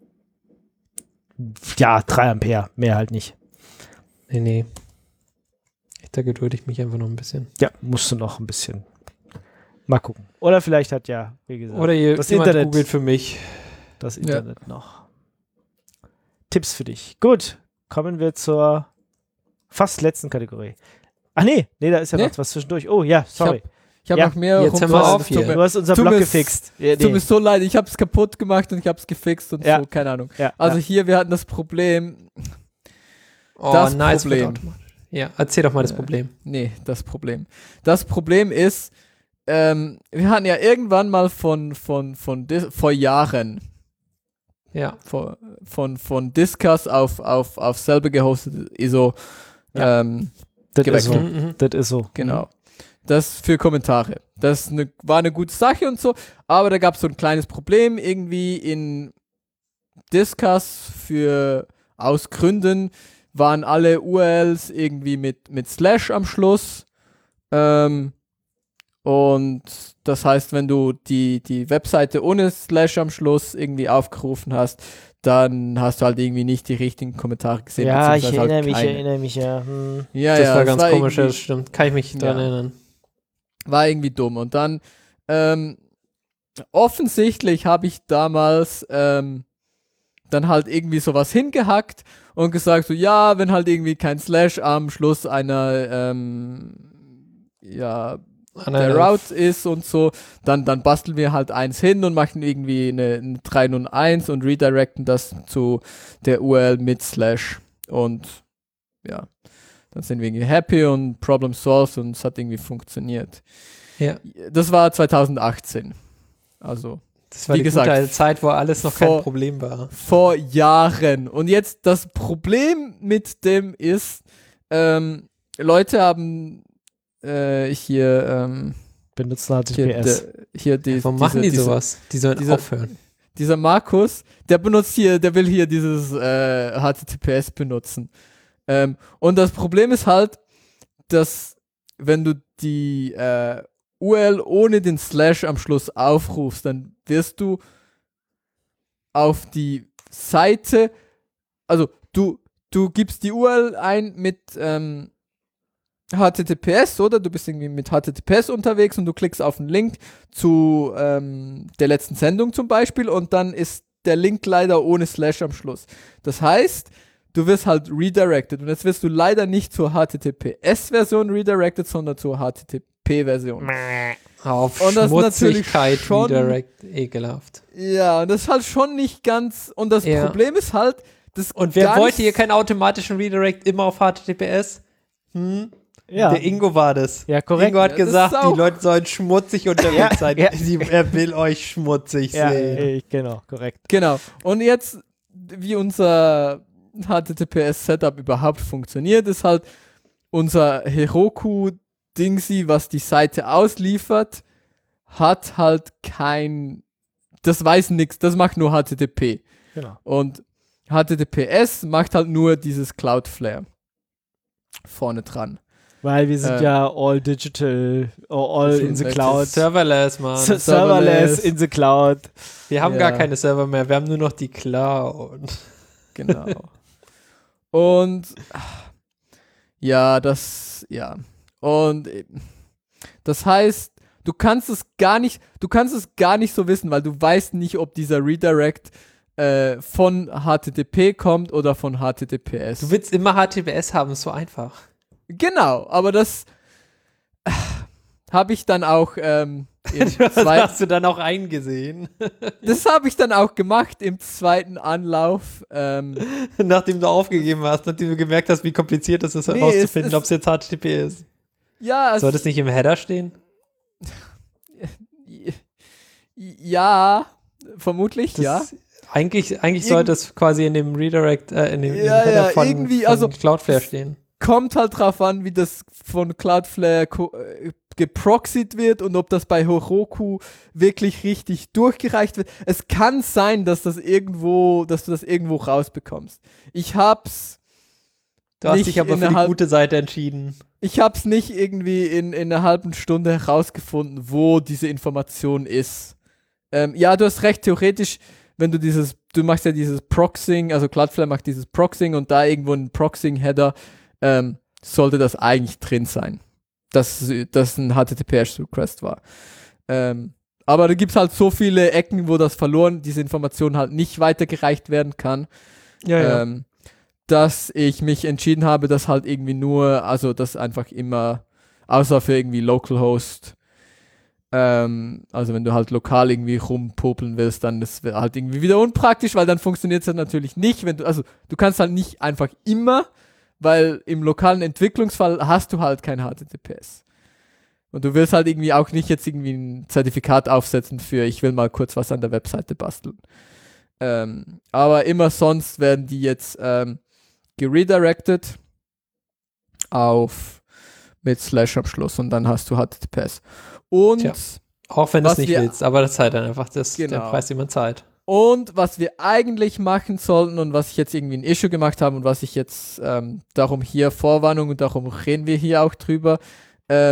ja, drei Ampere, mehr halt nicht. Nee, nee. Da gedulde ich mich einfach noch ein bisschen. Ja, musst du noch ein bisschen. Mal gucken. Oder vielleicht hat ja, wie gesagt, Oder ihr, das jemand Internet- googelt für mich. das Internet noch. Tipps für dich. Gut, kommen wir zur fast letzten Kategorie. Ach nee, nee, da ist ja Nee. noch was zwischendurch. Oh ja, sorry. Ich habe Ja, noch mehr jetzt hör mal rumfassen. auf hier. Tut mir- Du hast unser tu Blog mir- gefixt. Ja, Tut nee. mir so leid, ich habe es kaputt gemacht und ich habe es gefixt und Ja. so, keine Ahnung. Ja, Also ja. hier, wir hatten das Problem, Oh, Das nice. Problem. wird automatisch. Ja, erzähl doch mal das Ja. Problem. nee, das Problem. Das Problem ist, ähm, wir hatten ja irgendwann mal von, von, von, Dis- vor Jahren, Ja. vor, von, von Discuss auf, auf, auf selber gehostet I S O, Ja. ähm, das ist so. Mhm, mhm. Das ist so. Genau. Das für Kommentare. Das ne, war eine gute Sache und so, aber da gab es so ein kleines Problem irgendwie in Discuss für aus Gründen waren alle U R Ls irgendwie mit, mit Slash am Schluss ähm, Und das heißt, wenn du die, die Webseite ohne Slash am Schluss irgendwie aufgerufen hast, dann hast du halt irgendwie nicht die richtigen Kommentare gesehen. Ja, ich beziehungsweise erinnere halt mich, keine. erinnere mich, ja. Hm. Ja, das ja, war ganz war komisch, irgendwie- das stimmt. Kann ich mich dran Ja. erinnern. War irgendwie dumm. Und dann, ähm, offensichtlich habe ich damals ähm, dann halt irgendwie sowas hingehackt und gesagt so, ja, wenn halt irgendwie kein Slash am Schluss einer, ähm, ja, An der einer- Route ist und so, dann, dann basteln wir halt eins hin und machen irgendwie eine, eine drei null eins und redirecten das zu der U R L mit Slash. Und ja, dann sind wir irgendwie happy und Problem solved und es hat irgendwie funktioniert. Ja. Das war zwanzig achtzehn. Also Das war Wie die gesagt, gute alte Zeit, wo alles noch kein vor- Problem war. vor Jahren. Und jetzt das Problem mit dem ist, ähm, Leute haben äh, hier, ähm, Benutzen H T T hier, P S. de, hier die, Warum diese, machen die diese, sowas? Die sollen dieser- aufhören. Dieser Markus, der benutzt hier, der will hier dieses äh, H T T P S benutzen. Ähm, und das Problem ist halt, dass wenn du die äh, U R L ohne den Slash am Schluss aufrufst, dann wirst du auf die Seite, also du, du gibst die U R L ein mit ähm, H T T P S, oder? Du bist irgendwie mit H T T P S unterwegs und du klickst auf einen Link zu ähm, der letzten Sendung zum Beispiel und dann ist der Link leider ohne Slash am Schluss. Das heißt, du wirst halt redirected und jetzt wirst du leider nicht zur H T T P S-Version redirected, sondern zur H T T P-Version. Auf Und das ist Schmutzigkeit natürlich schon- redirect, ekelhaft. Ja, und das ist halt schon nicht ganz, und das Ja. Problem ist halt, das Und wer gar wollte nicht- hier keinen automatischen Redirect immer auf H T T P S? Hm? Ja, Der Ingo war das. ja korrekt. Ingo hat Ja, das gesagt, ist auch- die Leute sollen schmutzig unterwegs Ja, sein. ja. Sie, er will euch schmutzig Ja, sehen. ich, genau, korrekt. Genau. Und jetzt, wie unser H T T P S-Setup überhaupt funktioniert, ist halt unser Heroku-Dingsy, was die Seite ausliefert, hat halt kein, das weiß nichts, das macht nur H T T P. Genau. Und H T T P S macht halt nur dieses Cloudflare vorne dran. Weil wir sind Äh, ja all digital, all das in the ist- cloud. Serverless, Mann. S- Serverless in the cloud. Wir haben Ja. gar keine Server mehr, wir haben nur noch die Cloud. Genau. Und ja, das, ja. Und äh, das heißt, du kannst es gar nicht, du kannst es gar nicht so wissen, weil du weißt nicht, ob dieser Redirect äh, von H T T P kommt oder von H T T P S. Du willst immer H T T P S haben, ist so einfach. Genau, aber das äh, habe ich dann auch ähm, im Das zweiten, hast du dann auch eingesehen, das habe ich dann auch gemacht im zweiten Anlauf. Ähm, nachdem du aufgegeben hast, nachdem du gemerkt hast, wie kompliziert es ist, Nee, herauszufinden, es- ob es jetzt H T T P ist. ja, es- Soll das nicht im Header stehen? ja, vermutlich, Das, ja. Eigentlich, eigentlich Irgend- sollte es quasi in dem Redirect, äh, in dem, in Ja, dem Header ja, von, irgendwie, von also- Cloudflare stehen. Kommt halt drauf an, wie das von Cloudflare ko- äh, geproxied wird und ob das bei Heroku wirklich richtig durchgereicht wird. Es kann sein, dass das irgendwo, dass du das irgendwo rausbekommst. Ich hab's, Du hast nicht dich aber für die innerhalb- gute Seite entschieden. ich hab's nicht irgendwie in, in einer halben Stunde herausgefunden, wo diese Information ist. Ähm, ja, du hast recht, theoretisch, wenn du dieses, du machst ja dieses Proxing, also Cloudflare macht dieses Proxing und da irgendwo ein Proxing-Header, ähm, sollte das eigentlich drin sein, dass das ein H T T P S-Request war. Ähm, aber da gibt es halt so viele Ecken, wo das verloren, diese Information halt nicht weitergereicht werden kann, Ja, ähm, dass ich mich entschieden habe, dass halt irgendwie nur, also das einfach immer, außer für irgendwie Localhost, ähm, also wenn du halt lokal irgendwie rumpopeln willst, dann ist es halt irgendwie wieder unpraktisch, weil dann funktioniert es halt natürlich nicht, wenn du, also du kannst halt nicht einfach immer, weil im lokalen Entwicklungsfall hast du halt kein H T T P S. Und du willst halt irgendwie auch nicht jetzt irgendwie ein Zertifikat aufsetzen für, ich will mal kurz was an der Webseite basteln. Ähm, aber immer sonst werden die jetzt ähm, geredirected auf mit Slash am Schluss und dann hast du H T T P S. Und Tja. Auch wenn du es Was nicht wir- willst, aber das ist halt dann einfach das, der Genau. Preis, den man zahlt. Und was wir eigentlich machen sollten und was ich jetzt irgendwie ein Issue gemacht habe und was ich jetzt ähm, darum hier Vorwarnung und darum reden wir hier auch drüber, ähm,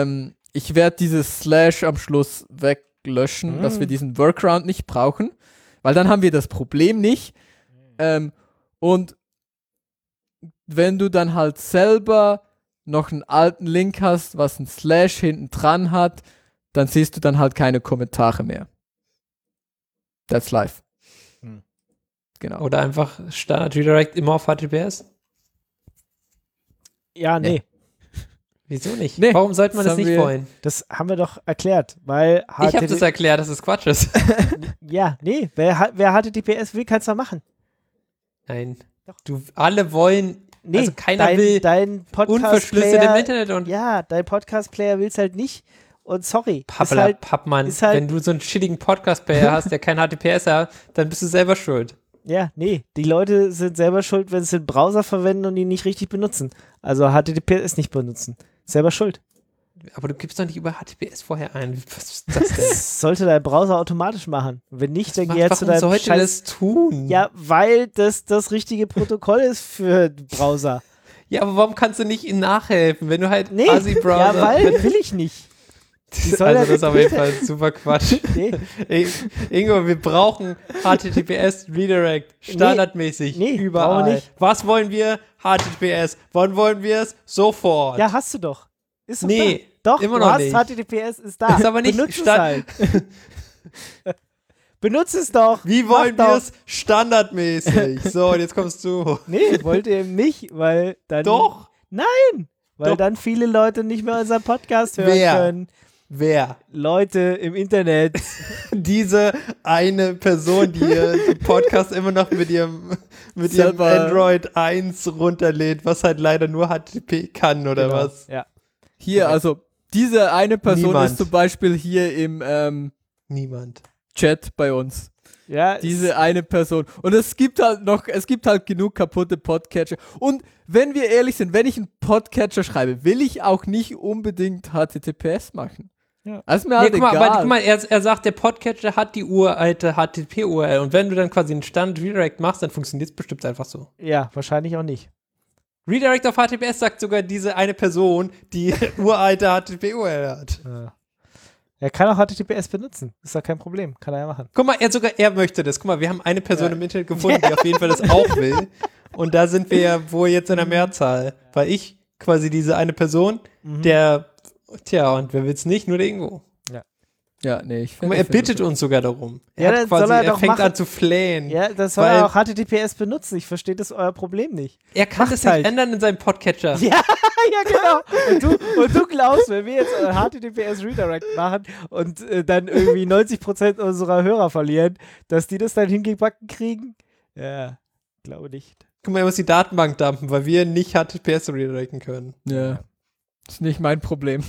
ich werde dieses Slash am Schluss weglöschen, Mhm. dass wir diesen Workaround nicht brauchen, weil dann haben wir das Problem nicht. Ähm, und wenn du dann halt selber noch einen alten Link hast, was ein Slash hinten dran hat, dann siehst du dann halt keine Kommentare mehr. That's life. Hm. Genau. Oder einfach Standard Redirect immer auf H T T P S? Ja, nee. Nee. Wieso nicht? Nee, Warum sollte man das das nicht haben wir- wollen? Das haben wir doch erklärt, weil Ich habe das erklärt, dass es Quatsch ist. Ja, nee, wer, ha- wer H T T P S will, kann es doch machen. Nein. Du, alle wollen, Nee, also keiner dein, will dein unverschlüsselt im Podcast-Player, Internet und ja, dein Podcast-Player will es halt nicht. Und sorry, ist Pappala, halt, Pappmann. ist halt- Wenn du so einen shittigen Podcast-Player hast, der kein H T T P S hat, dann bist du selber schuld. ja, nee, die Leute sind selber schuld, wenn sie den Browser verwenden und ihn nicht richtig benutzen. Also H T T P S nicht benutzen. Selber schuld. Aber du gibst doch nicht über H T T P S vorher ein. Was ist das denn? Das sollte dein Browser automatisch machen. Wenn nicht, dann geh jetzt zu Warum deinem sollte Scheiß. das tun? Ja, weil das das richtige Protokoll ist für den Browser. Ja, aber warum kannst du nicht ihnen nachhelfen, wenn du halt Nee, Asi-Browser... ja, weil wenn, will ich nicht. soll also ja das ist auf nicht- jeden Fall super Quatsch. Nee, Ey, Ingo, wir brauchen H T T P S Redirect standardmäßig Nee, brauchen überall. wir nicht. Was wollen wir? H T T P S. Wann wollen wir es? Sofort. ja, hast du doch. Ist doch Nee, da. Doch, immer du noch hast nicht. H T T P S, ist da. Ist aber nicht Benutze es stand- halt. Benutze es doch. Wie Mach wollen doch. wir es standardmäßig? So, und jetzt kommst du. Nee, wollt ihr eben nicht, weil dann. Doch. Weil doch. dann viele Leute nicht mehr unseren Podcast hören Wer? können. Wer? Leute im Internet. Diese eine Person, die ihren Podcast immer noch mit ihrem, mit ihrem Selber- Android eins runterlädt, was halt leider nur H T T P kann oder Genau. was? Ja. Hier, also, diese eine Person Niemand. ist zum Beispiel hier im ähm, Niemand. Chat bei uns. Ja, Diese eine Person. Und es gibt halt noch, es gibt halt genug kaputte Podcatcher. Und wenn wir ehrlich sind, wenn ich einen Podcatcher schreibe, will ich auch nicht unbedingt H T T P S machen. Ja. Das ist mir Nee, halt guck mal, egal. aber guck mal, er, er sagt, der Podcatcher hat die uralte H T T P-U R L und wenn du dann quasi einen Standard Redirect machst, dann funktioniert es bestimmt einfach so. ja, wahrscheinlich auch nicht. Redirect auf H T T P S sagt sogar diese eine Person, die uralte H T T P-U R L hat. Ja. Er kann auch H T T P S benutzen. Ist doch kein Problem. Kann er ja machen. Guck mal, er sogar, er möchte das. Guck mal, wir haben eine Person Ja. im Internet gefunden, die auf jeden Fall das auch will. Und da sind wir ja wohl jetzt in der Mehrzahl. Weil ich quasi diese eine Person, Mhm. der, tja, und wer will's nicht? Nur der Ingo. ja, nee, ich Guck mal, er bittet uns sogar darum. Er, Ja, hat dann quasi, soll er er doch fängt machen. an zu flehen. Ja, das soll Weil- er auch H T T P S benutzen. Ich verstehe das euer Problem nicht. Er kann Macht's das nicht halt. ändern in seinem Podcatcher. Ja, ja, genau. Und du, und du glaubst, wenn wir jetzt äh, H T T P S Redirect machen und äh, dann irgendwie neunzig Prozent unserer Hörer verlieren, dass die das dann hingebacken kriegen? Ja, glaube nicht. Guck mal, er muss die Datenbank dumpen, weil wir nicht H T T P S redirecten können. Ja. Ist nicht mein Problem.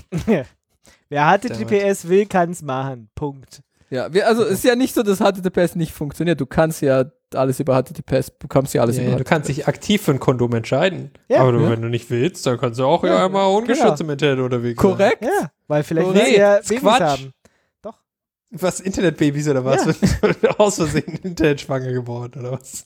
Wer H T T P S will, kann es machen. Punkt. Ja, wir, also es ist ja nicht so, dass H T T P S nicht funktioniert. Du kannst ja alles über H T T P S, bekommst ja alles Ja, über ja, du kannst dich aktiv für ein Kondom entscheiden. Ja. Aber du, Ja. wenn du nicht willst, dann kannst du auch ja, Ja, einmal ungeschützt genau. im Internet unterwegs sein. Korrekt. Ja, weil vielleicht Oh, will nee, sie ja ist Babys Quatsch. haben. Was, Internetbabys oder was? Ja. Wenn du aus Versehen Internetschwanger geworden oder was?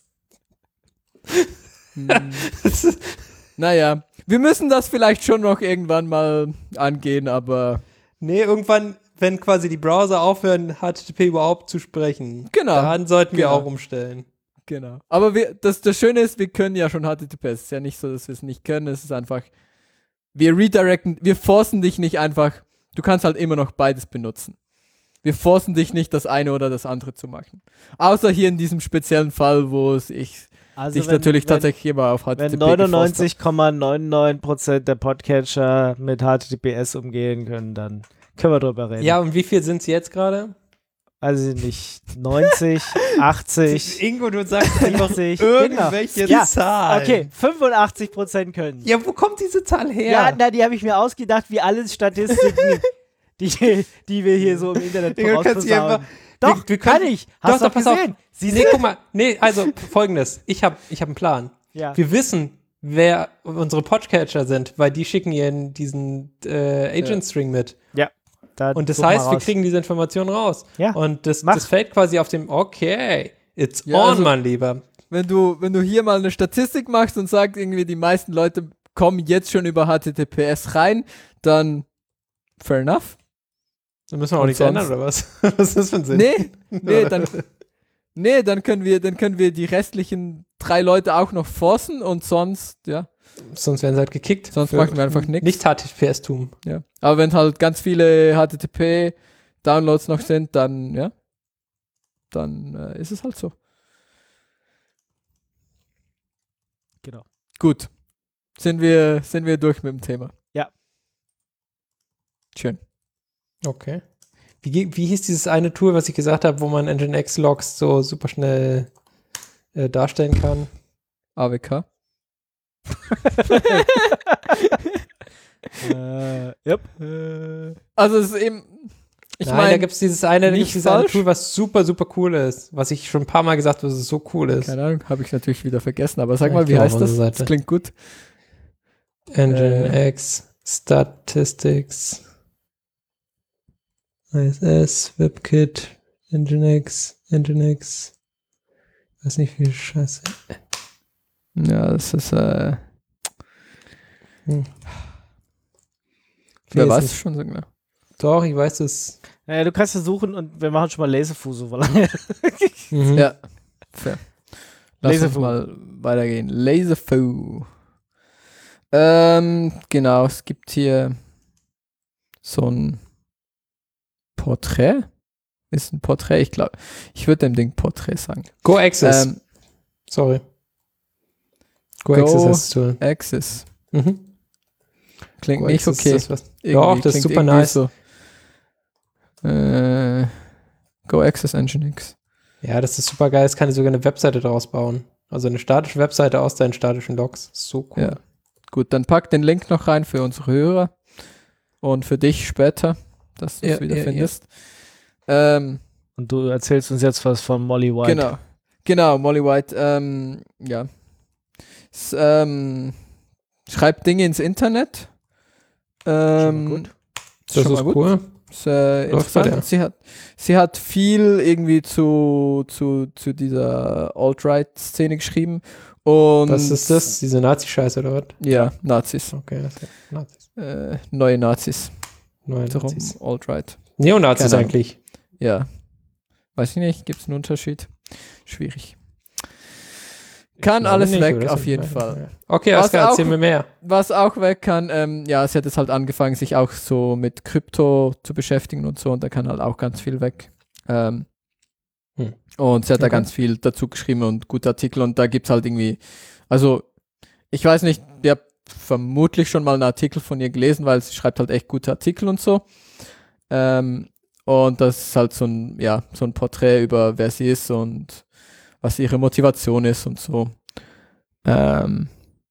Hm. Naja, wir müssen das vielleicht schon noch irgendwann mal angehen, aber Nee, irgendwann, wenn quasi die Browser aufhören, H T T P überhaupt zu sprechen, genau. dann sollten wir Genau. auch umstellen. Genau. Aber wir, das, das Schöne ist, wir können ja schon H T T P S. Es ist ja nicht so, dass wir es nicht können. Es ist einfach, wir redirecten, wir forcen dich nicht einfach, du kannst halt immer noch beides benutzen. Wir forcen dich nicht, das eine oder das andere zu machen. Außer hier in diesem speziellen Fall, wo es ich Also dich wenn, natürlich wenn, tatsächlich immer auf H T T P Wenn geforst neunundneunzig Komma neunundneunzig Prozent der Podcatcher mit H T T P S umgehen können, dann können wir drüber reden. Ja, und wie viel sind es jetzt gerade? Also nicht neunzig, achtzig, Ingo, du sagst einfach siebzig, irgendwelche genau. Ja, Zahlen. Okay, fünfundachtzig Prozent können. Ja, wo kommt diese Zahl her? Ja, na, die habe ich mir ausgedacht, wie alle Statistiken, die, die wir hier so im Internet Digga, du kannst hier vorausposaunen. einfach- Doch, wir- wir kann können- ich. Hast doch, du doch, pass gesehen? auf. Sie Nee, guck mal. Nee, also folgendes. Ich habe ich hab einen Plan. Ja. Wir wissen, wer unsere Podcatcher sind, weil die schicken ihren diesen äh, Agent-String mit. Da Und das such mal heißt, wir raus. kriegen diese Information raus. Ja. Und das, Mach. das fällt quasi auf dem, okay, it's Ja, on, also- mein Lieber. Wenn du, wenn du hier mal eine Statistik machst und sagst, irgendwie die meisten Leute kommen jetzt schon über H T T P S rein, dann fair enough. Dann müssen wir auch Und nichts sonst- ändern, oder was? Was ist das für ein Sinn? Nee, nee, dann, nee, dann können wir, dann können wir die restlichen drei Leute auch noch forcen und sonst, ja, Sonst werden sie halt gekickt. sonst Für machen wir einfach nichts. Nicht H T T P S-Tum. Ja. Aber wenn halt ganz viele H T T P-Downloads noch sind, dann, ja, dann äh, ist es halt so. Genau. Gut. Sind wir, sind wir durch mit dem Thema? Ja. Schön. Okay. Wie, ge- wie hieß dieses eine Tool, was ich gesagt habe, wo man Nginx-Logs so super schnell äh, darstellen kann? A W K. äh, yep. äh, Also es ist eben, ich Nein, da meine, gibt es dieses eine, da nicht gibt's dieses eine falsch. Tool, was super, super cool ist. Was ich schon ein paar Mal gesagt habe, dass es so cool ist. keine Ahnung, habe ich natürlich wieder vergessen, aber sag Ja, mal, ich wie glaub, heißt auf das? unserer Seite. Das klingt gut. Nginx, Statistics, I S S, WebKit, Nginx, Nginx. Ich weiß nicht, wie scheiße. Ja, das ist, äh, Hm. wer weiß weiß nicht. es schon so genau. Doch, ich weiß es. naja, du kannst versuchen und wir machen schon mal Laserfu so lange. Mhm. Ja, fair. Lass uns Laserfu. mal weitergehen. Laserfu. Ähm, genau, es gibt hier so ein Porträt. Ist ein Porträt, ich glaube, ich würde dem Ding Porträt sagen. Go Access. Ähm, Sorry. Go, Go Access heißt das Tool. Access. Mhm. Klingt Go nicht Access okay. ist das, was, Irgendwie doch, das ist klingt super irgendwie nice. So. Äh, Go Access Nginx. Ja, das ist super geil. Es kann sogar eine Webseite daraus bauen. Also eine statische Webseite aus deinen statischen Logs. So cool. Ja. Gut, dann pack den Link noch rein für unsere Hörer und für dich später, dass du es Ja, wieder ja, findest. Ähm, Und du erzählst uns jetzt was von Molly White. Genau, genau, Molly White, ähm, ja. S ähm, schreibt Dinge ins Internet. Ähm, gut. Das schon ist mal gut. cool. Ist, äh, Läuft bei interessant. der. Sie hat, sie hat viel irgendwie zu, zu, zu dieser Alt-Right-Szene geschrieben. Und Was ist das? Diese Nazi-Scheiße oder was? Ja, Nazis. Okay, das ist Nazis. Äh, neue Nazis. Neue Darum Nazis. Alt-Right. Neonazis Keine Ahnung. eigentlich. Ja. Weiß ich nicht, gibt es einen Unterschied? Schwierig. Kann glaube alles nicht, weg, oder? auf jeden Ja. Fall. Okay, Was Oskar, erzähl auch- mir mehr. Was auch weg kann, ähm, ja, sie hat jetzt halt angefangen, sich auch so mit Krypto zu beschäftigen und so, und da kann halt auch ganz viel weg. Ähm, Hm. Und sie hat da Okay. ganz viel dazu geschrieben und gute Artikel, und da gibt es halt irgendwie, also ich weiß nicht, ihr habt vermutlich schon mal einen Artikel von ihr gelesen, weil sie schreibt halt echt gute Artikel und so. Ähm, und das ist halt so ein, ja, so ein Porträt über wer sie ist und was ihre Motivation ist und so. Ähm,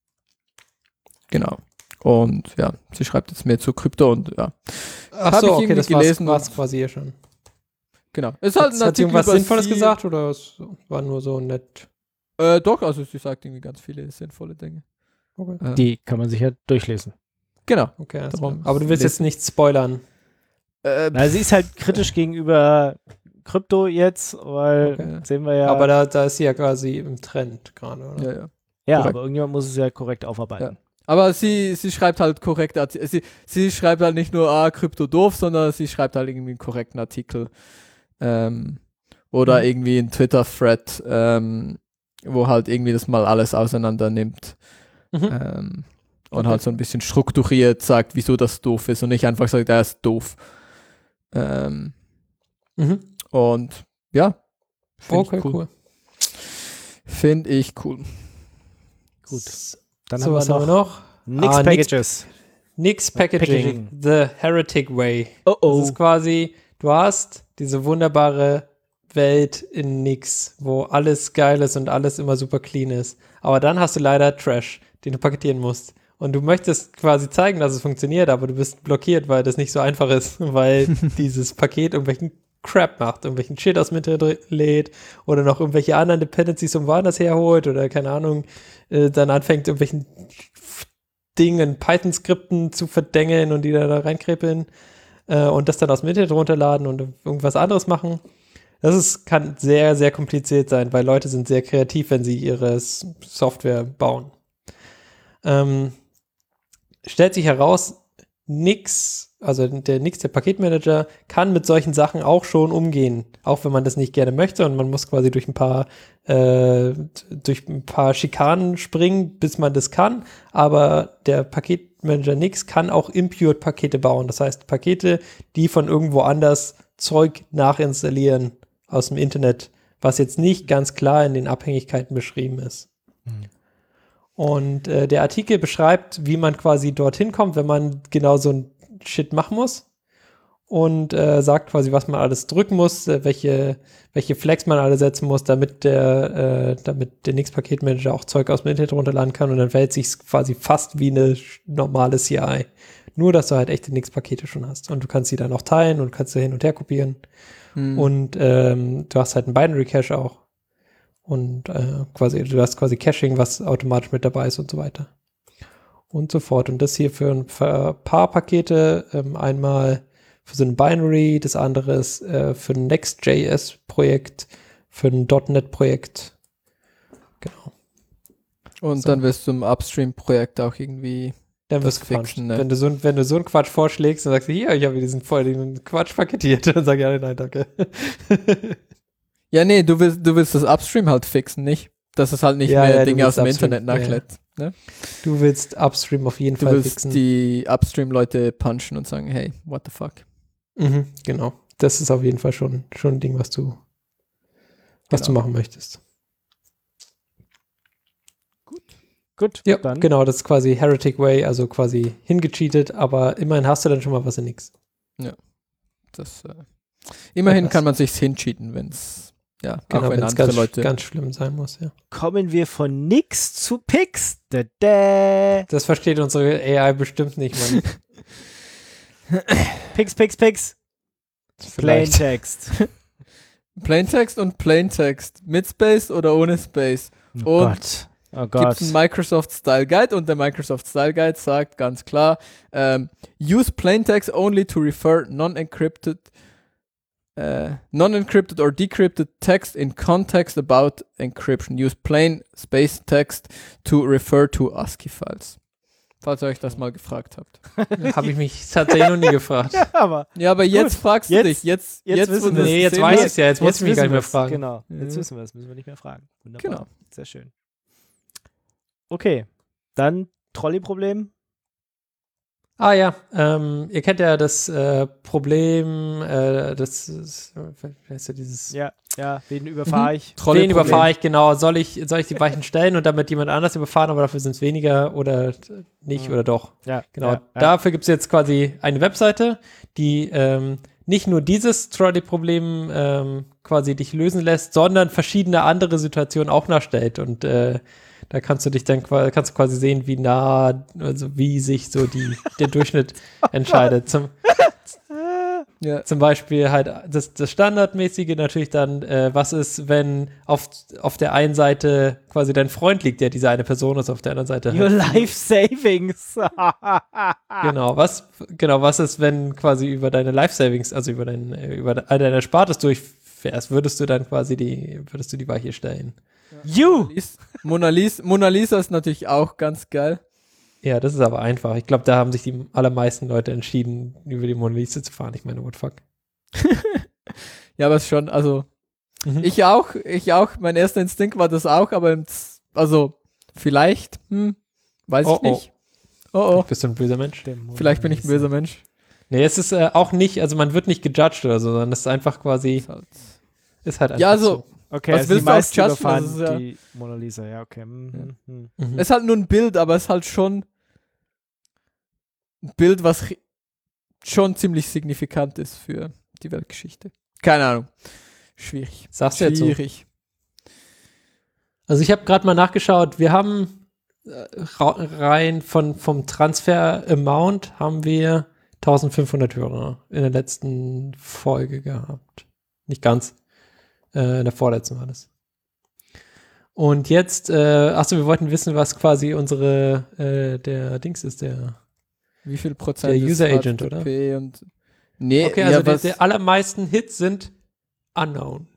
genau. Und ja, sie schreibt jetzt mehr zu Krypto und ja, Ach Hab so, ich okay, irgendwie das gelesen war es und- quasi hier schon. genau. Es ist halt Hat, ein hat sie Artikel irgendwas über Sinnvolles sie. gesagt oder es war nur so nett? Äh, doch, also sie sagt irgendwie ganz viele sinnvolle Dinge. Okay, Äh, Die kann man sich ja durchlesen. genau. okay alles Darum klar. Aber du willst jetzt lesen. nicht spoilern. Äh, Na, sie ist halt kritisch gegenüber Krypto jetzt, weil Okay. sehen wir ja. Aber da, da ist sie ja quasi im Trend gerade, oder? ja, ja. ja, korrekt. aber irgendjemand muss es ja korrekt aufarbeiten. Aber sie, sie schreibt halt korrekt, Arti- sie, sie schreibt halt nicht nur, ah, Krypto doof, sondern sie schreibt halt irgendwie einen korrekten Artikel. Ähm, oder Mhm. irgendwie einen Twitter-Thread, ähm, wo halt irgendwie das mal alles auseinander nimmt. Mhm. Ähm, und Okay. halt so ein bisschen strukturiert sagt, wieso das doof ist und nicht einfach sagt, er ist doof. Ähm, Mhm. und ja, finde Okay, ich cool. cool. Finde ich cool. Gut. Dann so, haben was wir haben noch wir noch? Nix Ah, nix- Packages. Nix Packaging, Packaging. The Heretic Way. Oh oh. Das ist quasi, du hast diese wunderbare Welt in Nix, wo alles geil ist und alles immer super clean ist. Aber dann hast du leider Trash, den du paketieren musst. Und du möchtest quasi zeigen, dass es funktioniert, aber du bist blockiert, weil das nicht so einfach ist, weil dieses Paket irgendwelchen Crap macht, irgendwelchen Shit aus dem Internet lädt oder noch irgendwelche anderen Dependencies vom woanders herholt oder keine Ahnung, äh, dann anfängt irgendwelchen Dingen, Python-Skripten zu verdengeln und die da, da reinkrepeln äh, und das dann aus dem Internet runterladen und irgendwas anderes machen. Das ist, kann sehr, sehr kompliziert sein, weil Leute sind sehr kreativ, wenn sie ihre S- Software bauen. Ähm, stellt sich heraus, Nix, also der Nix, der Paketmanager, kann mit solchen Sachen auch schon umgehen, auch wenn man das nicht gerne möchte und man muss quasi durch ein paar äh, durch ein paar Schikanen springen, bis man das kann, aber der Paketmanager Nix kann auch impured Pakete bauen, das heißt Pakete, die von irgendwo anders Zeug nachinstallieren aus dem Internet, was jetzt nicht ganz klar in den Abhängigkeiten beschrieben ist. Hm. Und äh, der Artikel beschreibt, wie man quasi dorthin kommt, wenn man genau so ein Shit machen muss. Und äh, sagt quasi, was man alles drücken muss, äh, welche, welche Flags man alle setzen muss, damit der, äh, damit der Nix-Paketmanager auch Zeug aus dem Internet runterladen kann. Und dann verhält sich quasi fast wie eine normale C I. Nur, dass du halt echte Nix-Pakete schon hast. Und du kannst sie dann auch teilen und kannst sie hin und her kopieren. Hm. Und ähm, du hast halt einen Binary-Cache auch. Und äh, quasi, du hast quasi Caching, was automatisch mit dabei ist und so weiter. Und so fort. Und das hier für ein paar Pakete, ähm, einmal für so ein Binary, das andere ist äh, für ein Next.js-Projekt, für ein .NET-Projekt. Genau. Und so. Dann wirst du im Upstream-Projekt auch irgendwie dann wirst du fixen, ne? Wenn du so, wenn du so einen Quatsch vorschlägst, dann sagst du, hier, ich habe diesen voll den Quatsch paketiert. Dann sag ich, ja, nein, danke. Ja, nee, du willst, du willst das Upstream halt fixen, nicht? Dass es halt nicht ja, mehr ja, Dinge aus dem Upstream, Internet nachlädt. Ja. Ne? Du willst Upstream auf jeden du Fall willst fixen. Die Upstream-Leute punchen und sagen, hey, what the fuck? Mhm, genau. Das ist auf jeden Fall schon, schon ein Ding, was du, was genau. du machen möchtest. Gut. Gut, ja, dann. Genau, das ist quasi Heretic Way, also quasi hingecheatet, aber immerhin hast du dann schon mal was in nix. Ja. Das, äh, immerhin Etwas. kann man sich's hincheaten, wenn's ja, genau, auch wenn wenn es andere ganz, Leute ganz schlimm sein muss, ja. Kommen wir von nix zu Pix. Da, da. Das versteht unsere A I bestimmt nicht, Mann. Pix, Pix, Pix. Plaintext. Plaintext und Plaintext mit Space oder ohne Space. Oh und Gott. Oh gibt Gott. es einen Microsoft Style Guide und der Microsoft Style Guide sagt ganz klar, ähm, use Plaintext only to refer non-encrypted Uh, non-encrypted or decrypted text in context about encryption. Use plain space text to refer to ASCII files. Falls ihr euch das mal gefragt habt. Habe ich mich tatsächlich noch nie gefragt. Ja, aber, ja, aber jetzt gut. fragst Jetzt- du dich. Jetzt, jetzt jetzt, wissen wo wir- du Nee, es jetzt gesehen weiß hast, ich es ja, jetzt muss ich mich wissen gar nicht mehr wir's. fragen. Genau, jetzt Mhm. wissen wir es, müssen wir nicht mehr fragen. Wunderbar. Genau. Sehr schön. Okay, dann Trolley-Problem. Ah ja, ähm, ihr kennt ja das äh, Problem, äh, das ist, wie heißt ja dieses, Ja, ja, wen überfahre Mhm. ich? den Trolley-Problem. überfahre ich, genau, soll ich, soll ich die Weichen stellen und damit jemand anders überfahren, aber dafür sind es weniger oder nicht Mhm. oder doch. Ja, Genau, ja, ja. dafür gibt es jetzt quasi eine Webseite, die ähm, nicht nur dieses Trolley-Problem ähm, quasi dich lösen lässt, sondern verschiedene andere Situationen auch nachstellt und äh, da kannst du dich dann qua- kannst du quasi sehen, wie nah, also wie sich so die, der Durchschnitt entscheidet. Zum, Ja. zum Beispiel halt das, das Standardmäßige natürlich dann, äh, was ist, wenn auf, auf der einen Seite quasi dein Freund liegt, der diese eine Person ist, auf der anderen Seite Your halt- life savings. Genau, was, genau, was ist, wenn quasi über deine Life Savings, also über dein, äh, über de- deine Spartes durchfährst, würdest du dann quasi die, würdest du die Weiche stellen? You! Mona Lisa, Mona Lisa ist natürlich auch ganz geil. Ja, das ist aber einfach. Ich glaube, da haben sich die allermeisten Leute entschieden, über die Mona Lisa zu fahren. Ich meine, what fuck. Ja, aber es ist schon, also Mhm. ich auch, ich auch, mein erster Instinkt war das auch, aber ins- also vielleicht, hm, weiß Oh, ich nicht. Oh oh, Bist du ein böser Mensch? vielleicht bin ich ein böser Mensch. Nee, es ist äh, auch nicht, also man wird nicht gejudged oder so, sondern es ist einfach quasi, Ist halt- ist halt einfach Ja, also so. Okay, Was also die willst du auch meisten judgen? überfahren Das ist ja- die Mona Lisa, ja, okay. Mhm. Mhm. Mhm. es ist halt nur ein Bild, aber es ist halt schon ein Bild, was ri- schon ziemlich signifikant ist für die Weltgeschichte. Keine Ahnung. Schwierig. Sagst du jetzt so? Schwierig. Also ich habe gerade mal nachgeschaut, wir haben äh, ra- rein von, vom Transfer-Amount haben wir eintausendfünfhundert Hörer in der letzten Folge gehabt. Nicht ganz. Äh, in der vorletzten war das. Und jetzt, äh, achso, wir wollten wissen, was quasi unsere, äh, der Dings ist, der. Wie viel Prozent Der ist User H Agent, T T P oder? Und nee, Okay, also ja, der, was, der allermeisten Hits sind unknown.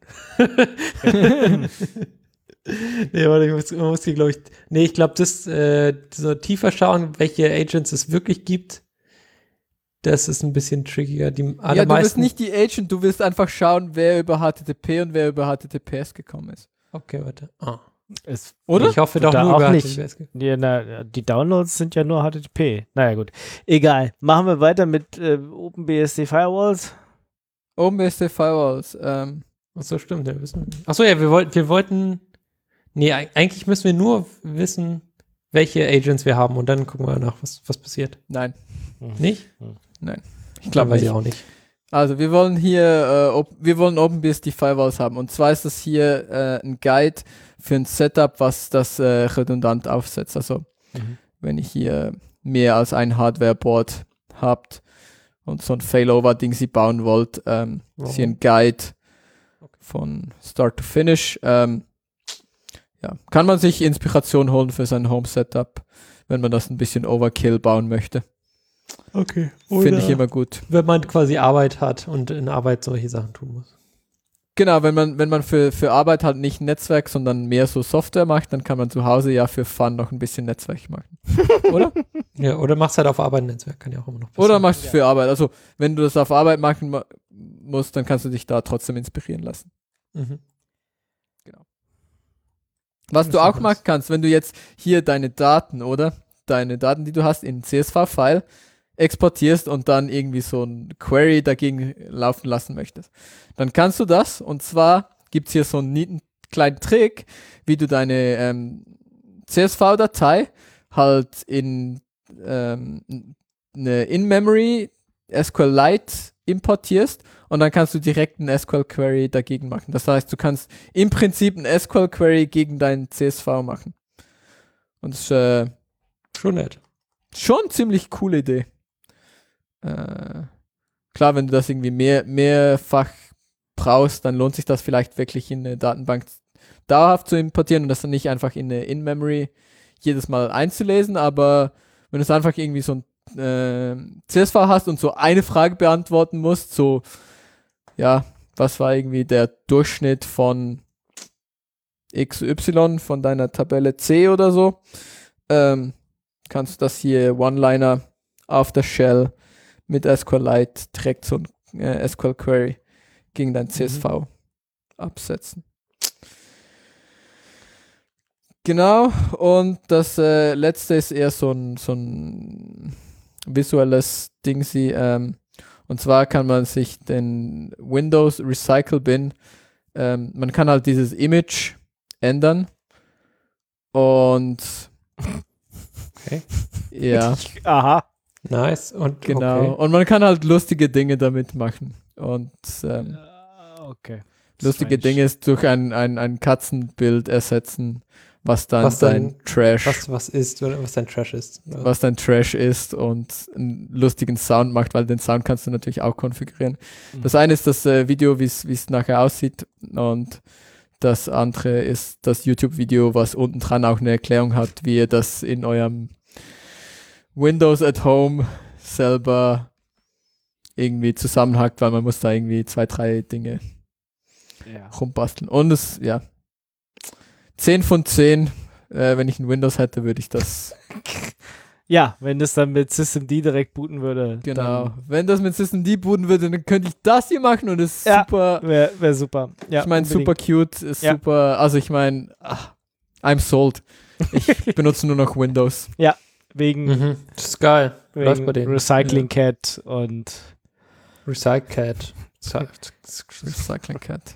Nee, warte, ich muss, man muss hier, glaube ich, nee, ich glaube, das, äh, so tiefer schauen, welche Agents es wirklich gibt, Das ist ein bisschen trickier. Die Ja, du willst allermeisten. nicht die Agent, du willst einfach schauen, wer über H T T P und wer über H T T P S gekommen ist. Okay, warte. Ah. Es, Oder? Ich hoffe doch Da nur auch über nicht. H T T P S. die, na, die Downloads sind ja nur H T T P. Naja, gut. Egal. Machen wir weiter mit äh, OpenBSD Firewalls. OpenBSD Firewalls. Ähm, Achso, stimmt. Ja, wissen wir. Achso, ja, wir, wollt, wir wollten. Nee, eig- eigentlich müssen wir nur wissen, welche Agents wir haben und dann gucken wir nach, was, was passiert. nein, Nicht? ich glaube weiß nicht. ich auch nicht. Also wir wollen hier, äh, op- wir wollen OpenBSD Firewalls haben. Und zwar ist das hier äh, ein Guide für ein Setup, was das äh, redundant aufsetzt. Also Mhm. wenn ihr hier mehr als ein Hardware-Board habt und so ein Failover-Ding sie bauen wollt, ähm, ist hier ein Guide von Start to Finish. Ähm, ja, kann man sich Inspiration holen für sein Home-Setup, wenn man das ein bisschen Overkill bauen möchte. Okay. Finde ich immer gut. Wenn man quasi Arbeit hat und in Arbeit solche Sachen tun muss. Genau, wenn man, wenn man für, für Arbeit halt nicht Netzwerk, sondern mehr so Software macht, dann kann man zu Hause ja für Fun noch ein bisschen Netzwerk machen. Oder? Ja, oder machst halt auf Arbeit ein Netzwerk, kann ja auch immer noch passieren. Oder machst du es für Arbeit. Also, wenn du das auf Arbeit machen ma- musst, dann kannst du dich da trotzdem inspirieren lassen. Mhm. Was Das du ist auch nice. machen kannst, wenn du jetzt hier deine Daten, oder? Deine Daten, die du hast, in C S V-File exportierst und dann irgendwie so ein Query dagegen laufen lassen möchtest. Dann kannst du das, und zwar gibt es hier so einen netten kleinen Trick, wie du deine ähm, C S V-Datei halt in ähm, eine In-Memory SQLite importierst und dann kannst du direkt einen S Q L-Query dagegen machen. Das heißt, du kannst im Prinzip einen S Q L-Query gegen deinen C S V machen. Und das ist äh, Schon nett. schon eine ziemlich coole Idee. Äh, klar, wenn du das irgendwie mehr, mehrfach brauchst, dann lohnt sich das vielleicht wirklich in eine Datenbank dauerhaft zu importieren und das dann nicht einfach in eine In-Memory jedes Mal einzulesen, aber wenn du es einfach irgendwie so ein äh, C S V hast und so eine Frage beantworten musst, so, ja, was war irgendwie der Durchschnitt von X Y von deiner Tabelle C oder so, ähm, kannst du das hier One-Liner auf der Shell mit SQLite direkt so ein äh, S Q L-Query gegen dein C S V mhm. absetzen. Genau, und das äh, letzte ist eher so ein, so ein visuelles Ding, sie, ähm, und zwar kann man sich den Windows Recycle Bin, ähm, man kann halt dieses Image ändern und Okay. ja, Aha. Nice. Und genau, okay. und man kann halt lustige Dinge damit machen und ähm, Okay. lustige Strange. Dinge ist durch ein, ein, ein Katzenbild ersetzen, was dann Was dein dann- Trash Was, was ist, oder was dein Trash ist. was dein Trash ist und einen lustigen Sound macht, weil den Sound kannst du natürlich auch konfigurieren. Mhm. Das eine ist das äh, Video, wie es nachher aussieht und das andere ist das YouTube-Video, was unten dran auch eine Erklärung hat, wie ihr das in eurem Windows at Home selber irgendwie zusammenhackt, weil man muss da irgendwie zwei, drei Dinge Ja. rumbasteln. Und es, ja, zehn von zehn, äh, wenn ich ein Windows hätte, würde ich das, ja, wenn das dann mit Systemd direkt booten würde. genau, wenn das mit Systemd booten würde, dann könnte ich das hier machen und es ist Ja, super, Wäre wär super. Ja, ich meine, super cute, ist Ja. super, also ich meine, ach, I'm sold. Ich benutze nur noch Windows. Wegen, Mhm. Das ist geil. Läuft bei wegen denen. Recycling Cat und Recycled. Recycling Cat.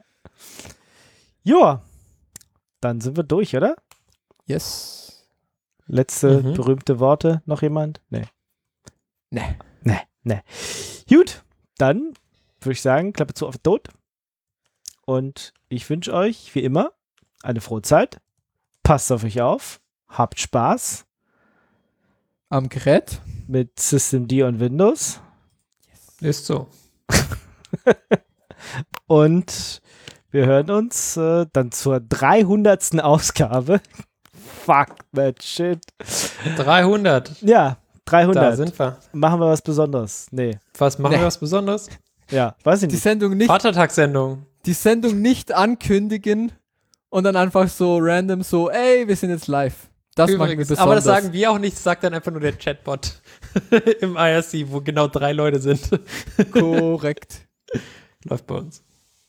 ja, dann sind wir durch, oder? Yes. Letzte Mhm. berühmte Worte. Noch jemand? Nee. Nee. Nee, nee. Gut, dann würde ich sagen, Klappe zu auf den Tod. Und ich wünsche euch, wie immer, eine frohe Zeit. Passt auf euch auf. Habt Spaß Am Gerät. mit Systemd und Windows. Ist so. Und wir hören uns äh, dann zur dreihundertsten Ausgabe. Fuck that shit. dreihundert. Ja, dreihundert. Da sind wir. Machen wir was Besonderes? Nee. Was machen Nee. wir was Besonderes? Ja, weiß ich Die nicht. Sendung nicht, Vatertagssendung. die Sendung nicht ankündigen und dann einfach so random so, ey, wir sind jetzt live. Das macht mich Übrigens, besonders. aber das sagen wir auch nicht, das sagt dann einfach nur der Chatbot im I R C, wo genau drei Leute sind. Korrekt. Läuft bei uns.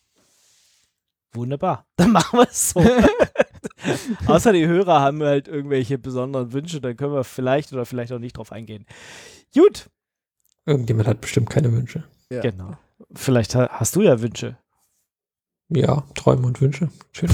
Wunderbar. Dann machen wir es so. Außer die Hörer haben halt irgendwelche besonderen Wünsche, dann können wir vielleicht oder vielleicht auch nicht drauf eingehen. Gut. Irgendjemand hat bestimmt keine Wünsche. Ja. Genau. Vielleicht ha- hast du ja Wünsche. Ja, Träume und Wünsche. Schön.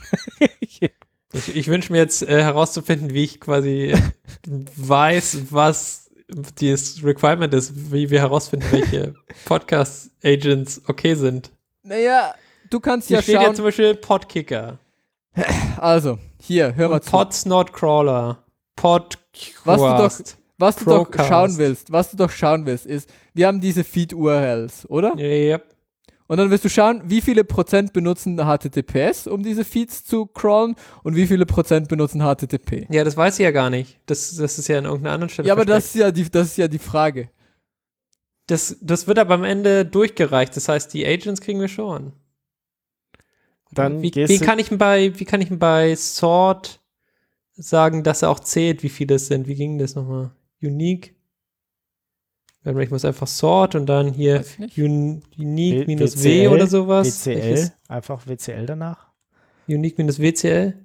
Ich, ich wünsche mir jetzt äh, herauszufinden, wie ich quasi weiß, was das Requirement ist, wie wir herausfinden, welche Podcast-Agents okay sind. Naja, du kannst Hier ja steht schauen. ja zum Beispiel Podkicker. Also, hier, hör mal Und zu. Podsnotcrawler. Podcast. Was du doch, was du doch Procast. schauen willst, was du doch schauen willst, ist, wir haben diese Feed-U R Ls, oder? Yep. Und dann wirst du schauen, wie viele Prozent benutzen H T T P S, um diese Feeds zu crawlen und wie viele Prozent benutzen H T T P. Ja, das weiß ich ja gar nicht. Das, das ist ja an irgendeiner anderen Stelle Ja, aber versteckt. das ist ja die, das ist ja die Frage. Das, das wird aber am Ende durchgereicht. Das heißt, die Agents kriegen wir schon. Dann Wie, gehst wie, du- kann ich denn bei, wie kann ich denn bei Sort sagen, dass er auch zählt, wie viele es sind? Wie ging das nochmal? Unique? Warte mal, ich muss einfach Sort und dann hier Weiß ich nicht. un, Unique W- minus W C W L, oder sowas. W C L, Welches? einfach W C L danach. Unique minus W C L?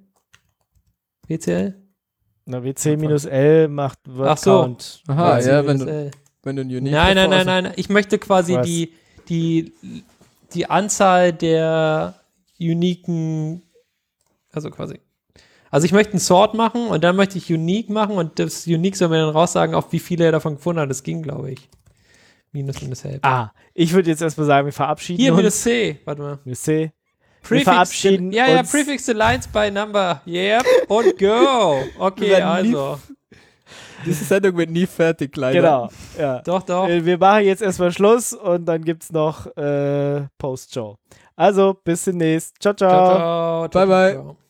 W C L? Na, W C minus L macht Word Ach so. Count. Aha, W C ja, minus wenn du, L. wenn du ein Unique Nein, nein, davor nein, hast. nein. Ich möchte quasi Was? die, die, die Anzahl der uniken, also quasi. Also ich möchte einen Sort machen und dann möchte ich Unique machen und das Unique soll mir dann raussagen, auf wie viele er davon gefunden hat. Das ging, glaube ich. Minus minus Hälfte. Ah, ich würde jetzt erstmal sagen, wir verabschieden Hier, uns. minus C. Warte mal. Minus C. Prefix verabschieden the, Ja, ja, uns. prefix the lines by number. Yep. Und go. Okay, Wir werden nie- also. Diese Sendung wird nie fertig, leider. Genau, ja. Doch, doch. Äh, Wir machen jetzt erstmal Schluss und dann gibt es noch äh, Post-Show. Also, bis demnächst. Ciao, ciao. Ciao, ciao. Bye, bye. Ciao.